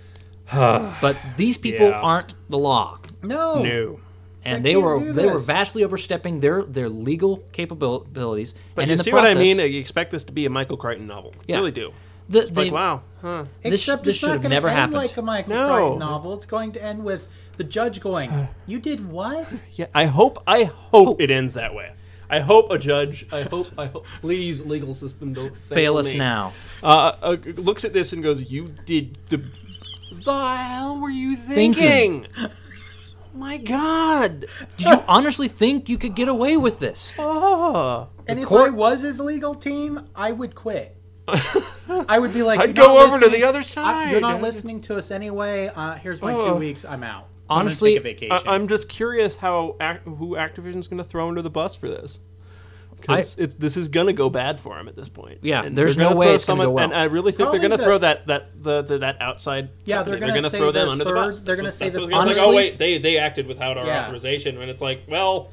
But these people yeah. aren't the law. No. No. And they, they were they this. were vastly overstepping their, their legal capabilities. But and you in see the process, what I mean? You expect this to be a Michael Crichton novel. Yeah. You really do. The, it's they, like, wow. Huh. This, Except this it's should not have going never to end happened. like a Michael no. Crichton novel. It's going to end with the judge going, "You did what?" Yeah, I hope. I hope it ends that way. I hope a judge. I hope. I hope. Please, legal system, don't fail, fail us me. now. Uh, uh, looks at this and goes, "You did the. The hell were you thinking?" thinking. My God! Did you honestly think you could get away with this? Oh. And if court... I was his legal team, I would quit. I would be like, I'd you're go not over listening. to the other side. I, you're not listening to us anyway. Uh, here's my oh. two weeks. I'm out. Honestly, I'm take a vacation. I, I'm just curious how act, who Activision's going to throw under the bus for this. Because this is going to go bad for him at this point. Yeah, and there's no way it's going to go well. And I really think Probably they're going to the, throw that that the, the that outside. Yeah, company. they're going to throw them the under third, the bus. They're going to say that's the what honestly, like, oh wait, they they acted without our yeah. authorization, and it's like, well.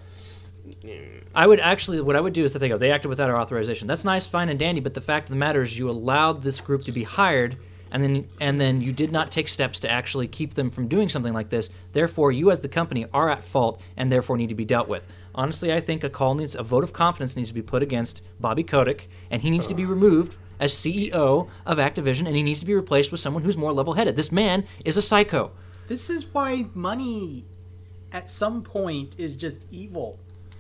I would actually, what I would do is that they go, they acted without our authorization. That's nice, fine, and dandy, but the fact of the matter is you allowed this group to be hired, and then and then you did not take steps to actually keep them from doing something like this. Therefore, you as the company are at fault and therefore need to be dealt with. Honestly, I think a call needs, a vote of confidence needs to be put against Bobby Kotick, and he needs to be removed as C E O of Activision, and he needs to be replaced with someone who's more level-headed. This man is a psycho. This is why money, at some point, is just evil.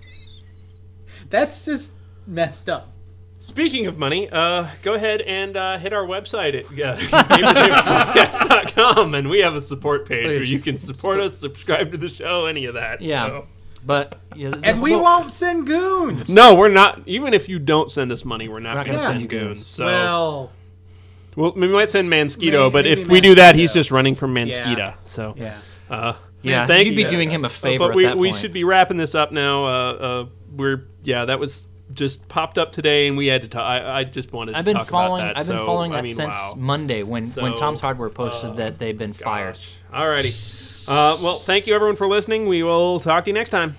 That's just messed up. Speaking of money, uh, go ahead and uh, hit our website at uh, gamertablespodcast dot com, and we have a support page where you can support us, subscribe to the show, any of that. Yeah, so. but yeah, and we well, won't send goons. No, we're not. Even if you don't send us money, we're not, not going to send goons. goons. So. Well, well, we might send Mansquito, maybe, but maybe if we Mansquito. do that, he's just running from Mansquito. Yeah. So yeah, uh, yeah, thank you'd be you. doing him a favor. Uh, but we, at that we point. should be wrapping this up now. Uh, uh, we're yeah, that was. Just popped up today, and we had to talk. I, I just wanted. I've been to talk following. about that. I've been so, following that I mean, since wow. Monday when, so, when Tom's Hardware posted uh, that they've been gosh. fired. Alrighty. Uh, well, thank you everyone for listening. We will talk to you next time.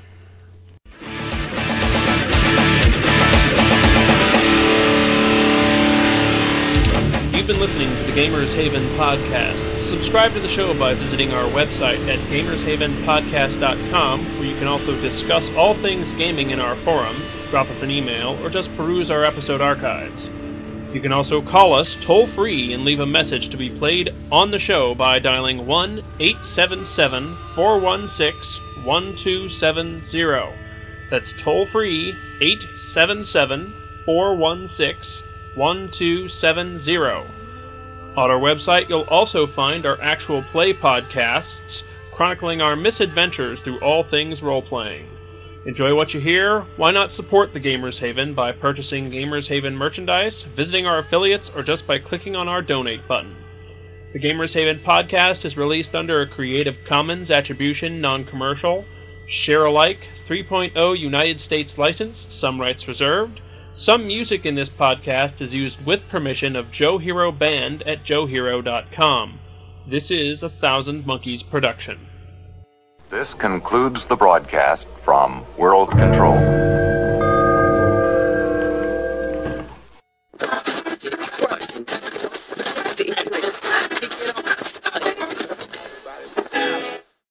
You've been listening to the Gamers Haven podcast. Subscribe to the show by visiting our website at gamers haven podcast dot com, where you can also discuss all things gaming in our forum, drop us an email, or just peruse our episode archives. You can also call us toll-free and leave a message to be played on the show by dialing one eight seven seven, four one six, one two seven zero. That's toll-free, eight seven seven, four one six, one two seven zero. On our website, you'll also find our actual play podcasts, chronicling our misadventures through all things role-playing. Enjoy what you hear? Why not support the Gamers Haven by purchasing Gamers Haven merchandise, visiting our affiliates, or just by clicking on our donate button? The Gamers Haven podcast is released under a Creative Commons Attribution Non-Commercial, Share-alike three point oh United States license, some rights reserved. Some music in this podcast is used with permission of Joe Hero Band at joe hero dot com. This is a Thousand Monkeys production. This concludes the broadcast from World Control.